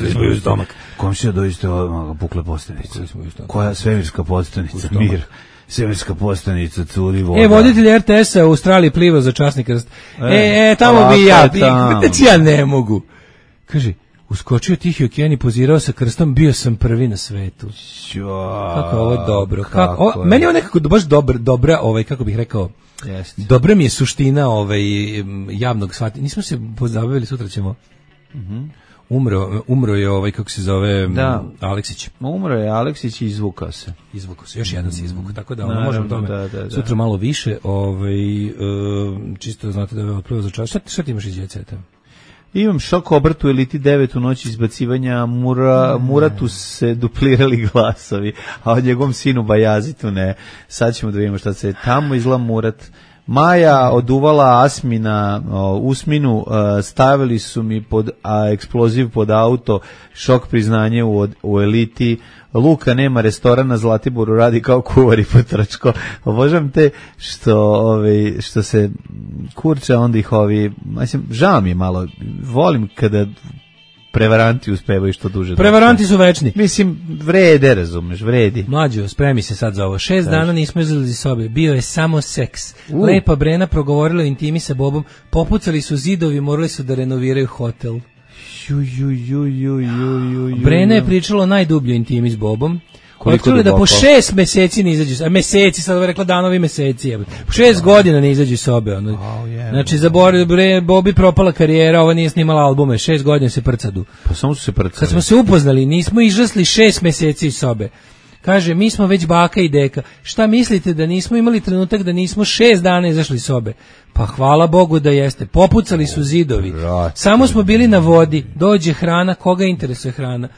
Komšija doista pukla podstanica. Koja svemirska podstanica? Mir. Svemirska postanica, curi voda. E, voditelj er te esa u Australiji pliva za časni krst. E, e tamo bi ja, znači ja ne mogu. Kaže, uskočio Tihi okean i pozirao sa krstom, bio sam prvi na svetu. Jua, kako je ovo dobro. Kako, ovo, meni je ovo nekako baš dobra, dobra, ovaj, kako bih rekao, Jest. dobra mi je suština ovaj, javnog shvatanja. Nismo se pozabavili, sutra ćemo... Mm-hmm. Umro, umro je ovaj, kako se zove, da. Aleksić. Umro je Aleksić i izvukao se. Izvukao se, još jedan se izvukao, tako da ono, možemo tome da, da, da. sutra malo više, ovaj, uh, čisto znate da je otplivao za čas. Šta, šta ti imaš iz djeceta? Imam šok obrt u Eliti devet u noći izbacivanja Mura, Muratu se duplirali glasovi, a od njegovom sinu Bajazitu ne. Sad ćemo da vidimo šta se tamo izla Murat. Maja oduvala Asmina o, usminu, o, stavili su mi pod a, eksploziv pod auto, šok priznanje u, u Eliti. Luka nema restorana, Zlatiboru radi kao kuvar i potrčko. Obožavam te što, ovi, što se kurče, onda ih ovi, mislim, žao mi je malo, volim kada prevaranti uspevaju što duže. Prevaranti su večni. Mislim, vrede, razumeš, vredi. Mlađo, spremi se sad za ovo. Šest Daži. dana nismo izlazili iz sobe. Bio je samo seks. Uh. Lepa Brena progovorila o intimi sa Bobom. Popucali su zidovi, morali su da renoviraju hotel. Ju, ju, ju, ju, ju, ju, ju. Brena je pričala o najdubljoj intimi s Bobom. Otkrili da po šest meseci ne izađu, a meseci, sad rekla danovi meseci, je. Po šest godina ne izađu iz sobe. Ono. Oh, yeah, znači, za Bobi propala karijera, ova nije snimala albume, šest godina se prcadu. Pa samo su se prcali. Kad smo se upoznali, nismo izrasli šest meseci iz sobe. Kaže, mi smo već baka i deka. Šta mislite da nismo imali trenutak da nismo šest dana izašli iz sobe? Pa hvala Bogu da jeste. Popucali su zidovi. Samo smo bili na vodi. Dođe hrana, koga interesuje hrana?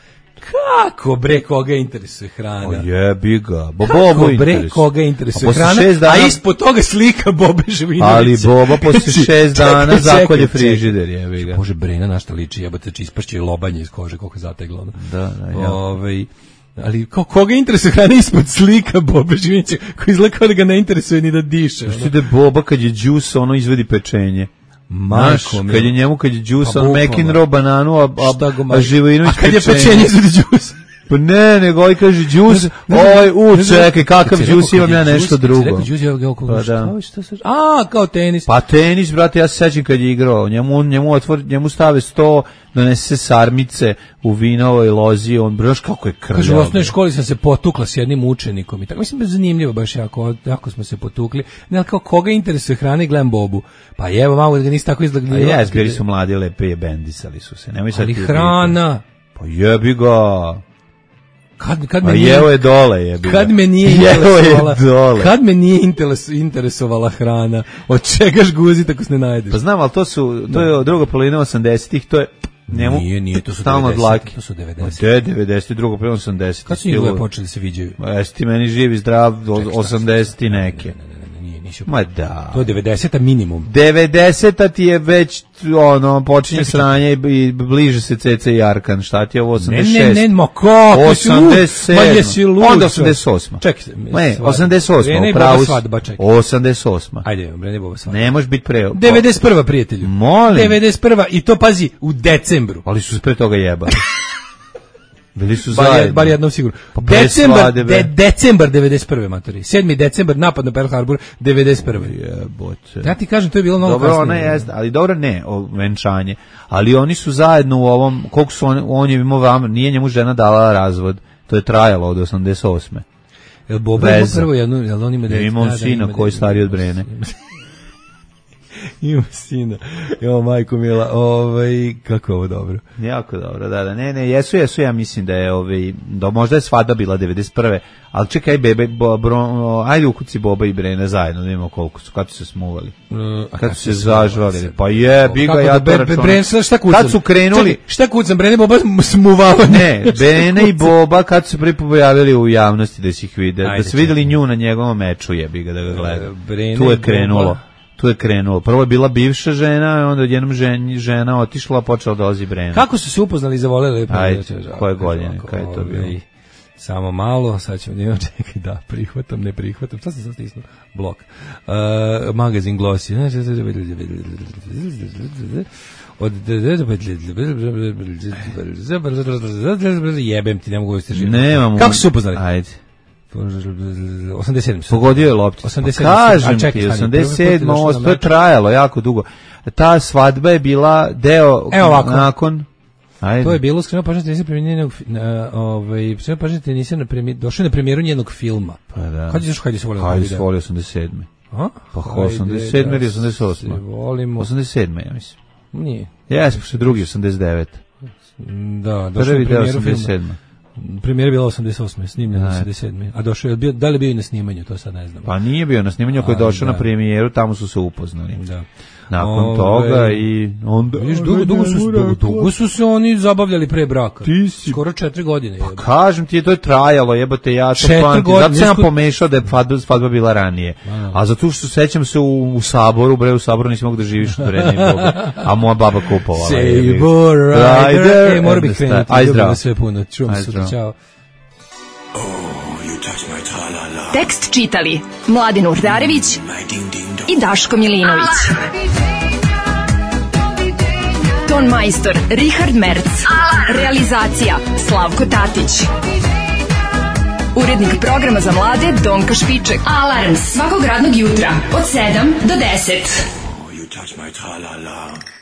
Kako bre koga interesuje hrana? O jebi ga. Bo Kako Bobo bre interesuje. koga interesuje hrana? Dana... A ispod toga slika Bobe Živinovića. Ali Boba posle šest dana zakolje frižider, jebi ga. Bože, Brena na šta liči, jebote, či ispašće lobanje iz kože, koliko je zateglo. Da, da, ja. Ovaj, ali ko, koga interesuje hrana ispod slika Bobe Živinovića, koji izgleda kao da ga ne interesuje ni da diše. Što ide Boba kad je džus, ono izvedi pečenje. Maš, kad je njemu, kad je džus, pa on McEnroe bananu, a, a, a Živinović pečenje. A kad je pečenje izvedi džus? Pa ne, nego ovaj kaže džus, oj, u, čekaj, kakav džus, imam ja nešto drugo. Rekao džus, ja ga oko, šta se... A, kao tenis. Pa tenis, brate, ja se sećam kad je igrao, njemu, njemu, otvor, njemu stave sto, donese se sarmice u vinovoj lozi, on broš kako je krljao. Kaže, u osnovnoj školi sam se potukla s jednim učenikom i tako, mislim, zanimljivo baš jako, jako smo se potukli. Ne, ali kao koga interesuje hrana i gledam Bobu. Pa evo, malo da ga nisi tako izgledali. A jes, bili su mladi, lepe je bendisali su se. Nemoj sad ali hrana. Pa jebi ga. Kad, kad me a nije, jevo je dole, jebi. Kad me nije interesovala, kad me nije interesovala hrana, od čega žguzi tako se ne najdeš? Pa znam, ali to su, to je druga polovina osamdesetih, to je njemu nije, nije, to su stalno dlaki. To su devedeseti. De, devedeseti, druga polovina osamdesetih. Kad su njegove počeli se viđaju? Jesi ti meni živi, zdrav, osamdeseti neke. Nisi Ma da. To je devedeseta minimum. devedeseta ti je već ono počinje sranje i bliže se C C i Arkan. Šta ti je ovo osamdeset šest? Ne, ne, ne, ma kako? osamdeset sedam. Ma jesi lud. Onda osamdeset osam. Čekaj. Ne, osamdeset osam. Brene i Boba svadba, čekaj. osamdeset osam. Ajde, Brene i Boba svadba. Ne možeš biti pre. devedeset prva prijatelju. Molim. devedeset prva i to pazi u decembru. Ali su se pre toga jebali. Bili su bar, zajedno. Bar jednom sigurno. Pa decembar, de, decembar devedeset prve matori. sedmi decembar napad na Pearl Harbor devedeset prve. Jebote. Ja ti kažem, to je bilo mnogo dobro, kasnije. Dobro, ona je, ali dobro ne, o, venčanje. Ali oni su zajedno u ovom, koliko su on, on je imao vam, nije njemu žena dala razvod. To je trajalo od osamdeset osme. Jel Boba je prvo jedno, jel on ima dete? Ima on sina koji je stariji od Brene. Ima sina. Jo, majko mila, ovaj, kako je ovo dobro. Jako dobro, da, da, ne, ne, jesu, jesu, ja mislim da je, ovaj, da možda je svadba bila devedeset prve, ali čekaj, bebe, bo, bro, ajde ukuci Boba i Brene zajedno, da vidimo koliko su, kad su se smuvali, uh, kad su se zažvali, pa je, bi ga ja to računam. Kad su krenuli, čekaj, šta kucam, Brene, Boba smuvavanje? Ne, Brene i Boba kad su prvi pojavili u javnosti da si ih vide, da su videli nju na njegovom meču, je bi ga da ga gleda, tu je krenulo. Tu je krenulo. Prvo je bila bivša žena, onda odjednom žen, žena otišla, a počela dolazi Brena. Kako su se upoznali i zavoleli? Ajde, koje godine, kada je to bilo? Samo malo, sad ćemo da imam, čekaj, da, prihvatam, ne prihvatam, sad sam sad stisnuo, blok. Uh, magazin Glossy. Od jebem ti, ne mogu isti živjeti. Kako su se upoznali? Ajde. osamdeset sedam. Pogodio je lopticu. osamdeset sedam. Kažem ti, osamdeset sedam. Ovo to je trajalo jako dugo. Ta svadba je bila deo nakon... Ajde. To je bilo, skrenuo pažnje te nisam premijeru, ovaj, skrenuo pažnje te nisam došao na premijeru njenog filma. Pa da. Kad je zašao Hajde se volio? Hajde se volio osamdeset sedme. A? Pa osamdeset sedme ili osamdeset osme? osamdeset sedme, ja mislim. Nije. Jes, pošto je drugi osamdeset devet. Da, došao na premijeru filma. Premijer je bila osamdeset osme, snimljen osamdeset sedme. A došao je, bio, da li je bio i na snimanju, to sad ne znam. Pa nije bio na snimanju, ako je došao da. na premijeru, tamo su se upoznali. Da. Nakon Ove, toga i onda... Viš, dugo, dugo, su, dugo, dugo su se oni zabavljali pre braka. Ti si... Skoro četiri godine. Pa jebate. Kažem ti, to je trajalo, jebate, ja to pamtim. Zato sam sko... pomešao da je svadba, svadba bila ranije. A, a zato što sećam se u, u Saboru, bre, u Saboru nisi mogu da živiš od Brene i Boga. A moja baba kupovala. Sabor Rider. E, mora bih krenuti. Aj zdravo. Sve puno. Čuvam se, čao. Tekst čitali Mladin Urdarević i Daško Milinović. Ton majstor Richard Merc. Realizacija Slavko Tatić. Urednik programa za mlade Donka Špiček. Alarms svakog radnog jutra od sedam do deset.